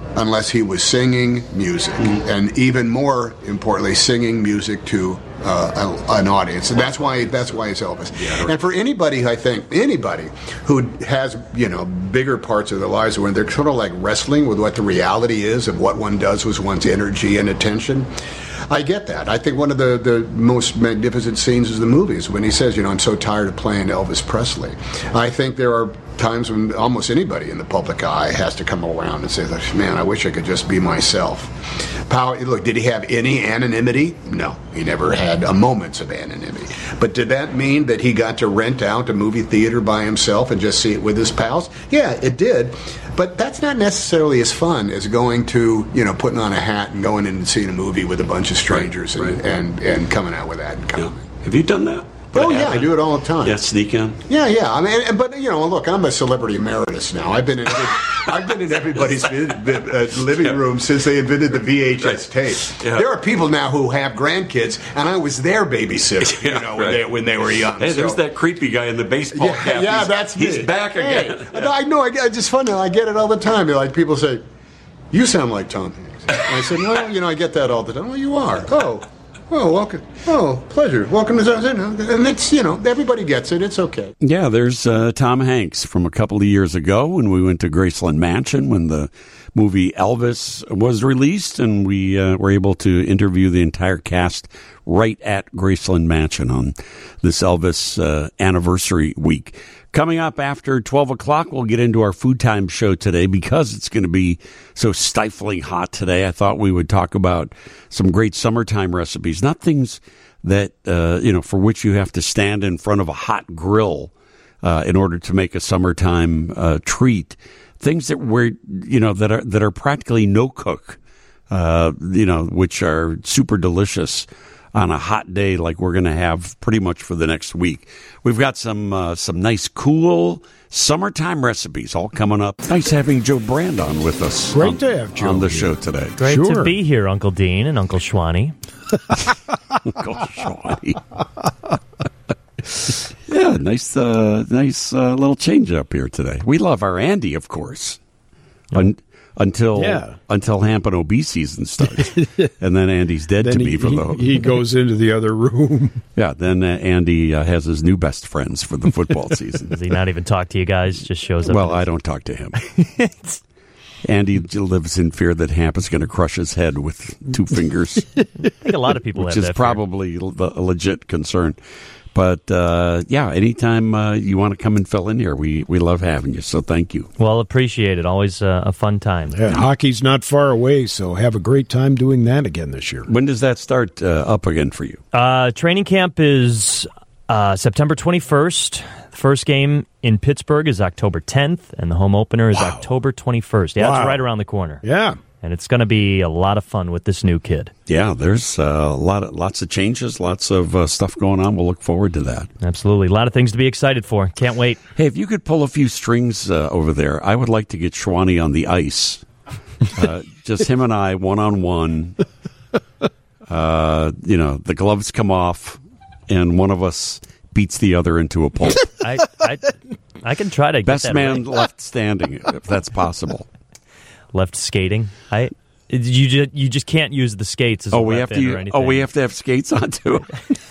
unless he was singing music, and even more importantly, singing music to uh, a, an audience. And that's why that's why he's Elvis. Yeah, and for anybody, I think anybody who has you know bigger parts of their lives when they're sort of like wrestling with what the reality is of what one does with one's energy and attention. I get that. I think one of the, the most magnificent scenes is the movies when he says, you know, I'm so tired of playing Elvis Presley. I think there are times when almost anybody in the public eye has to come around and say, man, I wish I could just be myself. Power, look, did he have any anonymity? No, he never had a moment's of anonymity. But did that mean that he got to rent out a movie theater by himself and just see it with his pals? Yeah, it did. But that's not necessarily as fun as going to, you know, putting on a hat and going in and seeing a movie with a bunch of strangers right, and, right. and, and coming out with that. And coming. Yeah. Have you done that? But oh, yeah, I do it all the time. Yeah, sneak in? Yeah, yeah. I mean, but, you know, look, I'm a celebrity emeritus now. I've been in every, I've been in everybody's uh, living yeah. room since they invented the V H S tape. Yeah. There are people now who have grandkids, and I was their babysitter, you yeah, know, right. when, they, when they were young. Hey, so. there's that creepy guy in the baseball yeah, cap. Yeah, he's, that's me. He's back again. Hey, yeah. I know, I, I just funny. I get it all the time. Like, people say, you sound like Tom Hanks. And I said, well, you know, I get that all the time. Well, you are. Oh. Oh, welcome. Oh, pleasure. Welcome to and it's you know everybody gets it. It's okay. Yeah, there's uh, Tom Hanks from a couple of years ago when we went to Graceland Mansion when the movie Elvis was released, and we uh, were able to interview the entire cast right at Graceland Mansion on this Elvis uh, anniversary week. Coming up after twelve o'clock, we'll get into our food time show today because it's going to be so stifling hot today. I thought we would talk about some great summertime recipes, not things that, uh, you know, for which you have to stand in front of a hot grill uh, in order to make a summertime uh, treat. Things that were, you know, that are, that are practically no cook, uh, you know, which are super delicious on a hot day like we're going to have pretty much for the next week. We've got some uh, some nice, cool summertime recipes all coming up. Nice having Joe Brand on with us. Great on, to have Joe on the here. show today. Great sure. to be here, Uncle Dean and Uncle Schwani. Uncle Schwani. Yeah, nice, uh, nice uh, little change up here today. We love our Andy, of course. Un- Until yeah. until Hampton O B season starts, and then Andy's dead then to he, me for the. He goes into the other room. Yeah, then uh, Andy uh, has his new best friends for the football season. Does he not even talk to you guys? Just shows up. Well, I don't talk to him. Andy lives in fear that Hamp is going to crush his head with two fingers. I think a lot of people which have is that probably a legit concern. But, uh, yeah, anytime uh, you want to come and fill in here, we, we love having you, so thank you. Well, appreciate it. Always uh, a fun time. Yeah, hockey's not far away, so have a great time doing that again this year. When does that start uh, up again for you? Uh, training camp is uh, September twenty-first. The first game in Pittsburgh is October tenth, and the home opener is wow. October twenty-first. Yeah, wow. It's right around the corner. Yeah. And it's going to be a lot of fun with this new kid. Yeah, there's uh, a lot of, lots of changes, lots of uh, stuff going on. We'll look forward to that. Absolutely. A lot of things to be excited for. Can't wait. Hey, if you could pull a few strings uh, over there, I would like to get Schwani on the ice. Uh, just him and I, one-on-one. Uh, you know, the gloves come off, and one of us beats the other into a pulp. I, I, I can try to get Best that man right. left standing, if that's possible. Left skating. I you just you just can't use the skates as oh a we have weapon to or anything. oh we have to have skates on too.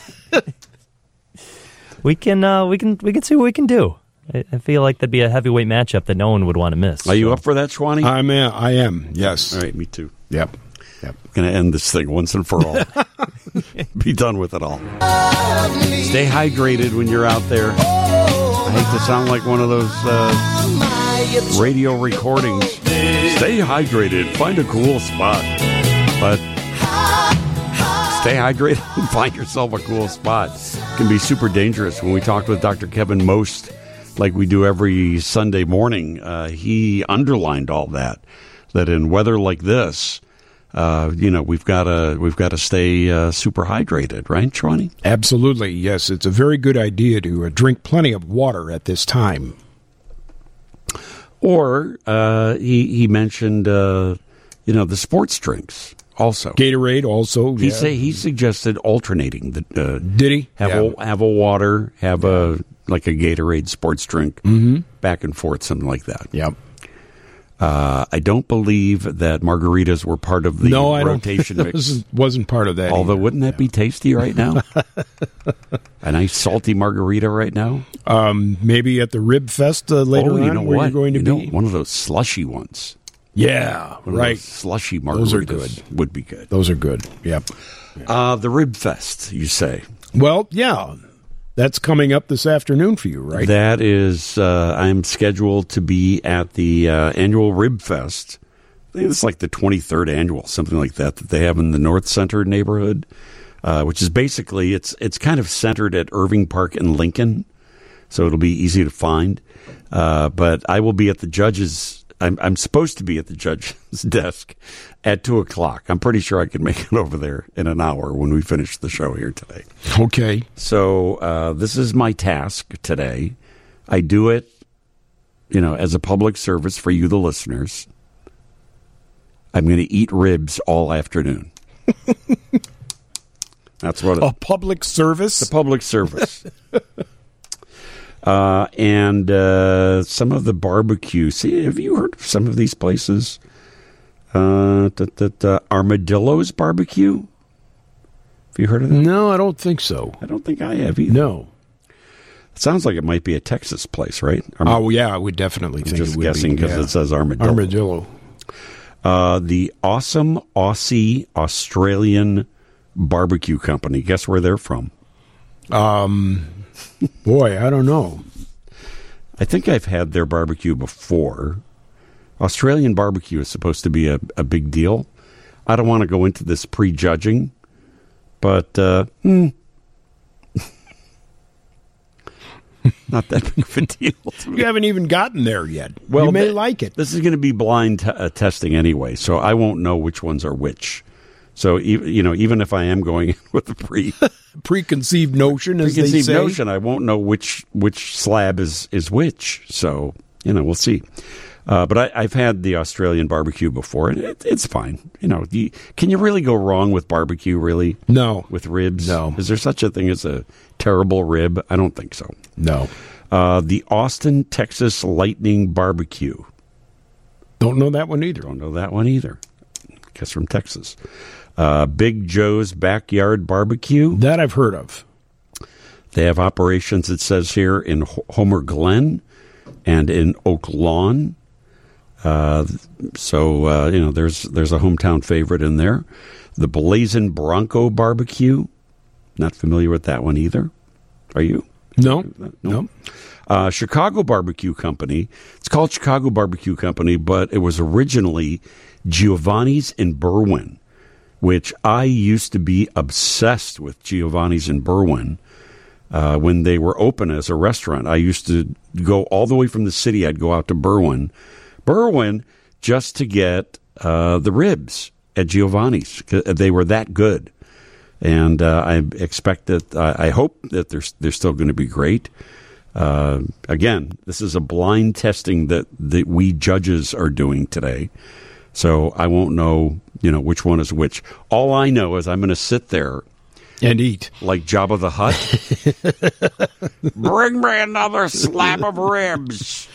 we can uh, we can we can see what we can do. I, I feel like that'd be a heavyweight matchup that no one would want to miss. Are you so. up for that, Schwani? I'm a, I am. Yes. All right, me too. Yep. Yep. Going to end this thing once and for all. Be done with it all. Stay hydrated when you're out there. I hate to sound like one of those uh, radio recordings. Stay hydrated. Find a cool spot. But stay hydrated and find yourself a cool spot. It can be super dangerous. When we talked with Doctor Kevin Most, like we do every Sunday morning, uh, he underlined all that. That in weather like this, uh, you know, we've got to we've got to stay uh, super hydrated, right, Schwani? Absolutely, yes. It's a very good idea to uh, drink plenty of water at this time. Or uh, he he mentioned, uh, you know, the sports drinks also. Gatorade also. He yeah. say he suggested alternating. The uh, did he have yeah. a have a water, have a like a Gatorade sports drink, mm-hmm. back and forth, something like that. Yep. Uh, I don't believe that margaritas were part of the no, I rotation don't, mix. Wasn't part of that. Although, either. wouldn't that yeah. be tasty right now? A nice salty margarita right now? Um, maybe at the Rib Fest uh, later oh, you on know where what? you're going to you be. Know, one of those slushy ones. Yeah, one right. Slushy margaritas Those are good. Would be good. Those are good. Yep. Yeah. Uh, the Rib Fest, you say? Well, yeah. That's coming up this afternoon for you, right? That is, uh, I'm scheduled to be at the uh, annual Rib Fest. I think it's like the twenty-third annual, something like that, that they have in the North Center neighborhood, uh, which is basically, it's it's kind of centered at Irving Park and Lincoln, so it'll be easy to find. Uh, but I will be at the judge's, I'm, I'm supposed to be at the judge's desk at two o'clock. I'm pretty sure I can make it over there in an hour when we finish the show here today. Okay. So uh, this is my task today. I do it, you know, as a public service for you, the listeners. I'm going to eat ribs all afternoon. That's what it, a public service. The public service. uh, and uh, some of the barbecue. See, have you heard of some of these places? Uh, the, the, the Armadillo's Barbecue. Have you heard of that? No, I don't think so. I don't think I have either. No. It sounds like it might be a Texas place, right? Armad- oh, yeah, I would definitely I'm think just it would guessing because yeah. it says Armadillo. Armadillo. Uh, the Awesome Aussie Australian Barbecue Company. Guess where they're from? Um, boy, I don't know. I think I've had their barbecue before. Australian barbecue is supposed to be a, a big deal. I don't want to go into this prejudging, but uh, hmm. not that big of a deal to me. You haven't even gotten there yet. Well, you may th- like it. This is going to be blind t- uh, testing anyway, so I won't know which ones are which. So, even, you know, even if I am going in with a pre preconceived notion, as preconceived they say, notion, I won't know which which slab is is which. So, you know, we'll see. Uh, but I, I've had the Australian barbecue before, and it, it's fine. You know, you, can you really go wrong with barbecue? Really? No. With ribs? No. Is there such a thing as a terrible rib? I don't think so. No. Uh, the Austin, Texas Lightning Barbecue. Don't know that one either. Don't know that one either. Guess from Texas. Uh, Big Joe's Backyard Barbecue. That I've heard of. They have operations, it says here, in H- Homer Glen and in Oak Lawn. Uh, so, uh, you know, there's there's a hometown favorite in there. The Blazing Bronco Barbecue. Not familiar with that one either. Are you? No. No. no. Uh, Chicago Barbecue Company. It's called Chicago Barbecue Company, but it was originally Giovanni's in Berwyn, which I used to be obsessed with Giovanni's in Berwyn. Uh, when they were open as a restaurant, I used to go all the way from the city. I'd go out to Berwyn. Berwyn just to get uh, the ribs at Giovanni's. They were that good. And uh, I expect that, uh, I hope that they're, they're still going to be great. Uh, again, this is a blind testing that, that we judges are doing today. So I won't know, you know, which one is which. All I know is I'm going to sit there and eat like Jabba the Hutt. Bring me another slab of ribs.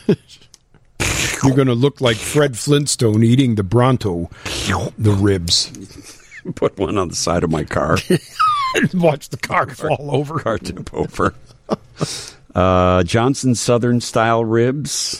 You're going to look like Fred Flintstone eating the Bronto, the ribs. Put one on the side of my car. Watch the car fall over. Car tip over. Uh, Johnson Southern Style Ribs.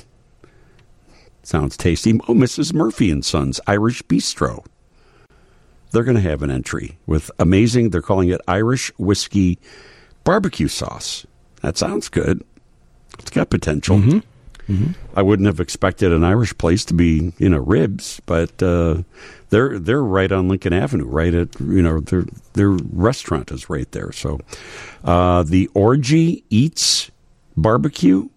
Sounds tasty. Oh, Missus Murphy and Sons Irish Bistro. They're going to have an entry with amazing, they're calling it Irish Whiskey Barbecue Sauce. That sounds good. It's got potential. Mm-hmm. Mm-hmm. I wouldn't have expected an Irish place to be, you know, ribs, but uh, they're they're right on Lincoln Avenue, right at, you know, their their restaurant is right there. So uh, the Orgy Eats Barbecue.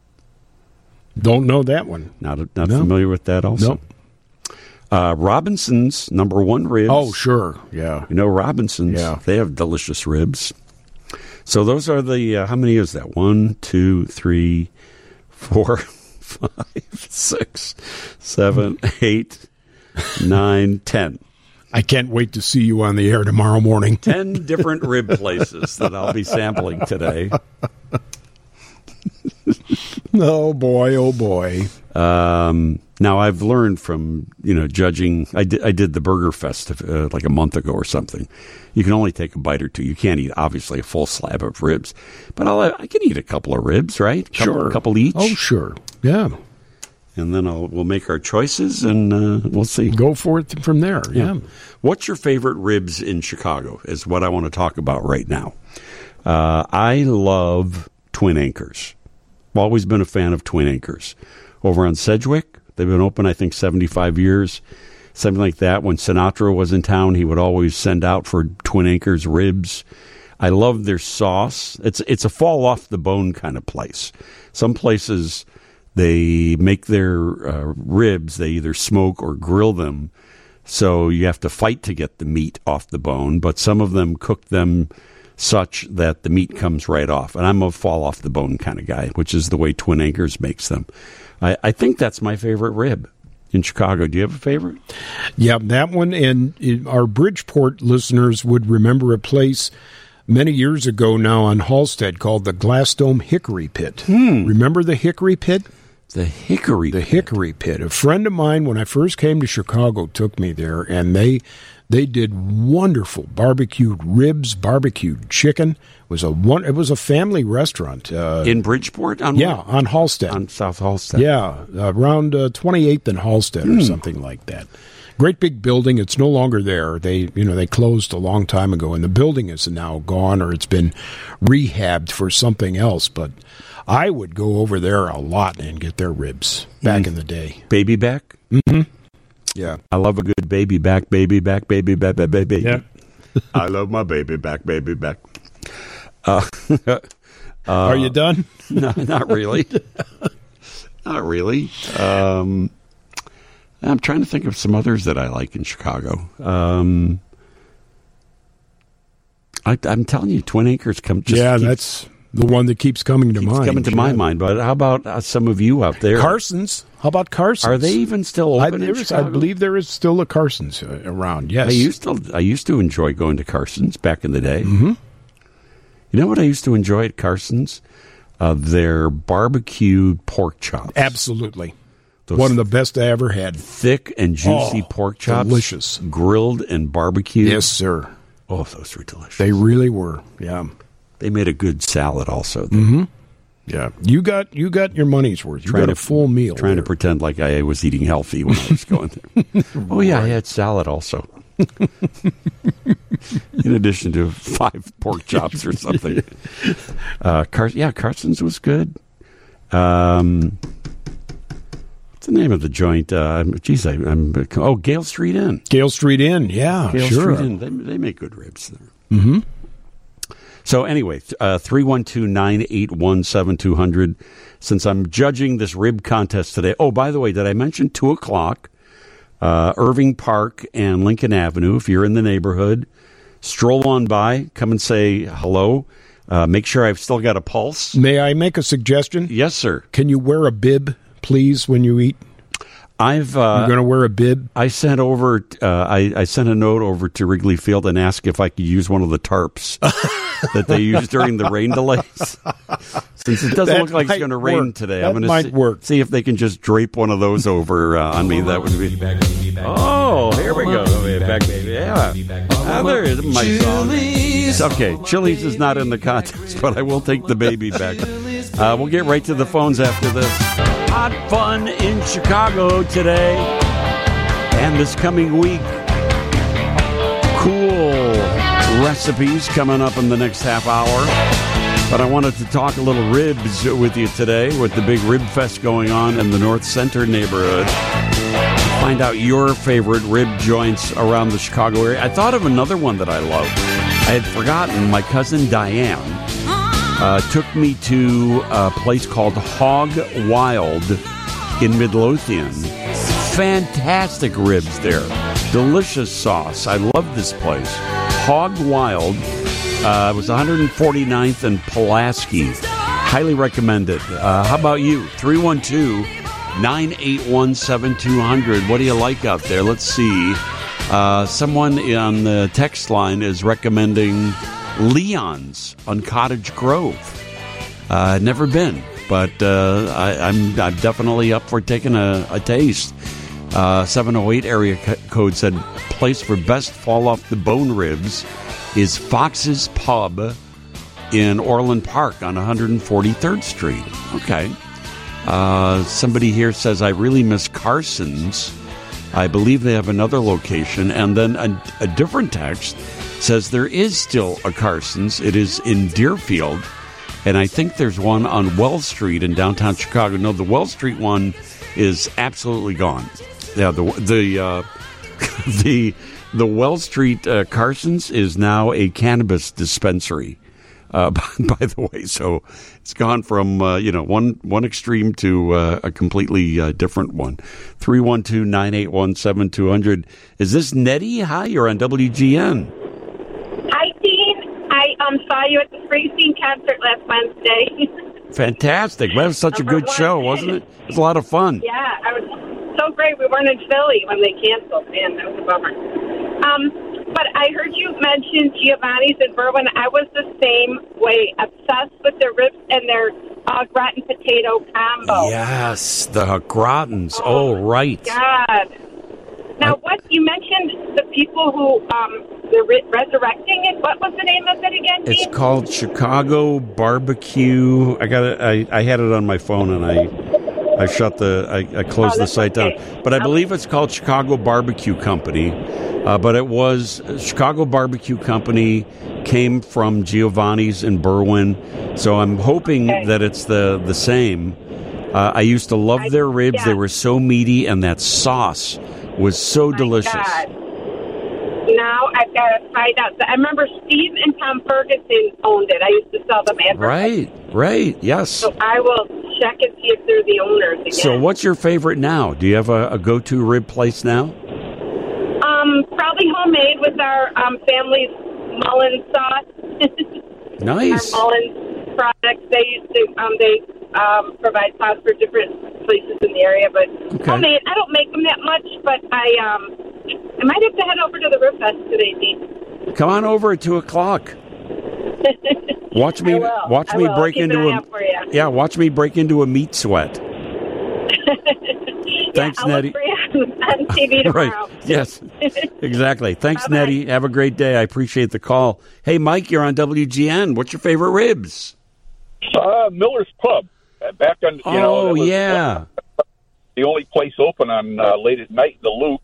Don't know that one. Not not no. familiar with that also. Nope. Uh, Robinson's number one ribs. Oh, sure. Yeah. You know Robinson's. Yeah. They have delicious ribs. So those are the, uh, how many is that? One, two, three, four, five, six, seven, eight, nine, ten. I can't wait to see you on the air tomorrow morning. Ten different rib places that I'll be sampling today. Oh, boy, oh, boy. Um, now, I've learned from, you know, judging. I did, I did the Burger Fest uh, like a month ago or something. You can only take a bite or two. You can't eat, obviously, a full slab of ribs. But I'll, I can eat a couple of ribs, right? Couple, Sure. A couple each. Oh, sure. Yeah. And then I'll, we'll make our choices, and uh, we'll see. Go for it from there, yeah. What's your favorite ribs in Chicago is what I want to talk about right now. Uh, I love Twin Anchors. I've always been a fan of Twin Anchors. Over on Sedgwick, they've been open, I think, seventy-five years, something like that. When Sinatra was in town, he would always send out for Twin Anchors ribs. I love their sauce. It's it's a fall-off-the-bone kind of place. Some places, they make their uh, ribs, they either smoke or grill them, so you have to fight to get the meat off the bone, but some of them cook them such that the meat comes right off. And I'm a fall-off-the-bone kind of guy, which is the way Twin Anchors makes them. I, I think that's my favorite rib in Chicago. Do you have a favorite? Yeah, that one. And it, our Bridgeport listeners would remember a place many years ago now on Halstead called the Glass Dome Hickory Pit. Hmm. Remember the Hickory Pit? The Hickory The Pit. Hickory Pit. A friend of mine, when I first came to Chicago, took me there, and they they did wonderful barbecued ribs, barbecued chicken. It was a one. It was a family restaurant uh, In Bridgeport? On yeah, on Halstead. On South Halstead. Yeah, around uh, twenty-eighth and Halstead or something like that. Great big building. It's no longer there. They, you know, they closed a long time ago, and the building is now gone, or it's been rehabbed for something else. But I would go over there a lot and get their ribs back Mm. in the day. Baby back? Mm-hmm. Yeah. I love a good baby back, baby back, baby back, baby, baby. Yeah. I love my baby back, baby back. Uh, uh, Are you done? No, not really. Not really. Um, I'm trying to think of some others that I like in Chicago. Um, I, I'm telling you, Twin Anchors come. Just yeah, keeps, that's the one that keeps coming to keeps mind. coming to my Yeah. mind. But how about uh, some of you out there? Carson's. How about Carson's? Are they even still I, open in there is- I Chicago? believe there is still a Carson's uh, around. Yes. I used to. I used to enjoy going to Carson's back in the day. Mm-hmm. You know what I used to enjoy at Carson's? Uh, their barbecued pork chops. Absolutely. Those One of the best I ever had. thick and juicy Oh, pork chops. delicious. Grilled and barbecued. Yes, sir. Oh, those were delicious. They really were. Yeah. They made a good salad also. Mm-hmm. Yeah. You got you got your money's worth. You Trying got a to- full meal. Trying to there. pretend like I was eating healthy when I was going there. Oh, yeah, I had salad also. In addition to five pork chops or something. Uh, Car- yeah, Carson's was good. Um, what's the name of the joint? Uh, geez, I, I'm oh Gale Street Inn. Gale Street Inn. Yeah, Gale sure. Street Inn. They, they make good ribs there. Mm-hmm. So anyway, three one two, nine eight one, seven two zero zero. Since I'm judging this rib contest today. Oh, by the way, did I mention two o'clock? Uh, Irving Park and Lincoln Avenue. If you're in the neighborhood, stroll on by. Come and say hello. Uh, make sure I've still got a pulse. May I make a suggestion? Yes, sir. Can you wear a bib, please, when you eat? I've uh, You're going to wear a bib? I sent over. Uh, I, I sent a note over to Wrigley Field and asked if I could use one of the tarps that they use during the rain delays. Since it doesn't That look like it's might going to rain work. today, That I'm going might to see, work. see if they can just drape one of those over uh, on me. That would be. Oh, here we go. Back, baby. Yeah. Ah, there is my song. Okay, Chili's is not in the contest, but I will take the baby back. Uh, we'll get right to the phones after this. Hot fun in Chicago today and this coming week. Cool recipes coming up in the next half hour. But I wanted to talk a little ribs with you today with the big Rib Fest going on in the North Center neighborhood. Find out your favorite rib joints around the Chicago area. I thought of another one that I love. I had forgotten. My cousin Diane uh, took me to a place called Hog Wild in Midlothian. Fantastic ribs there. Delicious sauce. I love this place. Hog Wild. Uh, it was one forty-ninth and Pulaski. Highly recommended. Uh, how about you? three one two, nine eight one, seven two zero zero. What do you like out there? Let's see. Uh, someone on the text line is recommending Leon's on Cottage Grove. Uh, never been, but uh, I, I'm I'm definitely up for taking a, a taste. Uh, seven oh eight area co- code said place for best fall off the bone ribs is Fox's Pub in Orland Park on one forty-third Street. Okay. Uh, somebody here says, I really miss Carson's. I believe they have another location. And then a, a different text says there is still a Carson's. It is in Deerfield. And I think there's one on Wells Street in downtown Chicago. No, the Wells Street one is absolutely gone. Yeah, the the uh, the the Wells Street uh, Carson's is now a cannabis dispensary. Uh, by, by the way, so it's gone from uh, you know one one extreme to uh, a completely uh, different one. Three one two nine eight one seven two hundred. Is this Nettie? Hi, you're on W G N. Hi, Dean. I um saw you at the Springsteen concert last Wednesday. Fantastic! That was such a good show, wasn't it? It was a lot of fun. Yeah, I was so great. We weren't in Philly when they canceled. Man, that was a bummer. Um. But I heard you mention Giovanni's in Berwyn. I was the same way, obsessed with their ribs and their uh, gratin potato combo. Yes, the gratins. Oh, oh right. God. Now, what you mentioned the people who um, they're re- resurrecting it. What was the name of it again? It's Dean? called Chicago Barbecue. I got it. I, I had it on my phone and I I shut the I, I closed oh, the site okay. down. But I believe it's called Chicago Barbecue Company. Uh, but it was Chicago Barbecue Company came from Giovanni's in Berwyn, so I'm hoping okay. that it's the the same. Uh, I used to love their ribs; yeah. They were so meaty, and that sauce was so My delicious. God. Now I've got to find out. I remember Steve and Tom Ferguson owned it. I used to sell them advertising. Right, right, yes. So I will check and see if they're the owners again. So, what's your favorite now? Do you have a, a go-to rib place now? Um, probably homemade with our um, family's Mullins sauce. Nice. Our Mullins products. They used to um, they um, provide sauce for different places in the area, but okay. homemade. I don't make them that much, but I um, I might have to head over to the Rib Fest today, Dean. Come on over at two o'clock. Watch me. Watch I me will. break Keep into an eye a. out for you. Yeah, watch me break into a meat sweat. Thanks, yeah, I'll Nettie. look for you on T V tomorrow. Right. Yes. Exactly. Thanks, Bye-bye. Nettie. Have a great day. I appreciate the call. Hey, Mike, you're on W G N. What's your favorite ribs? Uh, Miller's Pub. Uh, Back on, you oh, know, that was yeah. the only place open on uh, late at night, the Loop.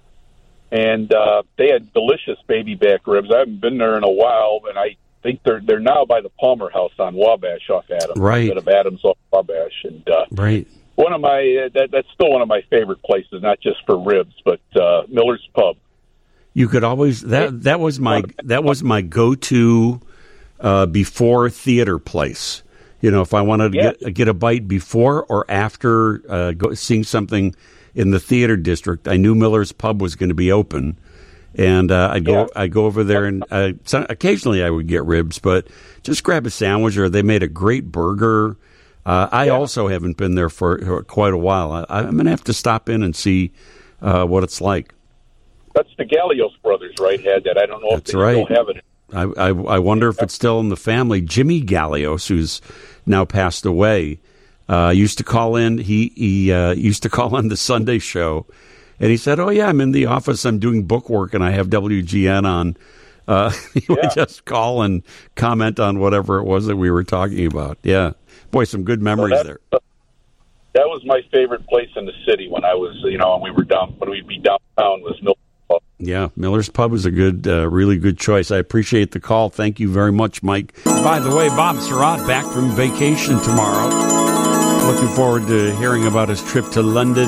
And uh, they had delicious baby back ribs. I haven't been there in a while, and I think they're they're now by the Palmer House on Wabash off Adams. Right. Instead of Adams off Wabash. And uh, right. One of my uh, that that's still one of my favorite places, not just for ribs, but uh, Miller's Pub. You could always that that was my that was my go-to uh, before theater place. You know, if I wanted to Yeah. get get a bite before or after uh, go, seeing something in the theater district, I knew Miller's Pub was going to be open, and uh, I'd go Yeah. I'd go over there and uh, so, occasionally I would get ribs, but just grab a sandwich. Or they made a great burger. Uh, I also haven't been there for, for quite a while. I, I'm going to have to stop in and see uh, what it's like. That's the Gallios brothers, right? Had that. I don't know That's if they right. still have it. I, I, I wonder if it's still in the family. Jimmy Gallios, who's now passed away, uh, used to call in. He he uh, used to call in the Sunday show, and he said, "Oh yeah, I'm in the office. I'm doing book work, and I have W G N on." Uh, he Yeah. would just call and comment on whatever it was that we were talking about. Yeah, boy, some good memories Well, there. that, that was my favorite place in the city when I was, you know, when we were down when we'd be downtown was Miller's Pub. Yeah, Miller's Pub is a good, uh, really good choice. I appreciate the call. Thank you very much, Mike. By the way, Bob Surratt back from vacation tomorrow. Looking forward to hearing about his trip to London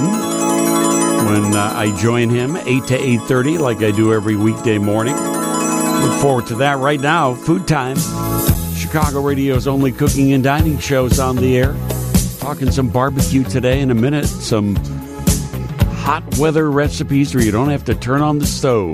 when uh, I join him eight to eight thirty, like I do every weekday morning. Look forward to that. Right now, Food Time. Chicago Radio's only cooking and dining shows on the air. Talking some barbecue today in a minute. Some hot weather recipes where you don't have to turn on the stove.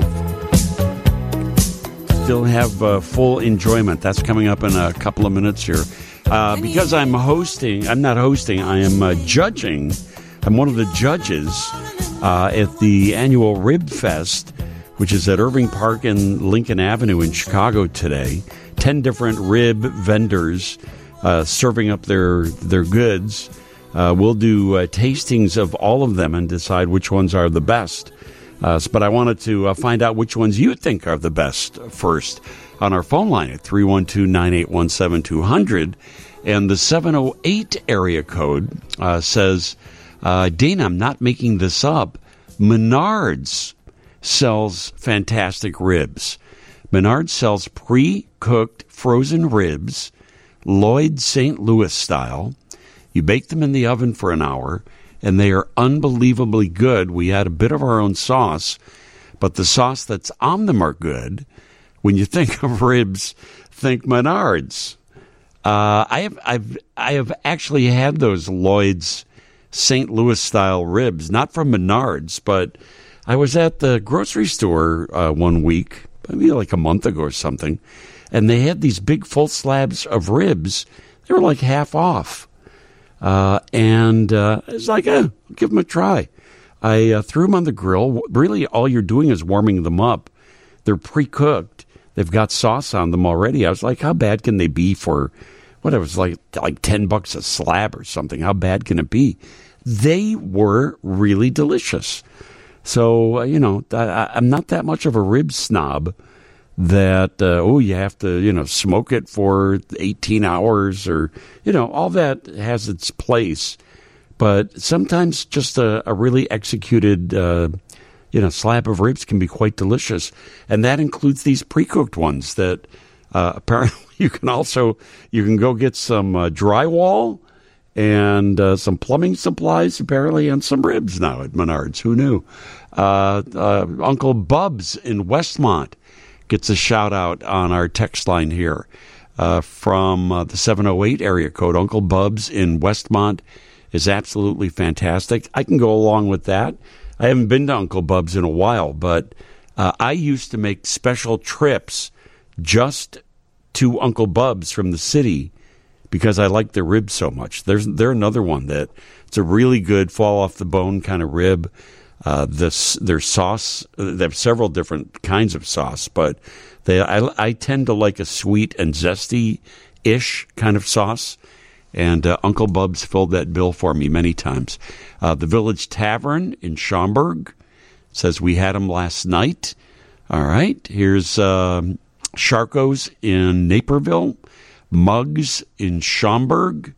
Still have uh, full enjoyment. That's coming up in a couple of minutes here. Uh, because I'm hosting, I'm not hosting, I am uh, judging. I'm one of the judges uh, at the annual Rib Fest, which is at Irving Park and Lincoln Avenue in Chicago today. Ten different rib vendors uh, serving up their their goods. Uh, we'll do uh, tastings of all of them and decide which ones are the best. Uh, but I wanted to uh, find out which ones you think are the best first on our phone line at three one two, nine eight one, seven two zero zero. And the seven oh eight area code uh, says, uh, Dana, I'm not making this up. Menards sells fantastic ribs. Menards sells pre-cooked frozen ribs, Lloyd Saint Louis style. You bake them in the oven for an hour, and they are unbelievably good. We add a bit of our own sauce, but the sauce that's on them are good. When you think of ribs, think Menards. Uh, I have I've I have actually had those Lloyd's Saint Louis style ribs, not from Menards, but I was at the grocery store uh, one week, maybe like a month ago or something, and they had these big full slabs of ribs. They were like half off. Uh, and uh, it's like, eh, I'll give them a try. I uh, threw them on the grill. Really, all you're doing is warming them up. They're pre-cooked. They've got sauce on them already. I was like, how bad can they be for, what, it was like, like ten bucks a slab or something. How bad can it be? They were really delicious. So, uh, you know, I, I'm not that much of a rib snob that, uh, oh, you have to, you know, smoke it for eighteen hours or, you know, all that has its place. But sometimes just a, a really executed, uh, you know, slab of ribs can be quite delicious. And that includes these pre-cooked ones that uh, apparently you can also, you can go get some uh, drywall and uh, some plumbing supplies, apparently, and some ribs now at Menards. Who knew? Uh, uh, Uncle Bubs in Westmont gets a shout-out on our text line here uh, from uh, the seven oh eight area code. Uncle Bubs in Westmont is absolutely fantastic. I can go along with that. I haven't been to Uncle Bubs in a while, but uh, I used to make special trips just to Uncle Bubs from the city because I like their ribs so much. There's They're another one that it's a really good fall-off-the-bone kind of rib. Uh, this their sauce, they have several different kinds of sauce, but they I, I tend to like a sweet and zesty-ish kind of sauce, and uh, Uncle Bubs filled that bill for me many times. Uh, the Village Tavern in Schaumburg says we had them last night. All right, here's um, Sharko's in Naperville, Mugs in Schaumburg,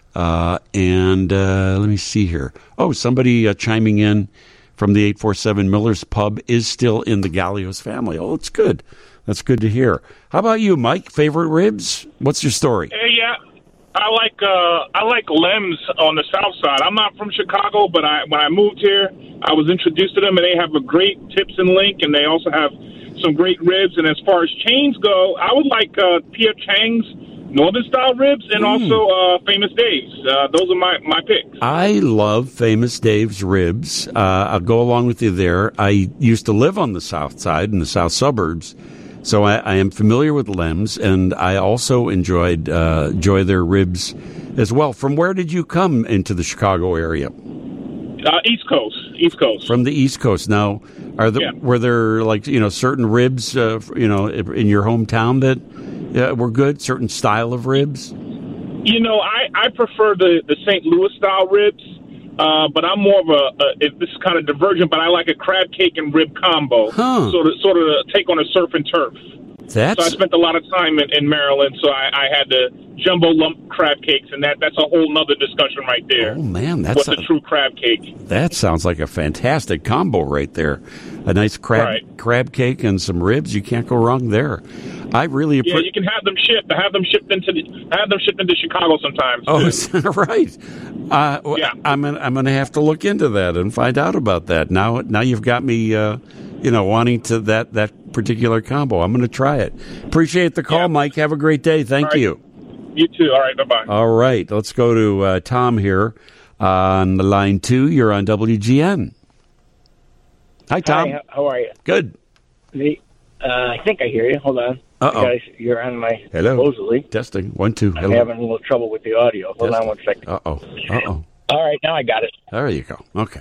uh, and uh, let me see here. Oh, somebody uh, chiming in from the eight forty-seven Miller's Pub is still in the Gallios family. Oh, it's good. That's good to hear. How about you, Mike? Favorite ribs? What's your story? Hey, yeah, I like uh, I like Lem's on the South Side. I'm not from Chicago, but I when I moved here, I was introduced to them, and they have a great tips and link, and they also have some great ribs. And as far as chains go, I would like uh, P F Chang's Northern style ribs, and mm. also uh, Famous Dave's. Uh, those are my, my picks. I love Famous Dave's ribs. Uh, I'll go along with you there. I used to live on the south side in the south suburbs, so I, I am familiar with Lem's, and I also enjoyed uh, enjoy their ribs as well. From where did you come into the Chicago area? Uh, East Coast. East Coast. From the East Coast. Now, are there, yeah. were there like you know certain ribs uh, you know in your hometown that uh, were good? Certain style of ribs? You know, I, I prefer the, the Saint Louis style ribs, uh, but I'm more of a, a this is kind of divergent, but I like a crab cake and rib combo, huh. sort of sort of take on a surf and turf. That's... So I spent a lot of time in, in Maryland, so I, I had the jumbo lump crab cakes, and that that's a whole nother discussion right there. Oh, man. That's What's a, a true crab cake? That sounds like a fantastic combo right there. A nice crab right. crab cake and some ribs. You can't go wrong there. I really yeah. You can have them shipped. I have them shipped into the, have them shipped into Chicago sometimes. Oh, is that right? Uh, yeah. I'm gonna, I'm going to have to look into that and find out about that. Now, now you've got me, uh, you know, wanting to that that particular combo. I'm going to try it. Appreciate the call, yeah. Mike. Have a great day. Thank right. you. You too. All right. Bye bye. All right. Let's go to uh, Tom here on the line two. You're on W G N. Hi, Tom. Hi, how are you? Good. The, uh, I think I hear you. Hold on. Uh-oh. Guys, you're on my Hello. supposedly. Testing. One, two. I'm Hello. having a little trouble with the audio. Hold Testing. on one second. Uh-oh. Uh-oh. All right, now I got it. There you go. Okay.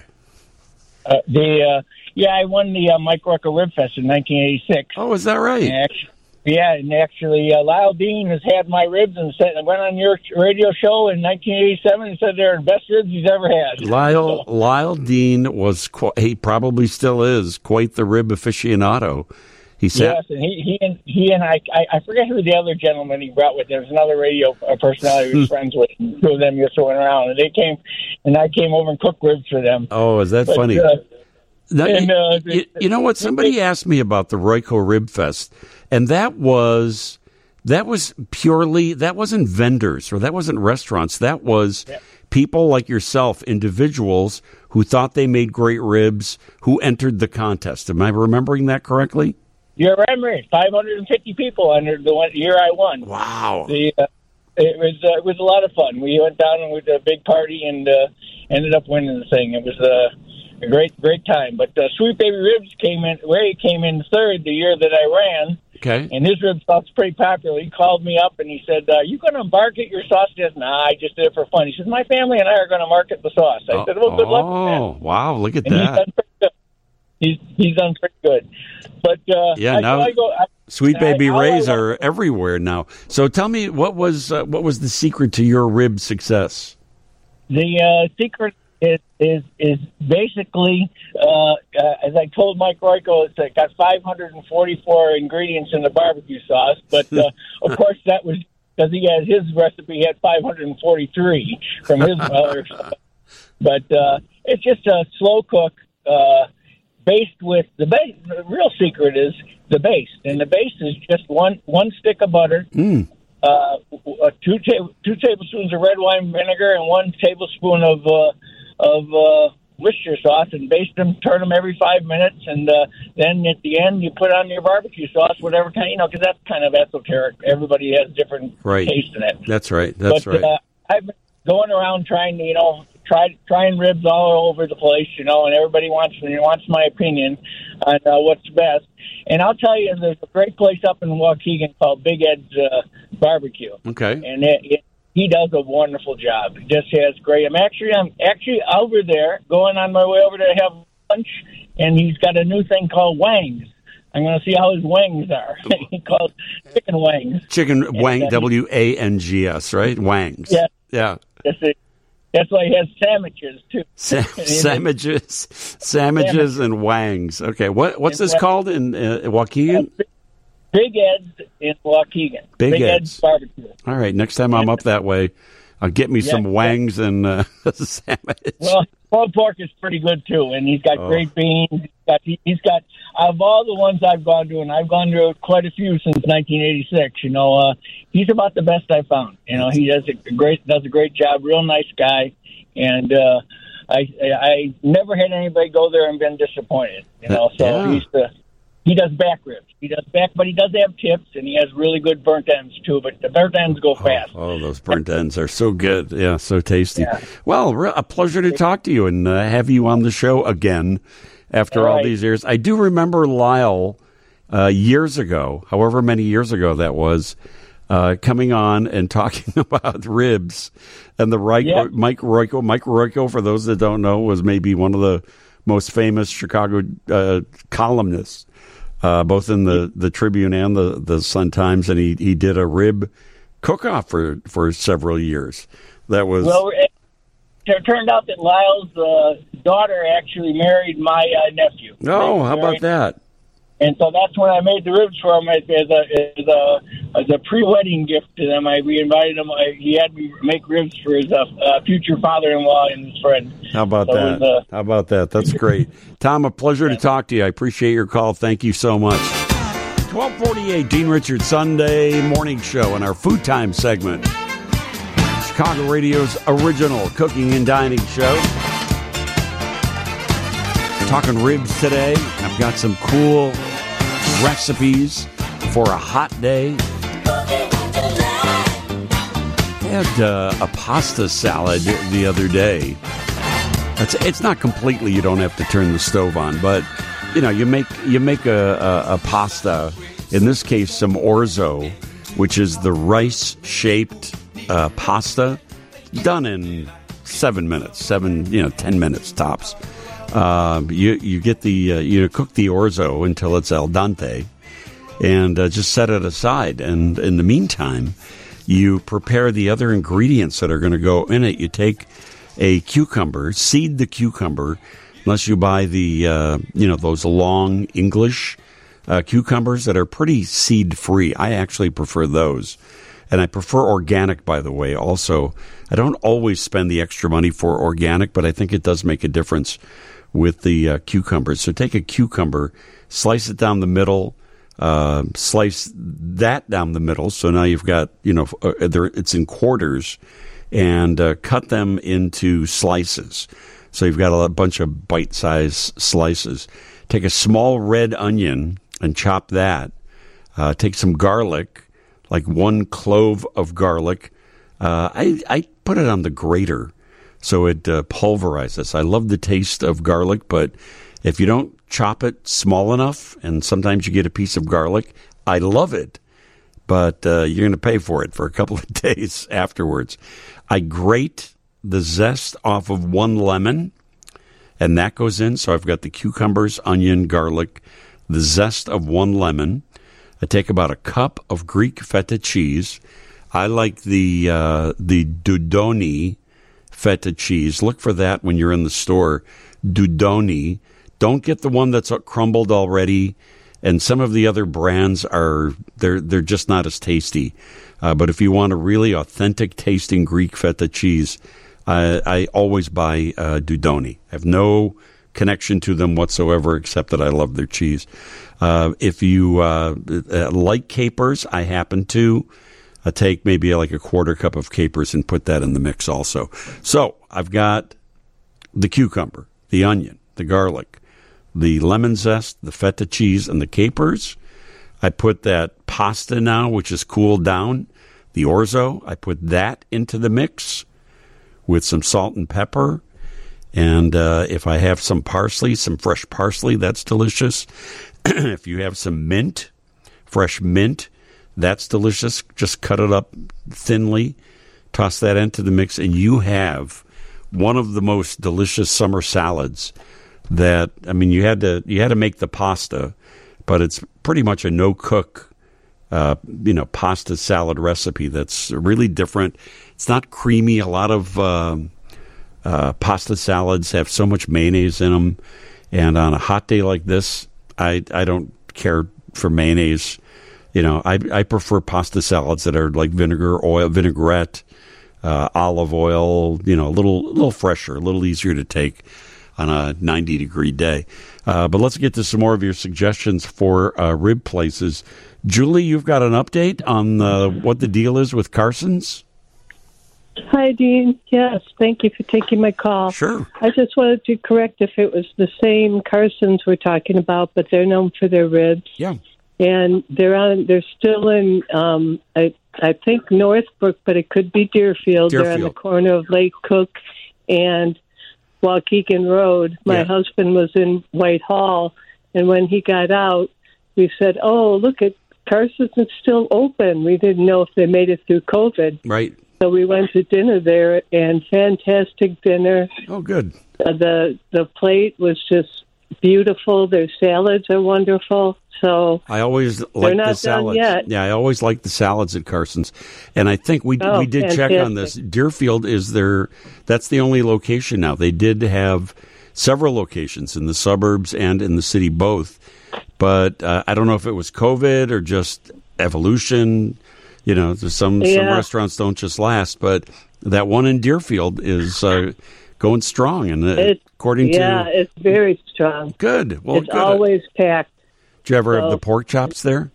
Uh, the uh, yeah, I won the uh, Mike Rucker Rib Fest in nineteen eighty-six. Oh, is that right? And actually, Yeah, and actually, uh, Lyle Dean has had my ribs and said, went on your radio show in nineteen eighty-seven and said they're the best ribs he's ever had. Lyle so. Lyle Dean was, qu- he probably still is, quite the rib aficionado. He said, yes, and he he and he and I, I I forget who the other gentleman he brought with. There was another radio personality he was friends with. And two of them just went around, and they came, and I came over and cooked ribs for them. Oh, is that but, funny? Uh, Now, and, uh, you, you know what? Somebody asked me about the Royco Rib Fest, and that was that was purely that wasn't vendors or that wasn't restaurants. That was yeah. people like yourself, individuals who thought they made great ribs, who entered the contest. Am I remembering that correctly? You're right. five hundred fifty people entered the one year I won. Wow! The, uh, it was uh, it was a lot of fun. We went down and we did a big party and uh, ended up winning the thing. It was uh, a great great time. But uh, Sweet Baby Ribs came in. Ray came in third the year that I ran. Okay. And his rib sauce was pretty popular. He called me up and he said, uh, "You going to market your sauce?" I said, "Nah, I just did it for fun." He said, "My family and I are going to market the sauce." I oh, said, "Well, good oh, luck with that." Wow! Look at and that. He's done pretty good. He's he's done pretty good. But uh, yeah, I, now I go, I, Sweet Baby I, Rays I, are everywhere now. So tell me, what was uh, what was the secret to your rib success? The uh, secret is is is basically, uh, uh, as I told Mike Royko, it's got five hundred forty-four ingredients in the barbecue sauce. But uh, of course, that was because he had his recipe had five hundred forty-three from his mother. But uh, it's just a slow cook. Uh, Based with the base, the real secret is the base, and the base is just one one stick of butter, mm. uh, two ta- two tablespoons of red wine vinegar, and one tablespoon of uh, of uh, Worcestershire sauce, and baste them, turn them every five minutes, and uh, then at the end you put on your barbecue sauce, whatever kind, you know, because that's kind of esoteric. Everybody has different right. taste in it. That's right. That's but, right. Uh, I've been going around trying to, you know. Try, trying ribs all over the place, you know, and everybody wants wants my opinion on uh, what's best. And I'll tell you, there's a great place up in Waukegan called Big Ed's uh, Barbecue. Okay. And it, it, he does a wonderful job. He just has great. I'm actually I'm actually over there, going on my way over to have lunch, and he's got a new thing called Wangs. I'm going to see how his wangs are. He calls chicken wangs. Chicken and, wang, uh, W A N G S, right? Wangs. Yeah. Yeah. That's it. That's why he has sandwiches too. Sa- sandwiches, sandwiches, and wangs. Okay, what what's this called in uh, Waukegan? Uh, Big Ed's in Waukegan. Big, Big Ed's. Ed's Barbecue. All right, next time I'm up that way, I'll get me Yeah, some yeah. wangs and uh, sandwich. Well, pulled pork is pretty good too, and he's got Oh. great beans. He's got, he's got of all the ones I've gone to, and I've gone to quite a few since nineteen eighty-six. You know, uh, he's about the best I've found. You know, he does a great does a great job. Real nice guy, and uh, I I never had anybody go there and been disappointed. You know, so Yeah. he's the he does back ribs. He does back, but he does have tips, and he has really good burnt ends too. But the burnt ends go fast. Oh, those burnt ends are so good. Yeah, so tasty. Yeah. Well, re- a pleasure to talk to you and uh, have you on the show again after All all right. these years. I do remember Lyle uh, years ago, however many years ago that was, uh, coming on and talking about ribs. And the Reich, Yeah. Mike Royko, Mike Royko, for those that don't know, was maybe one of the most famous Chicago uh, columnists. Uh, both in the, the Tribune and the, the Sun-Times, and he, he did a rib cook-off for, for several years. That was Well, it, it turned out that Lyle's uh, daughter actually married my uh, nephew. oh, how Married- about that? And so that's when I made the ribs for him as, as a as a as a pre-wedding gift to them. I we invited him. I, he had me make ribs for his uh, uh, future father-in-law and his friend. How about So it that? was, uh, How about that? That's great, Tom. A pleasure to talk to you. I appreciate your call. Thank you so much. twelve forty-eight, Dean Richards Sunday morning show in our food time segment. Chicago Radio's original cooking and dining show. Talking ribs today. I've got some cool recipes for a hot day. I had uh, a pasta salad the other day. It's, it's not completely, you don't have to turn the stove on, but you know, you make you make a, a, a pasta, in this case some orzo, which is the rice-shaped uh, pasta, done in seven minutes, seven, you know, ten minutes tops. Uh, you you get the uh, you cook the orzo until it's al dente, and uh, just set it aside. And in the meantime, you prepare the other ingredients that are going to go in it. You take a cucumber, seed the cucumber, unless you buy the, uh, you know, those long English uh, cucumbers that are pretty seed-free. I actually prefer those. And I prefer organic, by the way, also. I don't always spend the extra money for organic, but I think it does make a difference with the uh, cucumbers. So take a cucumber, slice it down the middle, uh, slice that down the middle. So now you've got, you know, uh, it's in quarters, and uh, cut them into slices. So you've got a bunch of bite-sized slices. Take a small red onion and chop that. Uh, take some garlic, like one clove of garlic. Uh, I, I put it on the grater so it uh, pulverizes. I love the taste of garlic, but if you don't chop it small enough, and sometimes you get a piece of garlic, I love it, but uh, you're going to pay for it for a couple of days afterwards. I grate the zest off of one lemon, and that goes in. So I've got the cucumbers, onion, garlic, the zest of one lemon. I take about a cup of Greek feta cheese. I like the uh, the Dudoni feta cheese. Look for that when you're in the store. Dudoni. Don't get the one that's crumbled already. And some of the other brands are they're they're just not as tasty. Uh, but if you want a really authentic tasting Greek feta cheese, I, I always buy uh, Dudoni. I have no connection to them whatsoever, except that I love their cheese. Uh, if you uh, uh, like capers, I happen to uh, take maybe like a quarter cup of capers and put that in the mix also. So I've got the cucumber, the onion, the garlic, the lemon zest, the feta cheese, and the capers. I put that pasta now, which is cooled down, the orzo. I put that into the mix with some salt and pepper. And uh, if I have some parsley, some fresh parsley, that's delicious. If you have some mint, fresh mint, that's delicious. Just cut it up thinly, toss that into the mix, and you have one of the most delicious summer salads that, I mean, you had to you had to make the pasta, but it's pretty much a no-cook, uh, you know, pasta salad recipe that's really different. It's not creamy. A lot of uh, uh, pasta salads have so much mayonnaise in them, and on a hot day like this, I, I don't care for mayonnaise. You know, I I prefer pasta salads that are like vinegar, oil, vinaigrette, uh, olive oil. You know, a little little fresher, a little easier to take on a ninety degree day. Uh, but let's get to some more of your suggestions for uh, rib places. Julie, you've got an update on uh, what the deal is with Carson's? Hi, Dean. Yes, thank you for taking my call. Sure. I just wanted to correct if it was the same Carson's we're talking about, but they're known for their ribs. Yeah. And they're on. They're still in, um, I, I think, Northbrook, but it could be Deerfield. Deerfield. They're on the corner of Lake Cook and Waukegan Road. My Yeah. husband was in Whitehall, and when he got out, we said, oh, look, at Carson's is still open. We didn't know if they made it through COVID. Right. So we went to dinner there, and fantastic dinner. Oh, good. Uh, the the plate was just beautiful. Their salads are wonderful. So I always they're like not the done salads. yet. Yeah, I always like the salads at Carson's, and I think we Oh, we did check on this. fantastic. Deerfield is their that's the only location now. They did have several locations in the suburbs and in the city both, but uh, I don't know if it was COVID or just evolution. You know, there's some some Yeah. restaurants don't just last, but that one in Deerfield is uh, going strong, and uh, It's, according yeah, to it's very strong. good. Well, it's good. always packed. Did you ever have so- the pork chops there?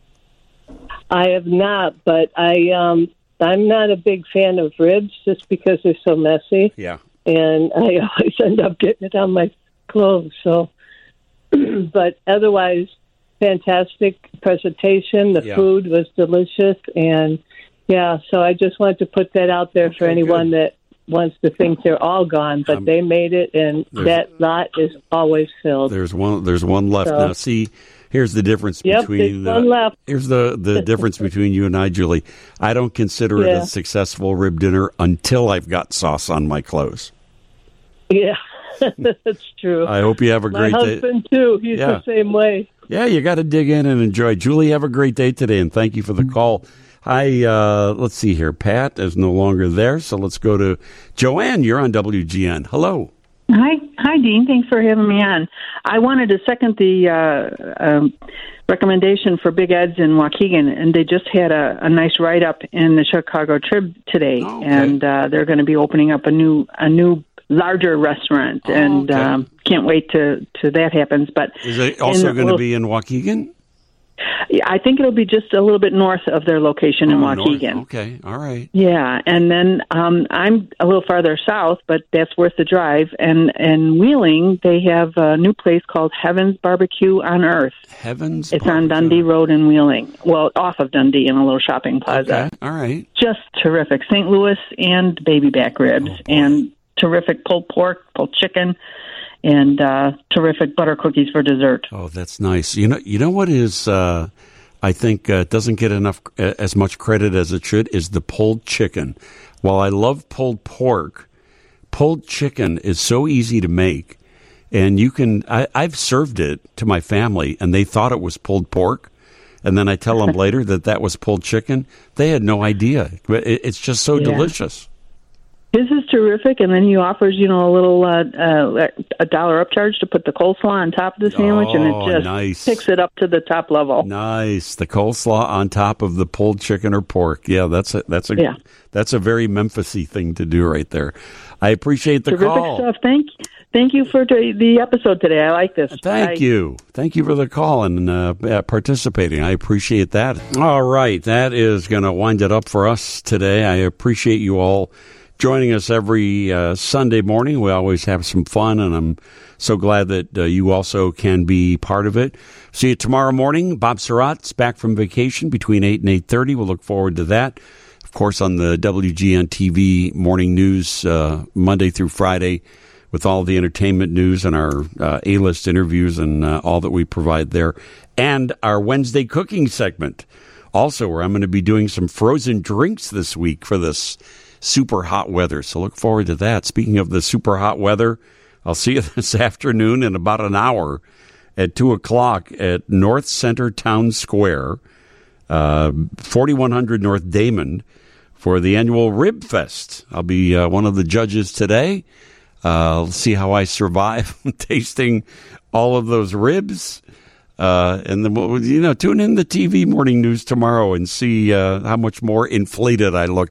I have not, but I um I'm not a big fan of ribs just because they're so messy. Yeah. And I always end up getting it on my clothes. So, but otherwise, fantastic presentation. The Yeah. food was delicious, and yeah. So I just wanted to put that out there for Okay, anyone that wants to think they're all gone, but Um, they made it, and there's- that lot is always filled. There's one. There's one left So- now. See, here's the difference Yep, between there's one left. Here's the the difference between you and I, Julie. I don't consider it Yeah. a successful rib dinner until I've got sauce on my clothes. Yeah, that's true. I hope you have a My great day. husband too. He's Yeah. the same way. Yeah, you got to dig in and enjoy. Julie, have a great day today, and thank you for the call. Hi, uh, let's see here. Pat is no longer there, so let's go to Joanne. You're on W G N. Hello. Hi, hi, Dean. Thanks for having me on. I wanted to second the uh, um, recommendation for Big Ed's in Waukegan, and they just had a, a nice write-up in the Chicago Trib today, oh, okay. and uh, they're going to be opening up a new a new larger restaurant, oh, and okay. um, can't wait to to that happens. But is it also going to be in Waukegan? I think it'll be just a little bit north of their location oh, in Waukegan. North. Okay, all right. Yeah, and then um, I'm a little farther south, but that's worth the drive. And in Wheeling, they have a new place called Heaven's Barbecue on Earth. Heaven's It's Barbecue. on Dundee Road in Wheeling. Well, off of Dundee in a little shopping plaza. Okay, all right. Just terrific. Saint Louis and baby back ribs oh, and terrific pulled pork, pulled chicken, and uh, terrific butter cookies for dessert. Oh, that's nice. You know, you know what is, uh, I think, uh, doesn't get enough uh, as much credit as it should is the pulled chicken. While I love pulled pork, pulled chicken is so easy to make, and you can. I, I've served it to my family, and they thought it was pulled pork, and then I tell them later that that was pulled chicken. They had no idea. It, it's just so yeah. delicious. His is terrific, and then he offers, you know, a little uh, uh, a dollar upcharge to put the coleslaw on top of the sandwich, oh, and it just nice. picks it up to the top level. Nice, the coleslaw on top of the pulled chicken or pork. Yeah, that's a that's a yeah. that's a very Memphis-y thing to do right there. I appreciate the terrific call. Stuff. Thank thank you for the, the episode today. I like this. Thank I, you, thank you for the call and uh, participating. I appreciate that. All right, that is going to wind it up for us today. I appreciate you all joining us every uh, Sunday morning. We always have some fun, and I'm so glad that uh, you also can be part of it. See you tomorrow morning. Bob Surratt's back from vacation between eight and eight thirty. We'll look forward to that. Of course, on the W G N T V morning news, uh, Monday through Friday, with all the entertainment news and our uh, A-list interviews and uh, all that we provide there. And our Wednesday cooking segment, also, where I'm going to be doing some frozen drinks this week for this super hot weather. So look forward to that. Speaking of the super hot weather, I'll see you this afternoon in about an hour at two o'clock at North Center Town Square, uh, forty-one hundred North Damon, for the annual Rib Fest. I'll be uh, one of the judges today. Uh, I'll see how I survive tasting all of those ribs. Uh, and then, we'll, you know, tune in the T V morning news tomorrow and see uh, how much more inflated I look.